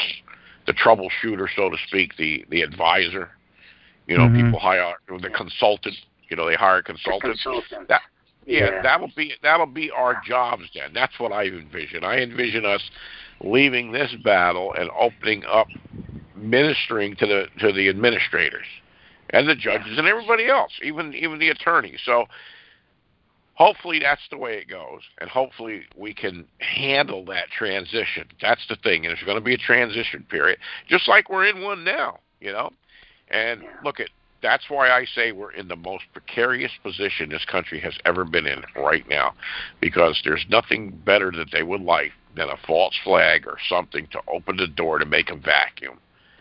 S1: the troubleshooter, so to speak, the, the advisor. You know, mm-hmm. people hire the consultant. You know, they hire consultants.
S7: Consultant.
S1: That, yeah,
S7: yeah,
S1: that'll be that'll be our jobs then. That's what I envision. I envision us leaving this battle and opening up, ministering to the to the administrators and the judges yeah. and everybody else, even even the attorneys. So hopefully that's the way it goes, and hopefully we can handle that transition. That's the thing, and there's going to be a transition period, just like we're in one now, you know. And yeah. look, at that's why I say we're in the most precarious position this country has ever been in right now, because there's nothing better that they would like than a false flag or something to open the door to make a vacuum.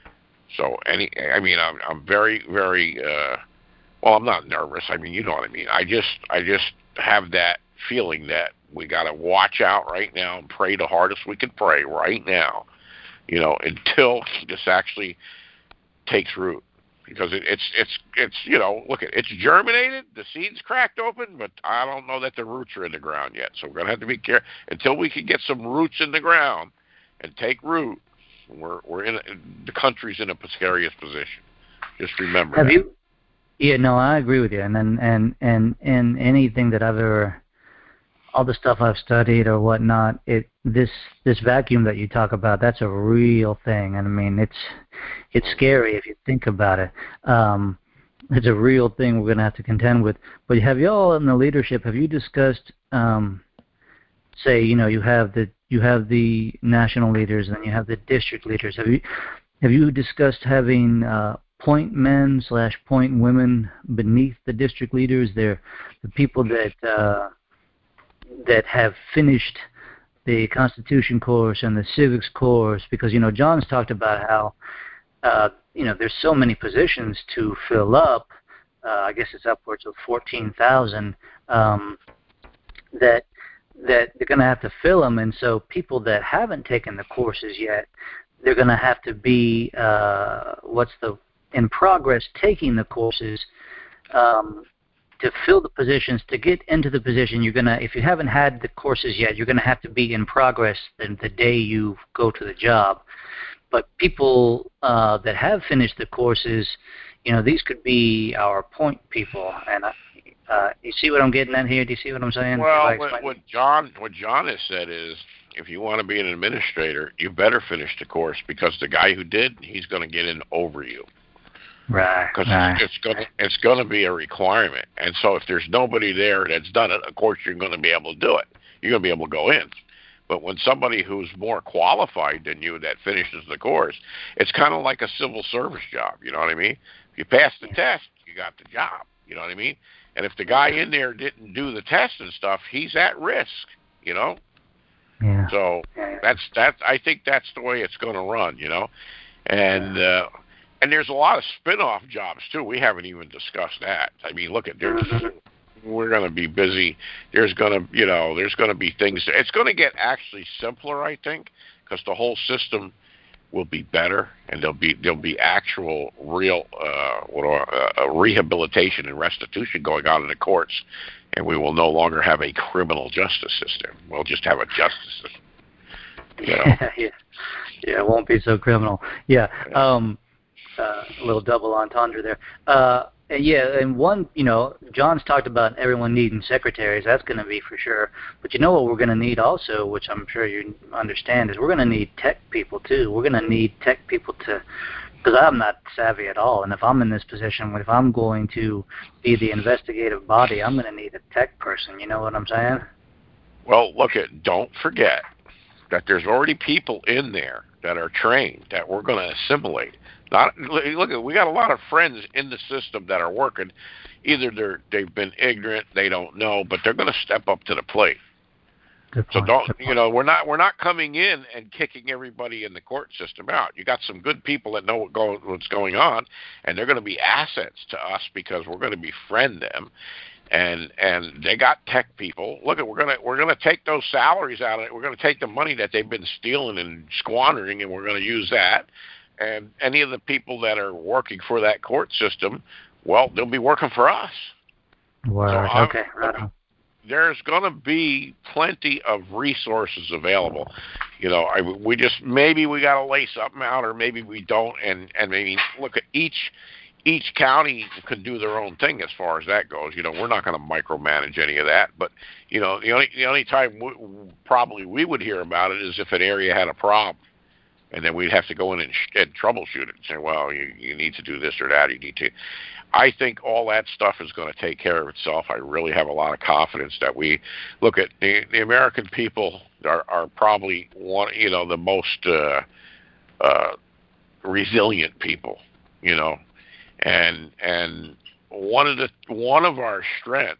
S1: So, any, I mean, I'm I'm very very. Uh, well, I'm not nervous. I mean, you know what I mean. I just I just. have that feeling that we got to watch out right now and pray the hardest we can pray right now, you know, until this actually takes root. Because it, it's, it's, it's, you know, look, it's germinated, the seed's cracked open, but I don't know that the roots are in the ground yet. So we're going to have to be careful until we can get some roots in the ground and take root. We're, we're in, a, the country's in a precarious position. Just remember
S7: have
S1: that.
S7: You- Yeah, no, I agree with you. And and and and, and anything that I've ever, all the stuff I've studied or whatnot, it this this vacuum that you talk about, that's a real thing. And I mean, it's it's scary if you think about it. Um, it's a real thing we're going to have to contend with. But have you all in the leadership, have you discussed, um, say, you know, you have the you have the national leaders and then you have the district leaders. Have you have you discussed having uh, point men slash point women beneath the district leaders? They're the people that uh, that have finished the Constitution course and the civics course, because you know John's talked about how uh, you know there's so many positions to fill up. Uh, I guess it's upwards of fourteen thousand um, that that they're going to have to fill them, and so people that haven't taken the courses yet, they're going to have to be uh, what's the in progress taking the courses um, to fill the positions. To get into the position, you're gonna, if you haven't had the courses yet, you're gonna have to be in progress the, the day you go to the job. But people uh, that have finished the courses, you know, these could be our point people. And uh, you see what I'm getting at here? Do you see what I'm saying?
S1: Well, what, what John what John has said is, if you want to be an administrator, you better finish the course, because the guy who did, he's going to get in over you.
S7: Right.
S1: Because
S7: right.
S1: it's going to, it's going to be a requirement, and so if there's nobody there that's done it, of course you're going to be able to do it. You're going to be able to go in. But when somebody who's more qualified than you that finishes the course, it's kind of like a civil service job. You know what I mean? If you pass the test, you got the job. You know what I mean? And if the guy in there didn't do the test and stuff, he's at risk. You know.
S7: Yeah.
S1: So that's that. I think that's the way it's going to run. You know, and. Uh, And there's a lot of spin-off jobs, too. We haven't even discussed that. I mean, look at there's we're going to be busy. There's going to, you know, there's going to be things. It's going to get actually simpler, I think, because the whole system will be better, and there'll be there'll be actual, real, uh, what are, uh, rehabilitation and restitution going on in the courts, and we will no longer have a criminal justice system. We'll just have a justice system. You know?
S7: Yeah, yeah, yeah. It won't be so criminal. Yeah. Um, uh, a little double entendre there. Uh, and yeah, and one, you know, John's talked about everyone needing secretaries. That's going to be for sure. But you know what we're going to need also, which I'm sure you understand, is we're going to need tech people too. We're going to need tech people to, because I'm not savvy at all. And if I'm in this position, if I'm going to be the investigative body, I'm going to need a tech person. You know what I'm saying?
S1: Well, look at, don't forget that there's already people in there that are trained that we're going to assimilate. Not look at, we got a lot of friends in the system that are working. Either they're they've been ignorant, they don't know, but they're going to step up to the plate.
S7: Good
S1: So
S7: point,
S1: don't
S7: good
S1: you
S7: point.
S1: know we're not we're not coming in and kicking everybody in the court system out. You got some good people that know what go, what's going on, and they're going to be assets to us because we're going to befriend them. And and they got tech people. Look at we're gonna we're gonna take those salaries out of it. We're gonna take the money that they've been stealing and squandering, and we're gonna use that. And any of the people that are working for that court system, well, they'll be working for us.
S7: Word.
S1: So I'm,
S7: Okay, right on.
S1: there's going to be plenty of resources available. You know, I, we just maybe we got to lay something out, or maybe we don't. And and maybe look at each each county can do their own thing as far as that goes. You know, we're not going to micromanage any of that. But you know, the only the only time we, probably we would hear about it is if an area had a problem. And then we'd have to go in and, sh- and troubleshoot it and say, well, you, you need to do this or that. You need to. I think all that stuff is going to take care of itself. I really have a lot of confidence that we look at the, the American people are, are probably one, you know, the most uh, uh, resilient people, you know, and and one of the one of our strengths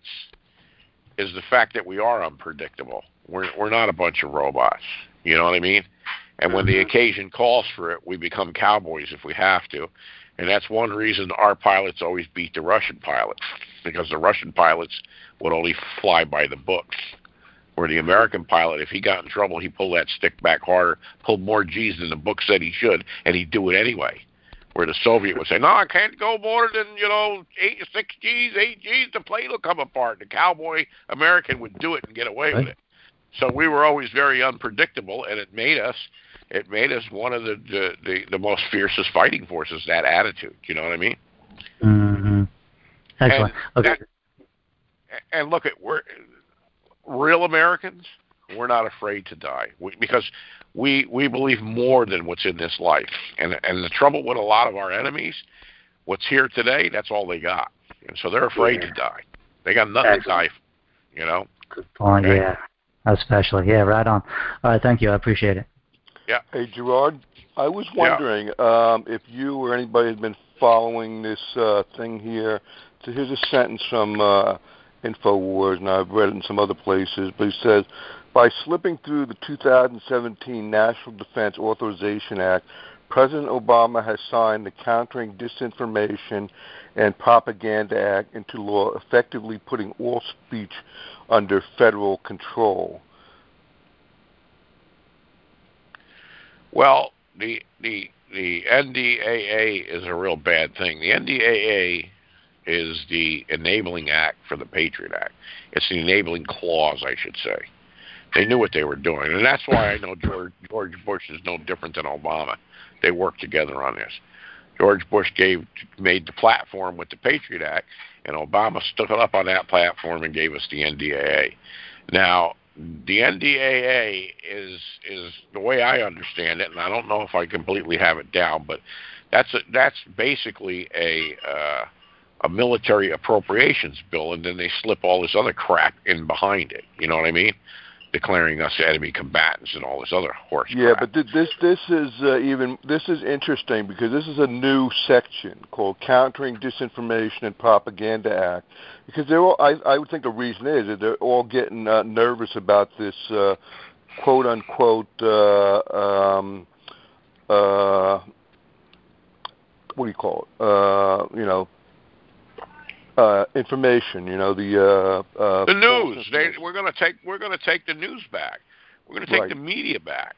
S1: is the fact that we are unpredictable. We're we're not a bunch of robots. You know what I mean? And when the occasion calls for it, we become cowboys if we have to. And that's one reason our pilots always beat the Russian pilots, because the Russian pilots would only fly by the books. Where the American pilot, if he got in trouble, he pulled that stick back harder, pulled more G's than the book said he should, and he'd do it anyway. Where the Soviet would say, no, I can't go more than, you know, eight, six G's, eight G's, the plane will come apart. The cowboy American would do it and get away with it. So we were always very unpredictable, and it made us it made us one of the, the, the, the most fiercest fighting forces, that attitude. You know what I mean?
S7: Mm-hmm. Excellent.
S1: And
S7: okay.
S1: That, and look, at we're real Americans. We're not afraid to die we, because we we believe more than what's in this life. And and the trouble with a lot of our enemies, what's here today, that's all they got, and so they're afraid
S7: Yeah.
S1: to die. They got nothing
S7: Excellent.
S1: to die for, you know.
S7: Good point.
S1: Okay?
S7: Yeah. Especially. Yeah. Right on. All right. Thank you. I appreciate it.
S1: Yeah.
S3: Hey, Gerard, I was wondering yeah. um, if you or anybody had been following this uh, thing here. So here's a sentence from uh, InfoWars, and I've read it in some other places, but it says, by slipping through the two thousand seventeen National Defense Authorization Act, President Obama has signed the Countering Disinformation and Propaganda Act into law, effectively putting all speech under federal control.
S1: Well, the the the N D A A is a real bad thing. The N D A A is the enabling act for the Patriot Act. It's the enabling clause, I should say. They knew what they were doing, and that's why I know George George Bush is no different than Obama. They worked together on this. George Bush gave made the platform with the Patriot Act, and Obama stood up on that platform and gave us the N D A A. Now, the N D A A is is the way I understand it, and I don't know if I completely have it down, but that's a, that's basically a uh, a military appropriations bill, and then they slip all this other crap in behind it. You know what I mean? Declaring us enemy combatants and all this other horse
S3: yeah,
S1: crap.
S3: but th- this this is uh, even this is interesting because this is a new section called Countering Disinformation and Propaganda Act. Because they're all, I, I would think the reason is that they're all getting uh, nervous about this uh, quote unquote uh, um, uh, what do you call it? Uh, you know, uh, information. You know, the uh, uh,
S1: the news. They, we're going to take we're going to take the news back. We're going to take
S3: right.
S1: the media back,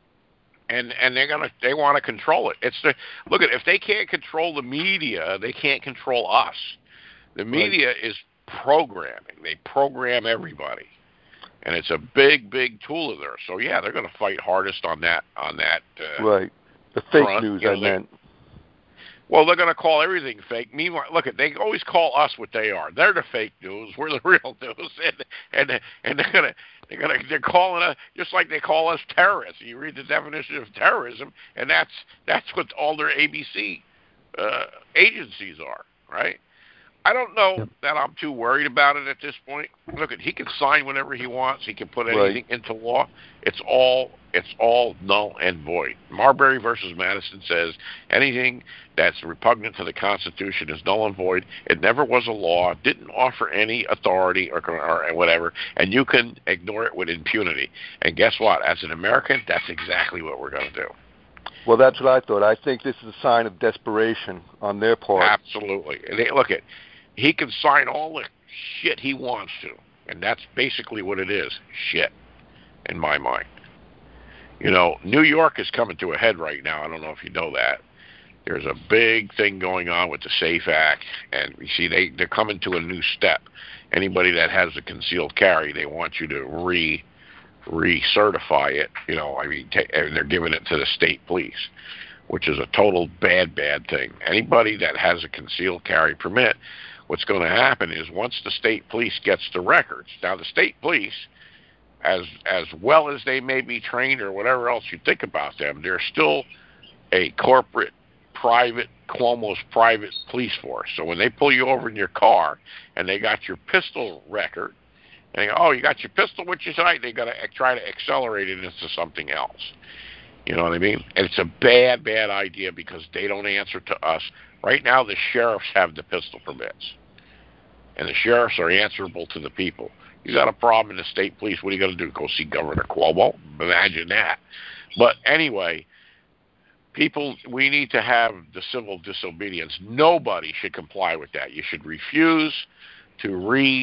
S1: and and they're going to they want to control it. It's the look at if they can't control the media, they can't control us. The media right. is programming. They program everybody, and it's a big big tool of theirs. So yeah, they're going to fight hardest on that on that. Uh,
S3: right. The fake
S1: front.
S3: news.
S1: You know,
S3: I
S1: they,
S3: meant.
S1: Well, they're going to call everything fake. Meanwhile, look, at they always call us what they are. They're the fake news. We're the real news, and and and they're gonna they're gonna they're calling us just like they call us terrorists. You read the definition of terrorism, and that's that's what all their A B C uh, agencies are, right? I don't know yep. that I'm too worried about it at this point. Look, at he can sign whenever he wants. He can put anything right. into law. It's all it's all null and void. Marbury versus Madison says anything that's repugnant to the Constitution is null and void. It never was a law. Didn't offer any authority or, or whatever, and you can ignore it with impunity. And guess what? As an American, that's exactly what we're going to do.
S3: Well, that's what I thought. I think this is a sign of desperation on their part.
S1: Absolutely. And they, look at. He can sign all the shit he wants to, and that's basically what it is, shit, in my mind. You know, New York is coming to a head right now. I don't know if you know that. There's a big thing going on with the SAFE Act, and you see, they, they're coming to a new step. Anybody that has a concealed carry, they want you to re, re-certify it. You know, I mean, t- and they're giving it to the state police, which is a total bad, bad thing. Anybody that has a concealed carry permit, what's going to happen is once the state police gets the records, now the state police, as as well as they may be trained or whatever else you think about them, they're still a corporate, private, almost private police force. So when they pull you over in your car and they got your pistol record, and they go, oh, you got your pistol with you tonight, they got to try to accelerate it into something else. You know what I mean? And it's a bad, bad idea because they don't answer to us. Right now, the sheriffs have the pistol permits, and the sheriffs are answerable to the people. You got a problem in the state police, what are you going to do? Go see Governor Cuomo? Imagine that. But anyway, people, we need to have the civil disobedience. Nobody should comply with that. You should refuse to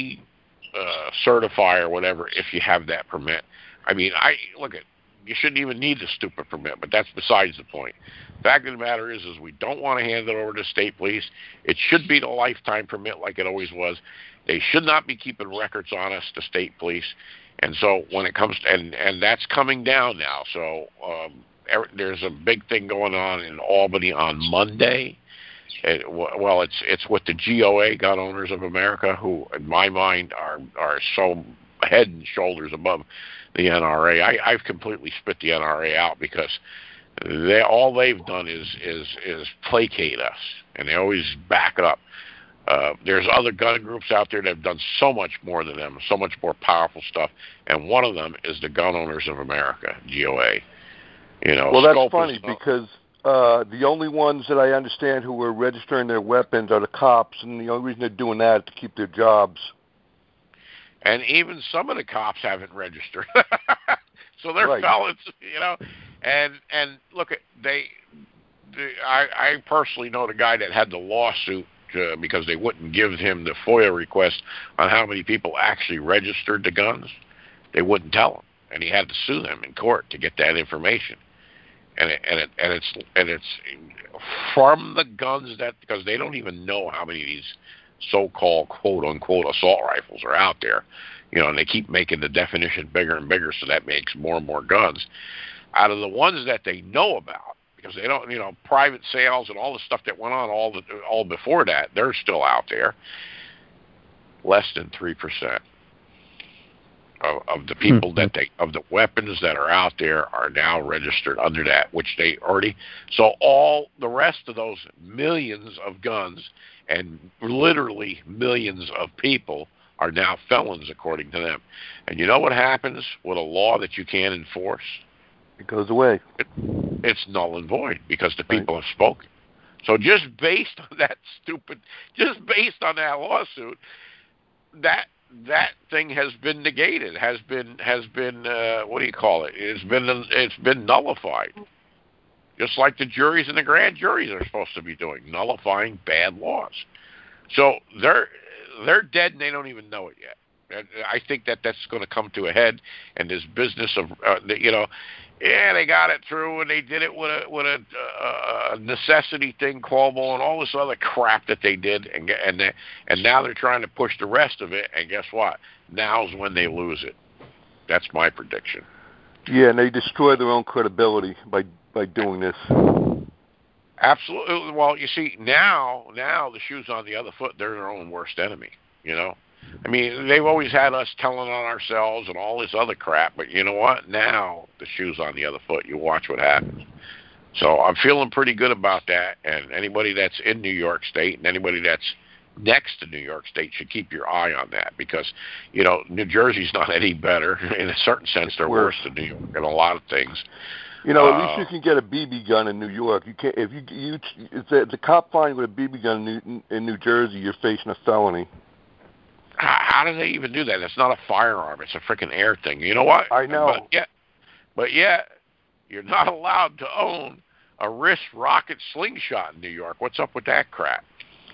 S1: re-certify uh, or whatever if you have that permit. I mean, I look at. You shouldn't even need the stupid permit, but that's besides the point. The fact of the matter is, is we don't want to hand it over to state police. It should be the lifetime permit like it always was. They should not be keeping records on us, the state police. And so when it comes to, and, and that's coming down now. So um, er, there's a big thing going on in Albany on Monday. It, well, it's it's with the G O A, Gun Owners of America, who, in my mind, are are so head and shoulders above the N R A. I, I've completely spit the N R A out because they all they've done is is is placate us, and they always back up. Uh, there's other gun groups out there that have done so much more than them, so much more powerful stuff, and one of them is the Gun Owners of America, G O A. You know,
S3: well, that's
S1: Scope
S3: funny
S1: is,
S3: because uh, the only ones that I understand who are registering their weapons are the cops, and the only reason they're doing that is to keep their jobs.
S1: And even some of the cops haven't registered, so they're
S3: right.
S1: felons, you know. And and look, at they, they I, I personally know the guy that had the lawsuit uh, because they wouldn't give him the FOIA request on how many people actually registered the guns. They wouldn't tell him, and he had to sue them in court to get that information. And it, and it, and it's and it's from the guns that because they don't even know how many of these so-called quote-unquote assault rifles are out there, you know, and they keep making the definition bigger and bigger, so that makes more and more guns. Out of the ones that they know about, because they don't, you know, private sales and all the stuff that went on all the all before that, they're still out there. Less than three percent of, of the people mm-hmm. that they of the weapons that are out there are now registered under that, which they already. So all the rest of those millions of guns and literally millions of people are now felons according to them. And you know what happens with a law that you can't enforce?
S3: It goes away.
S1: It, it's null and void because the
S3: right.
S1: people have spoken. So just based on that stupid, just based on that lawsuit, that that thing has been negated, has been has been uh, what do you call it? It's been it's been nullified. Just like the juries and the grand juries are supposed to be doing, nullifying bad laws. So they're they're dead and they don't even know it yet. And I think that that's going to come to a head, and this business of uh, you know, yeah, they got it through and they did it with a with a, uh, necessity thing, Cuomo, and all this other crap that they did, and and they, and now they're trying to push the rest of it. And guess what? Now's when they lose it. That's my prediction.
S3: Yeah, and they destroy their own credibility by by doing this.
S1: Absolutely. Well, you see, now now the shoe's on the other foot. They're their own worst enemy. You know. I mean, they've always had us telling on ourselves and all this other crap, but you know what? Now the shoe's on the other foot. You watch what happens. So I'm feeling pretty good about that, and anybody that's in New York State and anybody that's next to New York State should keep your eye on that, because, you know, New Jersey's not any better. In a certain sense, they're worse, worse than New York in a lot of things.
S3: You know, at
S1: uh,
S3: least you can get a B B gun in New York. You can't if you you if the, the cop finds you with a B B gun in New, in New Jersey, you're facing a felony.
S1: How do they even do that? It's not a firearm. It's a freaking air thing. You know what?
S3: I know.
S1: But yet, but yet, you're not allowed to own a wrist rocket slingshot in New York. What's up with that crap?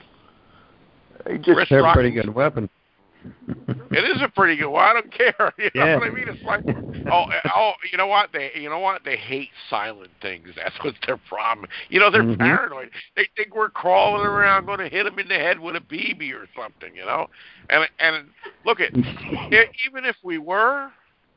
S2: They just, they're a pretty good weapon.
S1: It is a pretty good one. I don't care. You know
S2: yeah.
S1: what I mean? It's like, oh, oh, you know what? They, you know what? They hate silent things. That's what's their problem. You know, they're
S2: mm-hmm.
S1: paranoid. They think we're crawling around, going to hit them in the head with a B B or something. You know, and and look at, even if we were,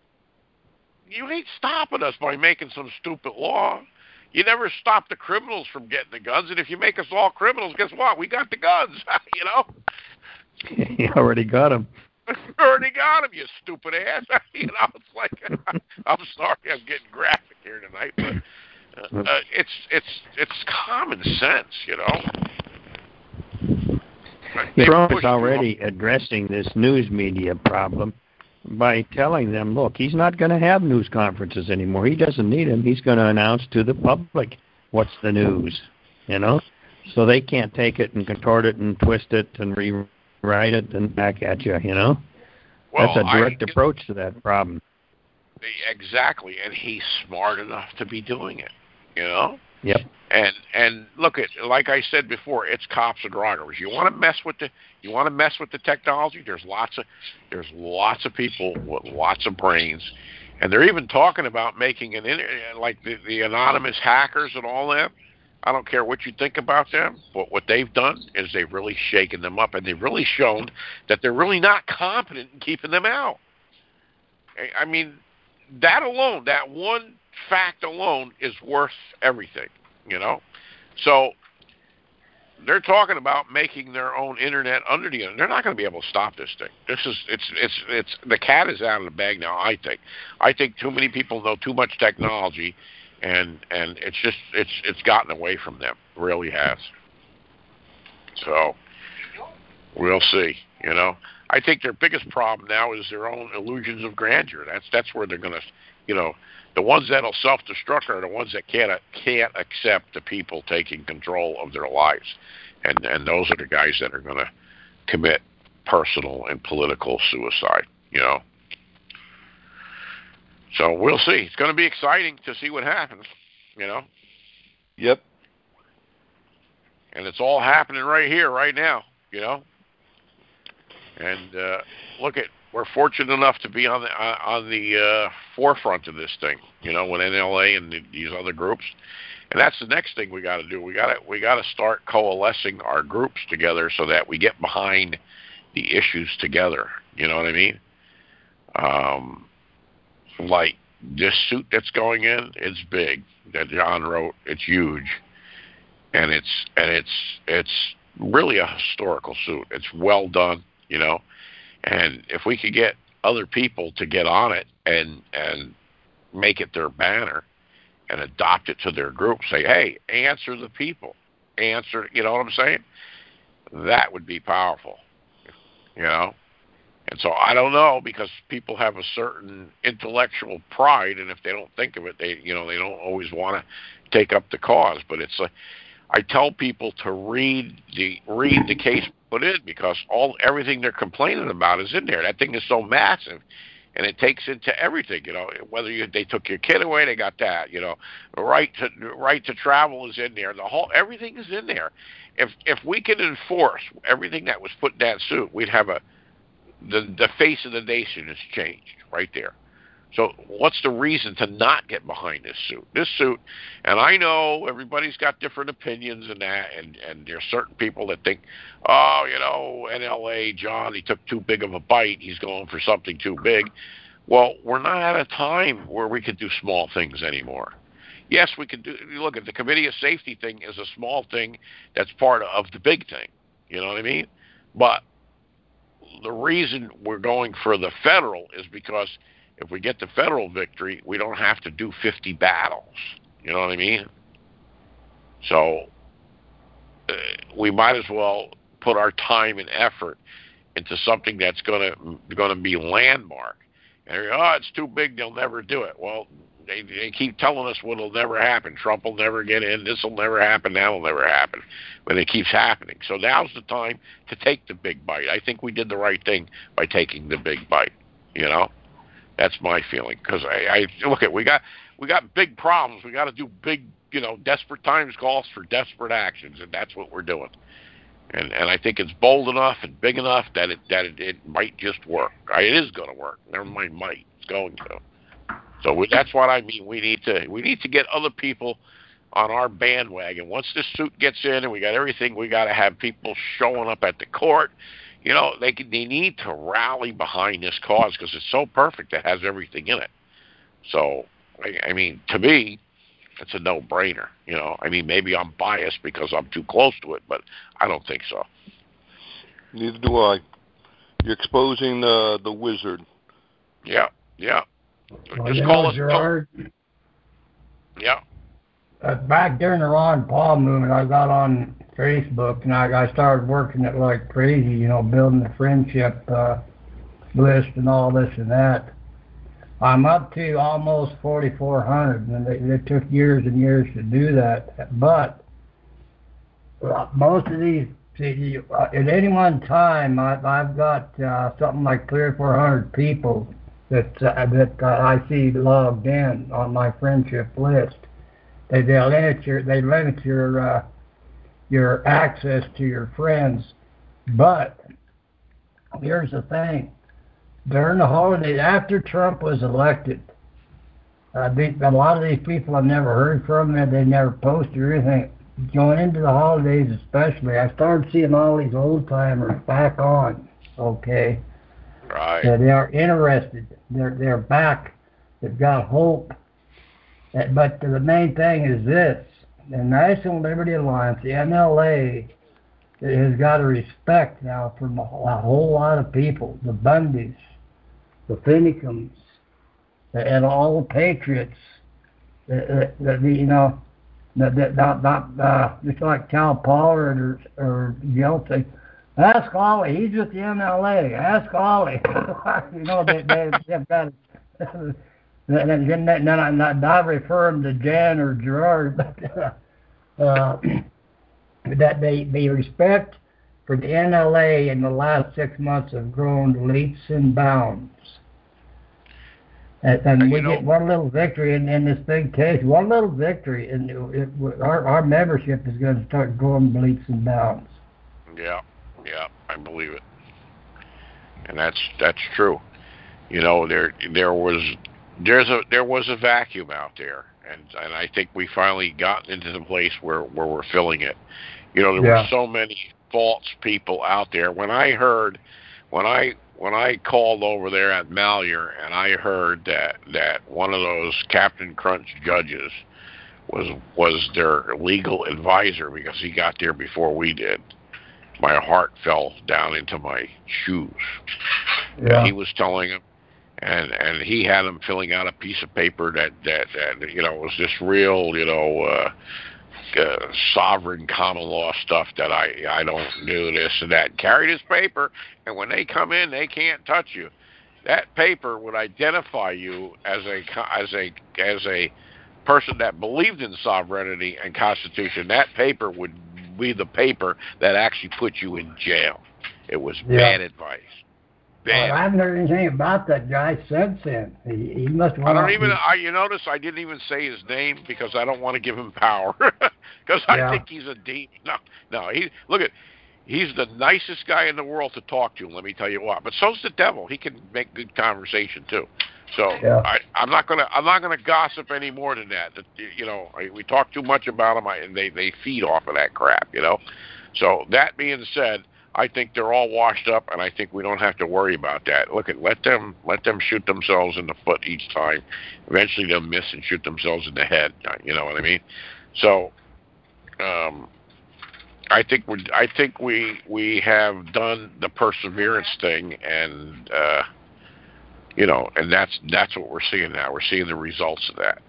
S1: you ain't stopping us by making some stupid law. You never stop the criminals from getting the guns, and if you make us all criminals, guess what? We got the guns. You know.
S2: You already got them.
S1: You already got him, you stupid ass. You know, it's like, I'm sorry, I'm getting graphic here tonight, but uh, uh, it's it's it's common sense, you know.
S2: Trump is already addressing this news media problem by telling them, look, he's not going to have news conferences anymore. He doesn't need them. He's going to announce to the public what's the news, you know, so they can't take it and contort it and twist it and re. Write it and back at you, you know?
S1: Well,
S2: that's a direct
S1: I,
S2: approach to that problem.
S1: Exactly, and he's smart enough to be doing it, you know?
S2: Yep.
S1: And and look at, like I said before, it's cops and drivers. You want to mess with the you want to mess with the technology? There's lots of there's lots of people with lots of brains, and they're even talking about making an like the, the anonymous hackers and all that. I don't care what you think about them, but what they've done is they've really shaken them up, and they've really shown that they're really not competent in keeping them out. I mean, that alone, that one fact alone is worth everything, you know? So they're talking about making their own internet under the internet. They're not going to be able to stop this thing. This is, it's, it's, it's, the cat is out of the bag now, I think. I think too many people know too much technology. And and it's just it's it's gotten away from them, it really has. So we'll see. You know, I think their biggest problem now is their own illusions of grandeur. That's that's where they're gonna, you know, the ones that'll self-destruct are the ones that can't can't accept the people taking control of their lives, and and those are the guys that are gonna commit personal and political suicide. You know. So we'll see. It's going to be exciting to see what happens, you know.
S3: Yep.
S1: And it's all happening right here, right now, you know. And uh, look at, we're fortunate enough to be on the uh, on the uh, forefront of this thing, you know, with N L A and the, these other groups. And that's the next thing we got to do. We got to we got to start coalescing our groups together so that we get behind the issues together. You know what I mean? Um. Like this suit that's going in, it's big. That John wrote, it's huge, and it's and it's it's really a historical suit. It's well done, you know. And if we could get other people to get on it and and make it their banner and adopt it to their group, say, hey, answer the people, answer. You know what I'm saying? That would be powerful, you know. And so I don't know, because people have a certain intellectual pride, and if they don't think of it, they you know they don't always want to take up the cause. But it's like I tell people to read the read the case put in, because all everything they're complaining about is in there. That thing is so massive. and it takes into everything. You know, whether you, they took your kid away, they got that. You know, right to right to travel is in there. The whole everything is in there. If if we could enforce everything that was put in that suit, we'd have a the the face of the nation has changed right there. So what's the reason to not get behind this suit? This suit, and I know everybody's got different opinions in that, and, and there's certain people that think, oh, you know, N L A, John, he took too big of a bite. He's going for something too big. Well, we're not at a time where we can do small things anymore. Yes, we can do, look at the Committee of Safety thing is a small thing that's part of the big thing. You know what I mean? But the reason we're going for the federal is because if we get the federal victory, we don't have to do fifty battles. You know what I mean? So uh, we might as well put our time and effort into something that's going to going to be landmark. And oh, it's too big; they'll never do it. Well, they they keep telling us what'll never happen. Trump will never get in. This will never happen. That'll never happen. But it keeps happening. So now's the time to take the big bite. I think we did the right thing by taking the big bite. You know. That's my feeling, because I, I look at we got we got big problems. We got to do big, you know, desperate times calls for desperate actions, and that's what we're doing. And and I think it's bold enough and big enough that it that it, it might just work. It is going to work. Never mind, might. It's going to. So we, that's what I mean. We need to we need to get other people on our bandwagon. Once this suit gets in and we got everything, we got to have people showing up at the court. You know, they they need to rally behind this cause because it's so perfect. It has everything in it. So, I, I mean, to me, it's a no-brainer. You know, I mean, maybe I'm biased because I'm too close to it, but I don't think so.
S3: Neither do I. You're exposing the the wizard.
S1: Yeah, yeah.
S4: Well,
S1: Just
S4: you
S1: call
S4: know,
S1: us.
S4: Gerard,
S1: Yeah.
S4: uh, back during the Ron Paul movement, I got on Facebook, and I, I started working it like crazy, you know, building the friendship uh, list and all this and that. I'm up to almost forty-four hundred, and it, it took years and years to do that. But uh, most of these, see, uh, at any one time, I've, I've got uh, something like three or four hundred people that uh, that uh, I see logged in on my friendship list. They they limit your they limit your uh, your access to your friends. But here's the thing. During the holidays, after Trump was elected, uh, they, a lot of these people I've never heard from, and they never posted or anything. Going into the holidays especially, I started seeing all these old-timers back on, okay?
S1: Right.
S4: So they are interested. They're, they're back. They've got hope. But the main thing is this. The National Liberty Alliance, the N L A, has got a respect now from a whole lot of people. The Bundys, the Finicums, and all the patriots. That, that, you know, that, that not, not uh, just like Cal Pollard or, or Yeltsin. Ask Ollie. He's with the N L A. Ask Ollie. You know, they, they, they've got. And then, then I, not refer them to Jan or Gerard, but uh, uh, that they, they respect for the N L A in the last six months have grown leaps and bounds. And, and, and we know, get one little victory in, in this big case, one little victory, and it, it, our, our membership is going to start growing leaps and bounds.
S1: Yeah, yeah, I believe it. And that's that's true. You know, there there was there's a there was a vacuum out there, and and I think we finally got into the place where, where we're filling it. You know, there yeah. were so many false people out there. When I heard, when I when I called over there at Malheur, and I heard that, that one of those Captain Crunch judges was was their legal advisor because he got there before we did, my heart fell down into my shoes. Yeah. And he was telling him, and and he had him filling out a piece of paper that that, that you know was this real you know uh, uh, sovereign common law stuff that I I don't do this and that. Carried his paper, and when they come in, they can't touch you. That paper would identify you as a as a as a person that believed in sovereignty and constitution. That paper would be the paper that actually put you in jail. It was yeah. bad advice. bad.
S4: Well, I haven't heard anything about that guy since then. He, he must have
S1: I
S4: went
S1: don't
S4: off
S1: even.
S4: his-
S1: I you notice I didn't even say his name because I don't want to give him power because I
S4: Yeah.
S1: think he's a demon. No, no. He look at. He's the nicest guy in the world to talk to. Let me tell you what. But so's the devil. He can make good conversation too. So
S4: Yeah.
S1: I, I'm not gonna. I'm not gonna gossip any more than that. That you know, I, we talk too much about them, I, and they they feed off of that crap. You know. So that being said, I think they're all washed up, and I think we don't have to worry about that. Look at let them let them shoot themselves in the foot each time. Eventually, they'll miss and shoot themselves in the head. You know what I mean? So, um, I think we I think we we have done the perseverance thing, and uh, you know, and that's that's what we're seeing now. We're seeing the results of that.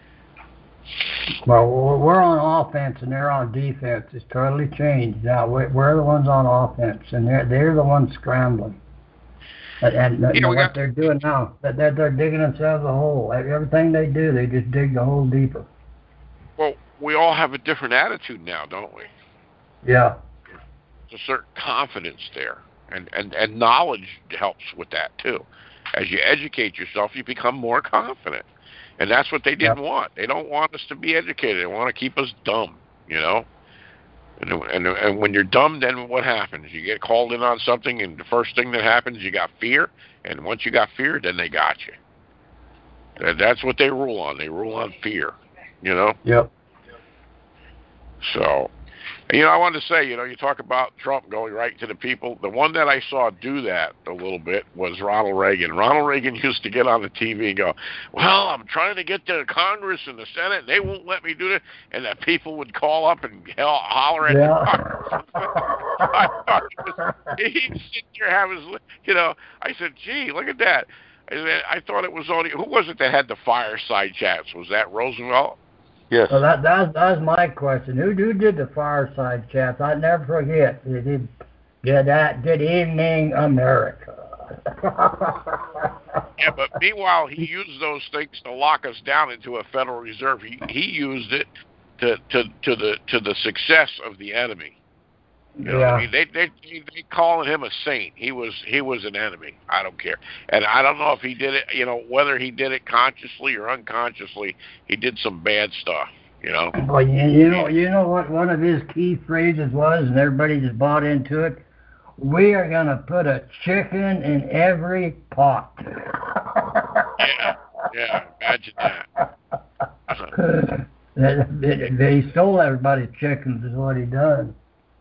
S4: Well, we're on offense and they're on defense. It's totally changed now. We're, we're the ones on offense, and they're they're the ones scrambling. And, and
S1: Yeah,
S4: you know,
S1: we
S4: what
S1: got-
S4: they're doing now, that they're, they're digging themselves a hole. Everything they do, they just dig the hole deeper.
S1: Well, we all have a different attitude now, don't we?
S4: Yeah.
S1: There's a certain confidence there, and, and, and knowledge helps with that too. As you educate yourself, you become more confident, and that's what they didn't
S4: Yep.
S1: want. They don't want us to be educated. They want to keep us dumb, you know. And, and and when you're dumb, then what happens? You get called in on something, and the first thing that happens, you got fear, and once you got fear, then they got you. And that's what they rule on. They rule on fear, you know.
S4: Yep.
S1: So. You know, I wanted to say, you know, you talk about Trump going right to the people. The one that I saw do that a little bit was Ronald Reagan. Ronald Reagan used to get on the T V and go, well, I'm trying to get to Congress and the Senate, and they won't let me do it. And the people would call up and hell, holler at
S4: Yeah.
S1: him. I thought he was, he'd sit there, have his, you know, I said, gee, look at that. I, said, I thought it was only, who was it that had the fireside chats? Was that Roosevelt?
S3: Yes.
S4: Well, that that's that's my question. Who who did the fireside chats? I never forget. Did did, did that? Did Evening America?
S1: Yeah, but meanwhile, he used those things to lock us down into a Federal Reserve. He he used it to to to the to the success of the enemy. You know
S4: Yeah.
S1: what I mean? They they they calling him a saint. He was he was an enemy. I don't care, and I don't know if he did it. You know, whether he did it consciously or unconsciously, he did some bad stuff. You know.
S4: Well, you, you know, you know what one of his key phrases was, and everybody just bought into it. We are gonna put a chicken in every pot.
S1: Yeah, yeah. Imagine that.
S4: They, they, he stole everybody's chickens, is what he done.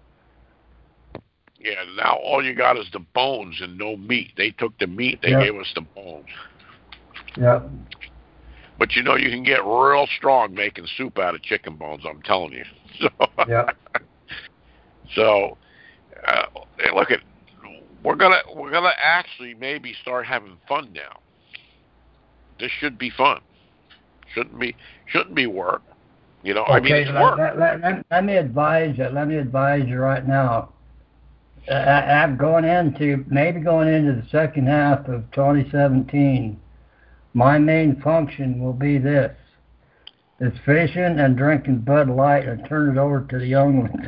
S1: Yeah. Now all you got is the bones and no meat. They took the meat. They
S4: Yep.
S1: gave us the bones.
S4: Yep.
S1: But you know, you can get real strong making soup out of chicken bones. I'm telling you. So,
S4: Yep.
S1: so uh, hey, look at we're gonna we're gonna actually maybe start having fun now. This should be fun. Shouldn't be shouldn't be work. You know, I mean
S4: Okay,
S1: it's
S4: let,
S1: work.
S4: let, let, let, let me advise you. Let me advise you right now. Uh, I, I'm going into maybe going into the second half of twenty seventeen. My main function will be this: is fishing and drinking Bud Light, and turn it over to the young ones.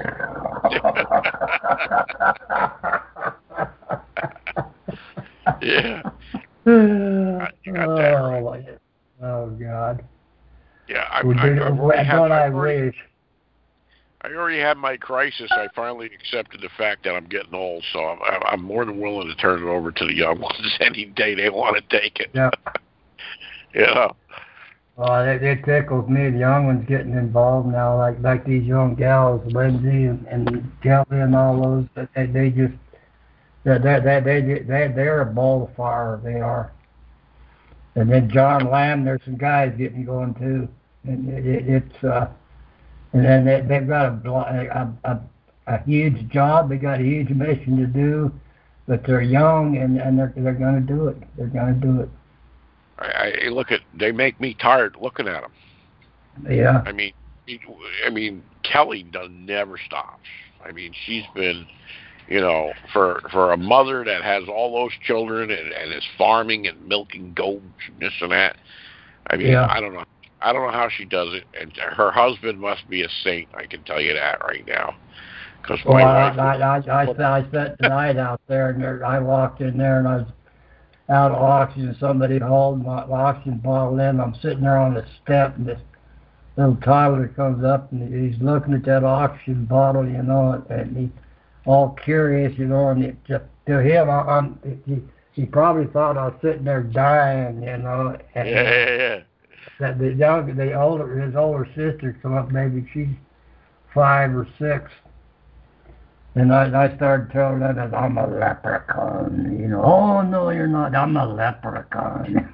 S1: Yeah. You got that right.
S4: Oh, oh God.
S1: Yeah, I've,
S4: We
S1: I've,
S4: did
S1: I've already had
S4: what
S1: my,
S4: I
S1: I've already,
S4: wish.
S1: I already had my crisis. I finally accepted the fact that I'm getting old, so I'm, I'm more than willing to turn it over to the young ones any day they want to take it.
S4: Yep.
S1: You know.
S4: Oh, it, it tickles me. The young ones getting involved now, like like these young gals, Lindsay and, and Kelly and all those. That they, they just they they they they they they're a ball of fire. They are. And then John Lamb, there's some guys getting going too, and it, it, it's uh, and then they, they've got a, a a a huge job. They got a huge mission to do, but they're young and and they're they're going to do it. They're going to do it.
S1: I, I look at they make me tired looking at them.
S4: Yeah.
S1: I mean, I mean Kelly does never stops. I mean, she's been, you know, for for a mother that has all those children and, and is farming and milking goats and this and that. I mean,
S4: Yeah.
S1: I don't know. I don't know how she does it. And her husband must be a saint. I can tell you that right now. Because
S4: Well,
S1: my
S4: I,
S1: wife
S4: I,
S1: was,
S4: I, I, I spent the night out there, and there, I walked in there, and I was out of oxygen. Somebody hauled my oxygen bottle in. I'm sitting there on the step, and this little toddler comes up, and he's looking at that oxygen bottle, you know, and he's all curious, you know, and it just, to him, I, I'm, he, he probably thought I was sitting there dying, you know. And,
S1: yeah, yeah, yeah.
S4: That the young, the older, his older sister come up, maybe she's five or six. And I, I started telling her that I'm a leprechaun, you know. Oh, no, you're not. I'm a leprechaun.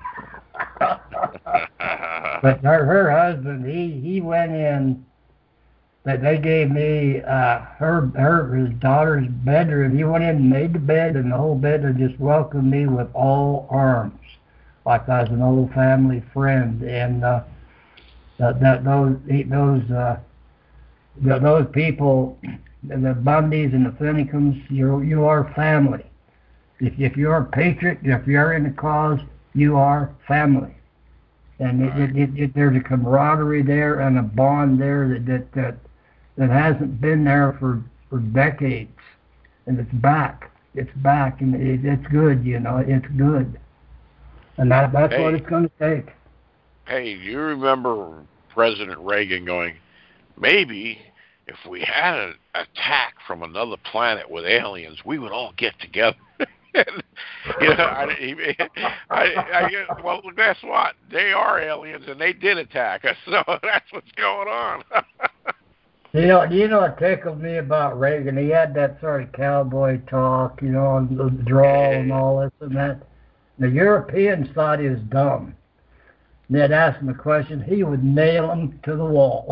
S4: But her, her husband, he, he went in, that they gave me uh, her, her, his daughter's bedroom. He went in and made the bed, and the whole bedroom just welcomed me with all arms, like I was an old family friend. And uh, that, that those, those, uh, those people, the Bundys and the Finnecums, you you are family. If if you're a patriot, if you're in the cause, you are family. And it, it, it, it, there's a camaraderie there and a bond there that that that, that hasn't been there for, for decades, and it's back. It's back, and it, it's good. You know, it's good. And that that's
S1: hey,
S4: what it's going to take.
S1: Hey, do you remember President Reagan going, maybe if we had an attack from another planet with aliens, we would all get together. And, you know, I, I, I, well, guess what? They are aliens, and they did attack us, so that's what's going on.
S4: You know, you know what tickled me about Reagan? He had that sort of cowboy talk, you know, and the drawl and all this and that. The Europeans thought he was dumb. They'd ask him a question, he would nail him to the wall.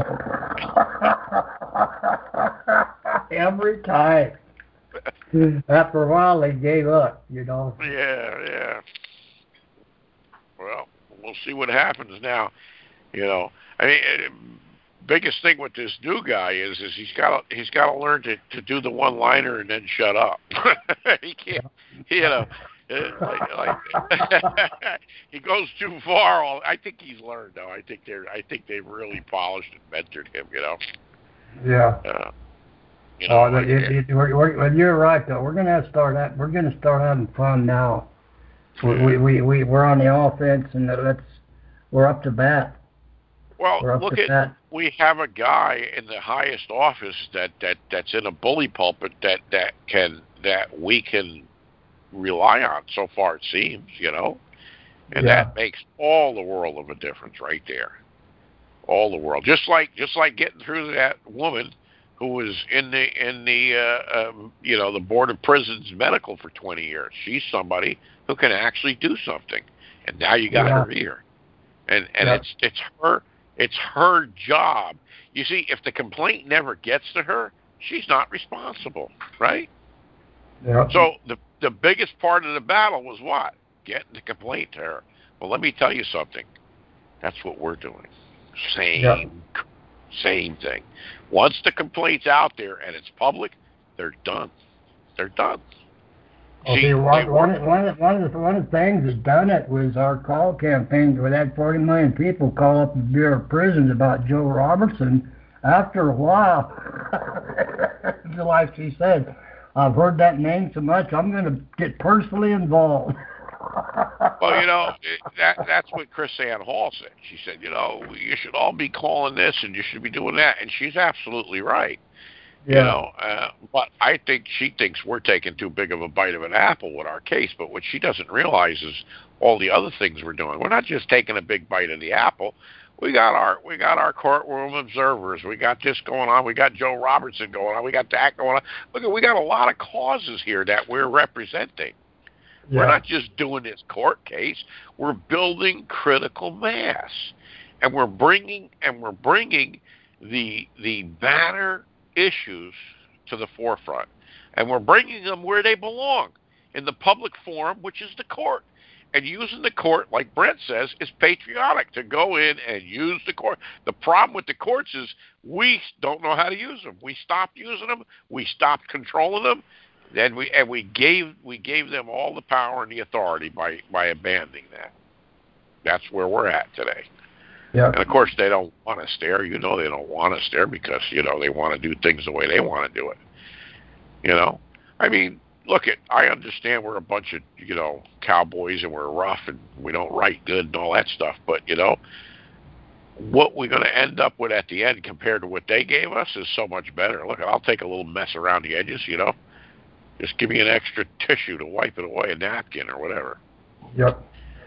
S4: Every time. After a while, they gave up, you know.
S1: Yeah, yeah. Well, we'll see what happens now. You know, I mean, biggest thing with this new guy is, is he's got he's got to learn to, to do the one-liner and then shut up. He can't, you know. Like, like he goes too far. I think he's learned, though. I think they're. I think they've really polished and mentored him. You know.
S4: Yeah.
S1: Uh, you know.
S4: Oh,
S1: like,
S4: it, it, we're, we're, you're right, though. We're gonna have to start. That, we're gonna start having fun now. We we we, we we're on the offense, and let's. We're up to bat.
S1: Well,
S4: we're up
S1: look
S4: to
S1: at.
S4: bat.
S1: We have a guy in the highest office that, that that's in a bully pulpit that that can that we can rely on. So far, it seems, you know, and
S4: Yeah.
S1: that makes all the world of a difference right there. All the world, just like just like getting through that woman who was in the in the uh, um, you know, the Board of Prisons medical for twenty years. She's somebody who can actually do something, and now you got
S4: Yeah.
S1: her here, and and
S4: Yeah.
S1: it's it's her it's her job. You see, if the complaint never gets to her, she's not responsible, right?
S4: Yeah.
S1: So the the biggest part of the battle was what? Getting the complaint to her. Well, let me tell you something. That's what we're doing. Same,
S4: Yeah.
S1: same thing. Once the complaint's out there and it's public, they're done. They're done.
S4: Well,
S1: See,
S4: see,
S1: they
S4: one, one,
S1: work.
S4: one, of the, one, of the, one of the things that done it was our call campaign. We had forty million people call up the Bureau of Prisons about Joe Robertson. After a while, like she said, I've heard that name so much, I'm going to get personally involved.
S1: Well, you know, that that's what Chris Ann Hall said. She said, you know, you should all be calling this and you should be doing that. And she's absolutely right.
S4: Yeah.
S1: You know, uh, but I think she thinks we're taking too big of a bite of an apple with our case. But what she doesn't realize is all the other things we're doing. We're not just taking a big bite of the apple. We got our we got our courtroom observers. We got this going on. We got Joe Robertson going on. We got that going on. Look, we got a lot of causes here that we're representing.
S4: Yeah.
S1: We're not just doing this court case. We're building critical mass, and we're bringing and we're bringing the the banner issues to the forefront, and we're bringing them where they belong, in the public forum, which is the court. And using the court, like Brent says, is patriotic, to go in and use the court. The problem with the courts is we don't know how to use them. We stopped using them. We stopped controlling them. Then we and we gave we gave them all the power and the authority by, by abandoning that. That's where we're at today.
S4: Yeah.
S1: And of course they don't want us there. You know they don't want us there because, you know, they want to do things the way they want to do it. You know, I mean, look at. I understand we're a bunch of you know cowboys and we're rough and we don't write good and all that stuff, but you know, what we're going to end up with at the end compared to what they gave us is so much better. Look, I'll take a little mess around the edges, you know. Just give me an extra tissue to wipe it away, a napkin or whatever.
S4: Yep.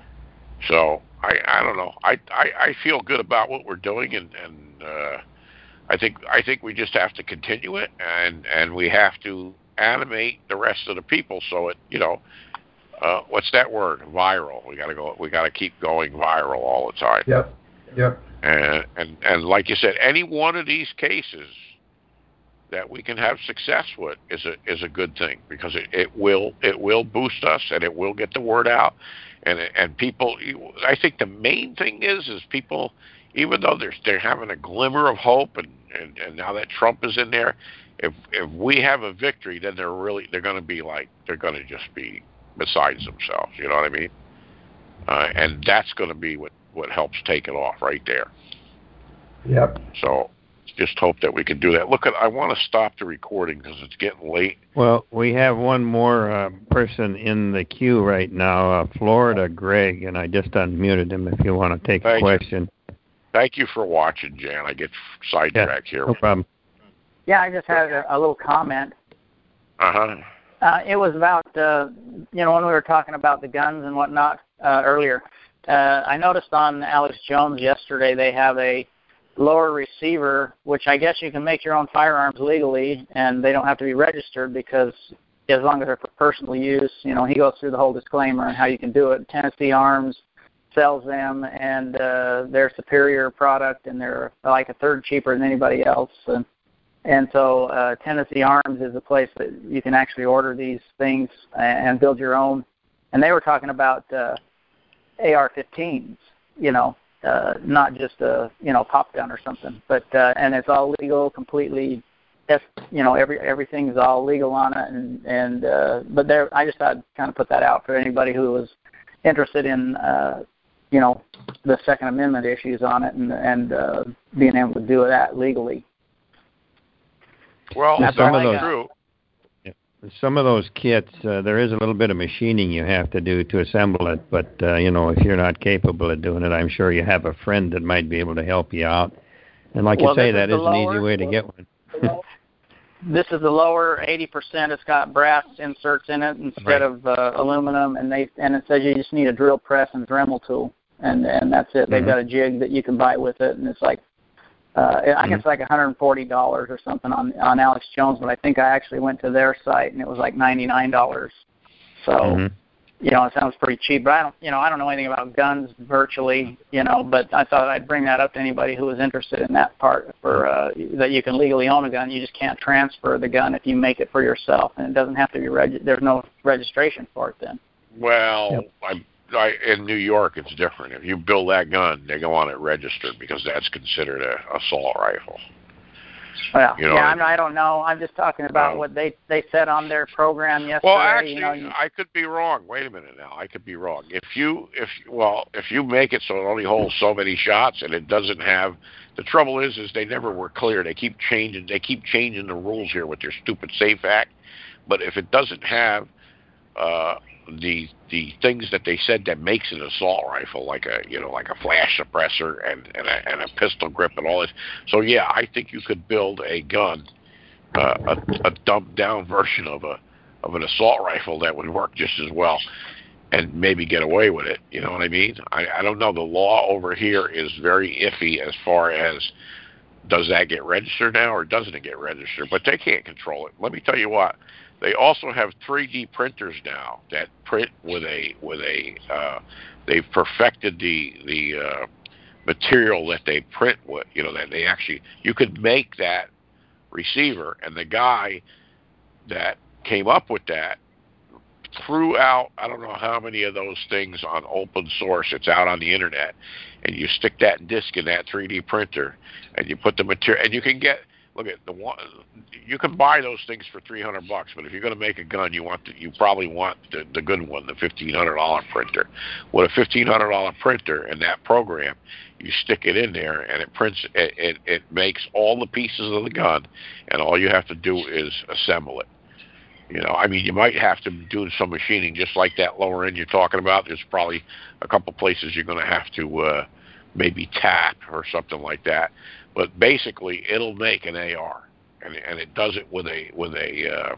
S1: So I, I don't know. I, I, I feel good about what we're doing, and, and uh, I think I think we just have to continue it, and, and we have to animate the rest of the people so it, you know, uh, what's that word? Viral. We got to go. We got to keep going viral all the time.
S4: Yep. Yep.
S1: And, and and like you said, any one of these cases that we can have success with is a is a good thing, because it, it will it will boost us and it will get the word out, and and people. I think the main thing is is people, even though they're they're having a glimmer of hope, and, and, and now that Trump is in there, if if we have a victory, then they're really they're going to be like they're going to just be besides themselves. You know what I mean? Uh, and that's going to be what. what helps take it off right there.
S4: Yep.
S1: So just hope that we can do that. Look, I want to stop the recording because it's getting late.
S2: Well, we have one more uh, person in the queue right now, uh, Florida Greg, and I just unmuted him if you want to take
S1: Thank
S2: a question.
S1: You. Thank you for watching, Jan. I get sidetracked
S2: yeah,
S1: here.
S2: No problem.
S8: Yeah, I just had a, a little comment.
S1: Uh-huh.
S8: Uh, it was about, uh, you know, when we were talking about the guns and whatnot uh, earlier. Uh, I noticed on Alex Jones yesterday they have a lower receiver, which I guess you can make your own firearms legally, and they don't have to be registered, because as long as they're for personal use, you know, he goes through the whole disclaimer on how you can do it. Tennessee Arms sells them, and uh, they're a superior product, and they're like a third cheaper than anybody else. And, and so uh, Tennessee Arms is a place that you can actually order these things and build your own. And they were talking about uh, A R fifteens, you know, uh, not just a, you know, pop gun or something, but, uh, and it's all legal, completely, you know, every, everything's all legal on it. And, and, uh, but there, I just thought I'd kind of put that out for anybody who was interested in, uh, you know, the Second Amendment issues on it, and, and, uh, being able to do that legally.
S1: Well,
S2: that's
S1: that's
S2: those,
S1: true.
S2: Some of those kits, uh, there is a little bit of machining you have to do to assemble it, but, uh, you know, if you're not capable of doing it, I'm sure you have a friend that might be able to help you out. And like
S8: well,
S2: you say, that is
S8: lower,
S2: an easy way to get one.
S8: This is the lower eighty percent. It's got brass inserts in it instead
S2: right.
S8: of uh, aluminum, and they and it says you just need a drill press and Dremel tool, and, and that's it. They've
S2: mm-hmm.
S8: got a jig that you can buy with it, and it's like, Uh, I
S2: mm-hmm.
S8: guess like one hundred forty dollars or something on on Alex Jones, but I think I actually went to their site and it was like ninety-nine dollars. So,
S2: mm-hmm.
S8: you know, it sounds pretty cheap. But I don't, you know, I don't know anything about guns virtually, you know. But I thought I'd bring that up to anybody who was interested in that part, for uh, that you can legally own a gun. You just can't transfer the gun if you make it for yourself, and it doesn't have to be reg- There's no registration for it then.
S1: Well,
S2: yep.
S1: I. I, in New York, it's different. If you build that gun, they go on it registered, because that's considered a assault rifle.
S8: Well,
S1: you know,
S8: yeah, I'm, I don't know. I'm just talking about
S1: uh,
S8: what they they said on their program yesterday.
S1: Well, actually,
S8: you know, you,
S1: I could be wrong. Wait a minute now. I could be wrong. If you, if well, if you make it so it only holds so many shots and it doesn't have, the trouble is, is they never were clear. They keep changing. They keep changing the rules here with their stupid SAFE Act. But if it doesn't have uh, the the things that they said that makes an assault rifle, like a you know like a flash suppressor and and a, and a pistol grip and all this. So yeah, I think you could build a gun, uh, a, a dumbed down version of a of an assault rifle that would work just as well, and maybe get away with it. You know what I mean? I, I don't know. The law over here is very iffy as far as, does that get registered now or doesn't it get registered? But they can't control it. Let me tell you what. They also have three D printers now that print with a with a. Uh, they've perfected the the uh, material that they print with. You know that they actually you could make that receiver, and the guy that came up with that threw out I don't know how many of those things on open source. It's out on the internet, and you stick that disc in that three D printer, and you put the material, and you can get. Look at the one. You can buy those things for three hundred bucks, but if you're going to make a gun, you want the, you probably want the, the good one, the fifteen hundred dollar printer. With a fifteen hundred dollar printer and that program, you stick it in there, and it prints. It, it it makes all the pieces of the gun, and all you have to do is assemble it. You know, I mean, you might have to do some machining, just like that lower end you're talking about. There's probably a couple places you're going to have to uh, maybe tap or something like that. But basically, it'll make an A R, and and it does it with a with a. Uh,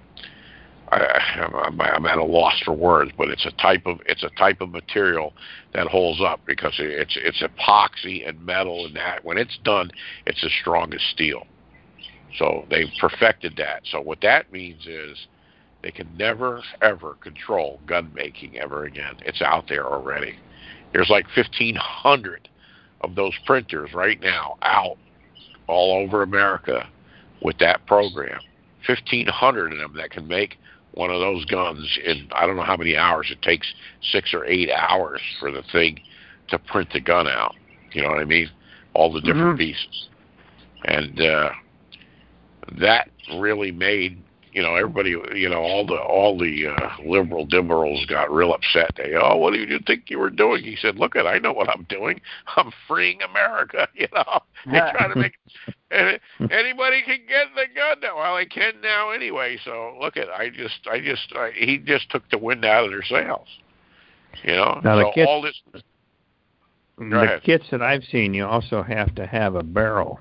S1: I, I'm, I'm at a loss for words, but it's a type of it's a type of material that holds up because it's it's epoxy and metal, and that when it's done, it's as strong as steel. So they've perfected that. So what that means is they can never, ever control gun making ever again. It's out there already. There's like fifteen hundred of those printers right now out all over America with that program. fifteen hundred of them that can make one of those guns in, I don't know how many hours. It takes six or eight hours for the thing to print the gun out. You know what I mean? All the different mm-hmm. pieces. And uh, that really made, you know, everybody, you know, all the all the uh, liberal liberals got real upset. They, oh, what do you think you were doing? He said, look, it, I know what I'm doing. I'm freeing America. You know, they try to make anybody can get the gun now. Well, they can now anyway. So look, it, I just, I just, I, he just took the wind out of their sails. You know,
S2: now
S1: so
S2: the kits,
S1: all this.
S2: The ahead. kits that I've seen, you also have to have a barrel.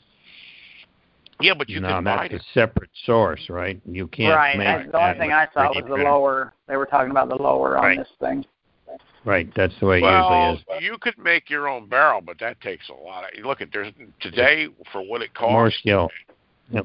S1: Yeah, but you
S2: no,
S1: can buy
S2: that's a separate source, right? You can't
S8: right.
S2: make
S8: Right. The only thing I saw was the lower. They were talking about the lower
S2: right.
S8: on this thing.
S2: Right. That's the way it
S1: well,
S2: usually is.
S1: You could make your own barrel, but that takes a lot of. Look at there's today for what it costs.
S2: More skill. Yep.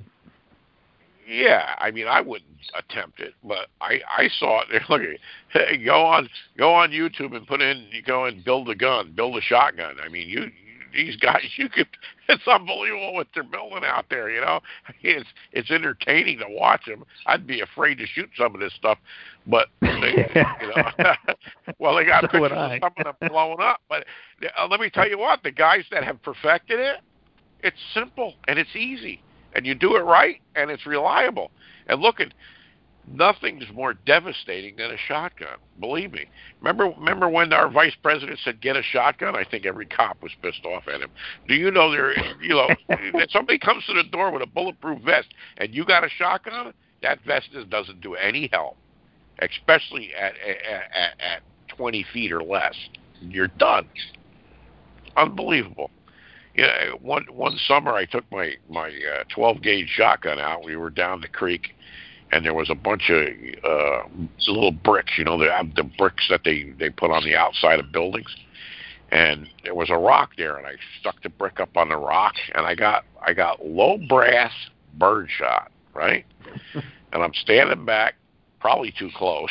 S1: Yeah, I mean, I wouldn't attempt it, but I I saw it. Look at hey, go on go on YouTube and put in you go and build a gun, build a shotgun. I mean, you. These guys, you could, it's unbelievable what they're building out there, you know. It's it's entertaining to watch them. I'd be afraid to shoot some of this stuff, but, they, you know, well, they got so pictures of some of them blowing up. But uh, let me tell you what, the guys that have perfected it, it's simple and it's easy. And you do it right and it's reliable. And look at, nothing's more devastating than a shotgun. Believe me. Remember, remember when our vice president said, "Get a shotgun"? I think every cop was pissed off at him. Do you know there? You know, if somebody comes to the door with a bulletproof vest and you got a shotgun, that vest doesn't do any help, especially at at, at, at twenty feet or less. You're done. Unbelievable. Yeah, one one summer I took my my uh, twelve gauge shotgun out. We were down the creek. And there was a bunch of uh, little bricks, you know, the, the bricks that they, they put on the outside of buildings. And there was a rock there, and I stuck the brick up on the rock, and I got I got low brass birdshot, right? And I'm standing back, probably too close.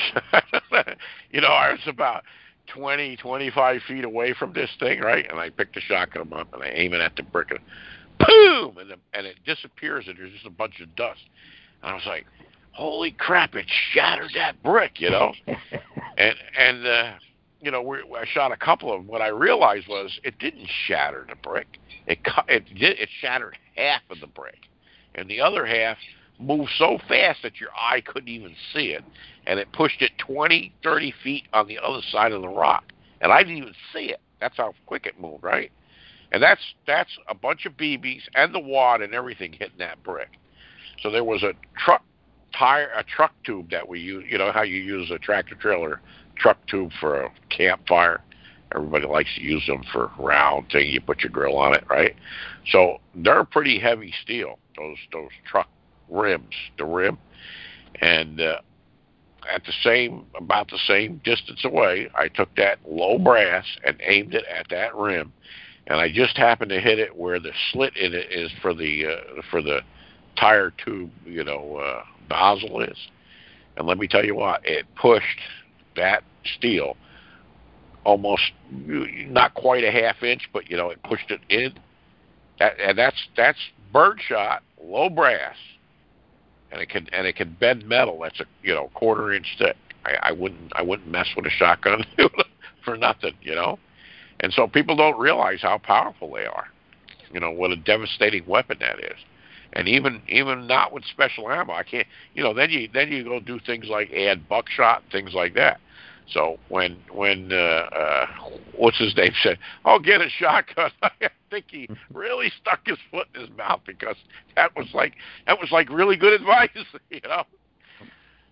S1: You know, I was about twenty, twenty-five feet away from this thing, right? And I pick the shotgun up, and I aim it at the brick, and boom! And, the, and it disappears, and there's just a bunch of dust. And I was like, holy crap, it shattered that brick, you know? and, and uh, you know, we, I shot a couple of them. What I realized was it didn't shatter the brick. It, it, did, it shattered half of the brick. And the other half moved so fast that your eye couldn't even see it. And it pushed it twenty, thirty feet on the other side of the rock. And I didn't even see it. That's how quick it moved, right? And that's that's a bunch of B Bs and the wad and everything hitting that brick. So there was a truck tire, a truck tube that we use. You know how you use a tractor trailer truck tube for a campfire. Everybody likes to use them for round thing. You put your grill on it, right? So they're pretty heavy steel. Those those truck rims, the rim, and uh, at the same about the same distance away, I took that low brass and aimed it at that rim, and I just happened to hit it where the slit in it is for the uh, for the tire tube, you know, uh, nozzle is. And let me tell you what, it pushed that steel almost not quite a half inch, but you know, it pushed it in. That, and that's that's birdshot, low brass, and it can and it can bend metal. That's a you know quarter inch thick. I, I wouldn't I wouldn't mess with a shotgun for nothing, you know. And so people don't realize how powerful they are. You know what a devastating weapon that is. And even even not with special ammo, I can't. You know, then you then you go do things like add buckshot, things like that. So when when uh, uh, what's his name said, "Oh, get a shotgun," I think he really stuck his foot in his mouth because that was like that was like really good advice, you know.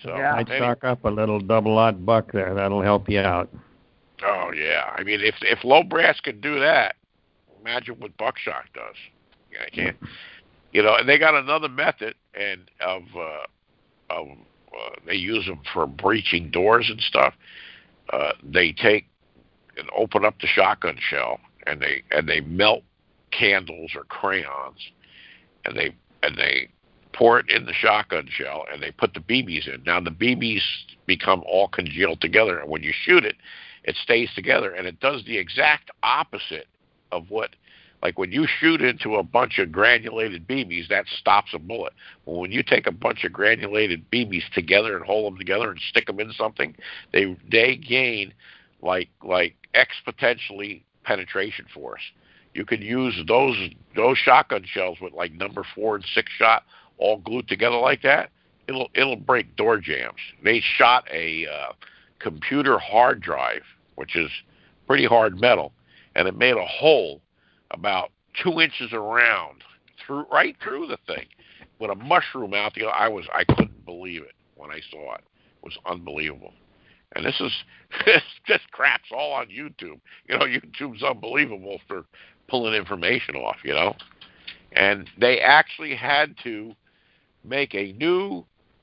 S1: So
S2: yeah, I'd
S1: anyway.
S2: stock up a little double-aught buck there. That'll help you out.
S1: Oh yeah, I mean, if if low brass can do that, imagine what buckshot does. Yeah, I can't. You know, and they got another method, and of uh, of uh, they use them for breaching doors and stuff. Uh, they take and open up the shotgun shell, and they and they melt candles or crayons, and they and they pour it in the shotgun shell, and they put the B Bs in. Now the B Bs become all congealed together, and when you shoot it, it stays together, and it does the exact opposite of what, like when you shoot into a bunch of granulated B Bs, that stops a bullet. Well, when you take a bunch of granulated B Bs together and hold them together and stick them in something, they they gain like like exponentially penetration force. You could use those those shotgun shells with like number four and six shot all glued together like that. It'll it'll break door jams. They shot a uh, computer hard drive, which is pretty hard metal, and it made a hole about two inches around through right through the thing with a mushroom out the. I was I couldn't believe it when I saw it. It was unbelievable. And this is this, this crap's all on YouTube. You know, YouTube's unbelievable for pulling information off. You know, and they actually had to make a new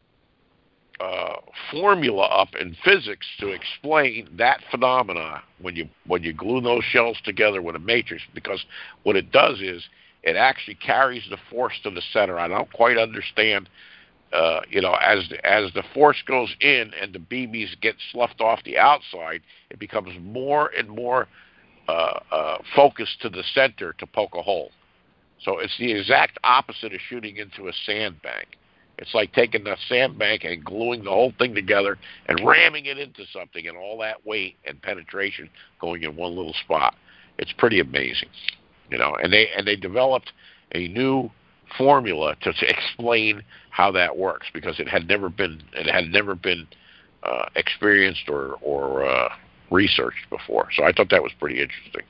S1: uh, formula up in physics to explain that phenomena when you when you glue those shells together with a matrix, because what it does is it actually carries the force to the center. I don't quite understand, uh, you know, as as the force goes in and the B Bs get sloughed off the outside, it becomes more and more uh, uh, focused to the center to poke a hole. So it's the exact opposite of shooting into a sandbank. It's like taking the sandbank and gluing the whole thing together and ramming it into something, and all that weight and penetration going in one little spot. It's pretty amazing, you know. And they and they developed a new formula to, to explain how that works, because it had never been it had never been uh, experienced or or uh, researched before. So I thought that was pretty interesting.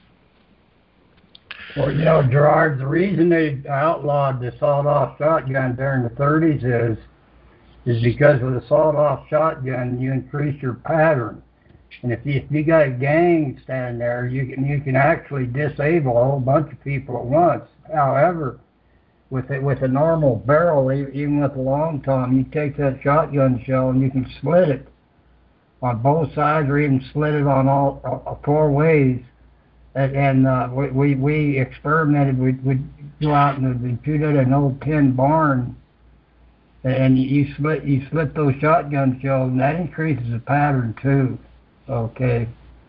S4: Well, you know, Gerard, the reason they outlawed the sawed-off shotgun during the thirties is is because with a sawed-off shotgun, you increase your pattern. And if you, if you got a gang standing there, you can you can actually disable a whole bunch of people at once. However, with it, with a normal barrel, even with a long tom, you take that shotgun shell and you can split it on both sides, or even split it on all uh, four ways. And, and uh, we we experimented. We'd, we'd go out and we'd shoot at an old tin barn, and you split you split those shotgun shells, and that increases the pattern too. Okay.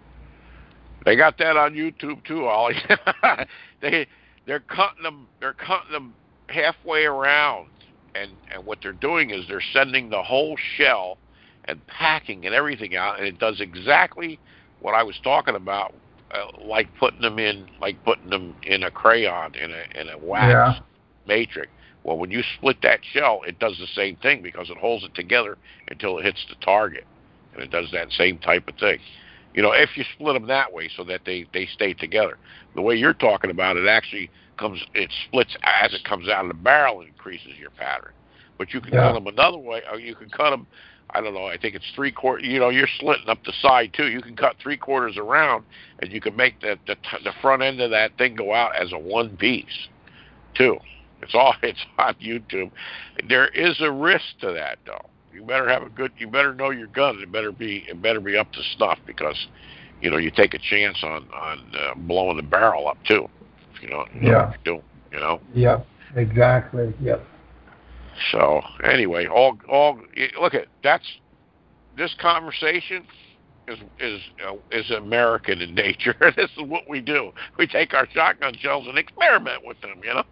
S1: They got that on YouTube too, Ollie. they they're cutting them they're cutting them halfway around, and and what they're doing is they're sending the whole shell and packing and everything out, and it does exactly what I was talking about. Uh, like putting them in, like putting them in a crayon, in a in a wax
S4: yeah.
S1: matrix. Well, when you split that shell, it does the same thing, because it holds it together until it hits the target, and it does that same type of thing. You know, if you split them that way so that they they stay together. The way you're talking about it, actually comes, it splits as it comes out of the barrel and increases your pattern. But you can
S4: yeah.
S1: cut them another way, or you can cut them. I don't know, I think it's three quarters, you know, you're slitting up the side too. You can cut three quarters around, and you can make the, the the front end of that thing go out as a one piece too. It's all, it's on YouTube. There is a risk to that though. You better have a good, you better know your gun. It better be, it better be up to snuff, because, you know, you take a chance on, on uh, blowing the barrel up too. If you know, you know
S4: yeah.
S1: what you're doing, you know?
S4: Yep, exactly, yep.
S1: So anyway, all all look at that's this conversation is is uh, is American in nature. This is what we do. We take our shotgun shells and experiment with them, you know.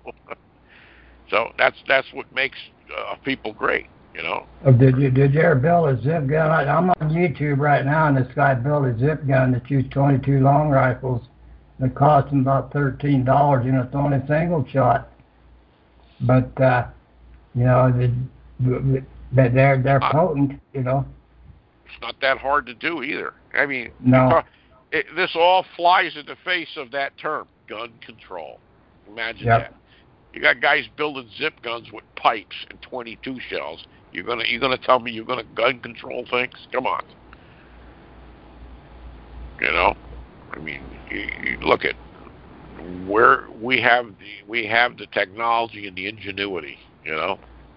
S1: So that's that's what makes uh, people great, you know.
S4: Oh, did you did you ever build a zip gun? I, I'm on YouTube right now, and this guy built a zip gun that used twenty-two long rifles. It cost him about thirteen dollars. You know, it's only single shot, but. uh You know, the, they're they're potent. You know,
S1: it's not that hard to do either. I mean,
S4: no.
S1: talk, it, this all flies in the face of that term, gun control. Imagine
S4: yep.
S1: that. You got guys building zip guns with pipes and twenty-two shells, You're gonna you're gonna tell me you're gonna gun control things? Come on. You know, I mean, you, you look at where we have the we have the technology and the ingenuity. You know.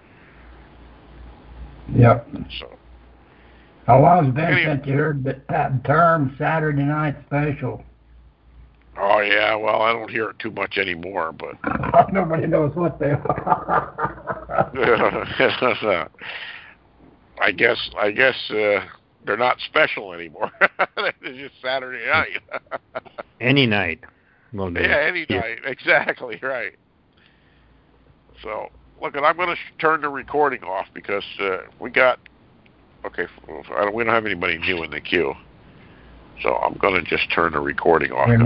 S4: Yep.
S1: So.
S4: How long has it been
S1: Anyway.
S4: since you heard that, that term Saturday Night Special?
S1: Oh yeah, well I don't hear it too much anymore, but
S4: nobody knows what they are.
S1: I guess I guess uh, they're not special anymore. It's just Saturday night.
S2: Any night will do.
S1: Yeah, any night. Exactly right. So look, I'm going to sh- turn the recording off because uh, we got okay. I don't, we don't have anybody new in the queue, so I'm going to just turn the recording off.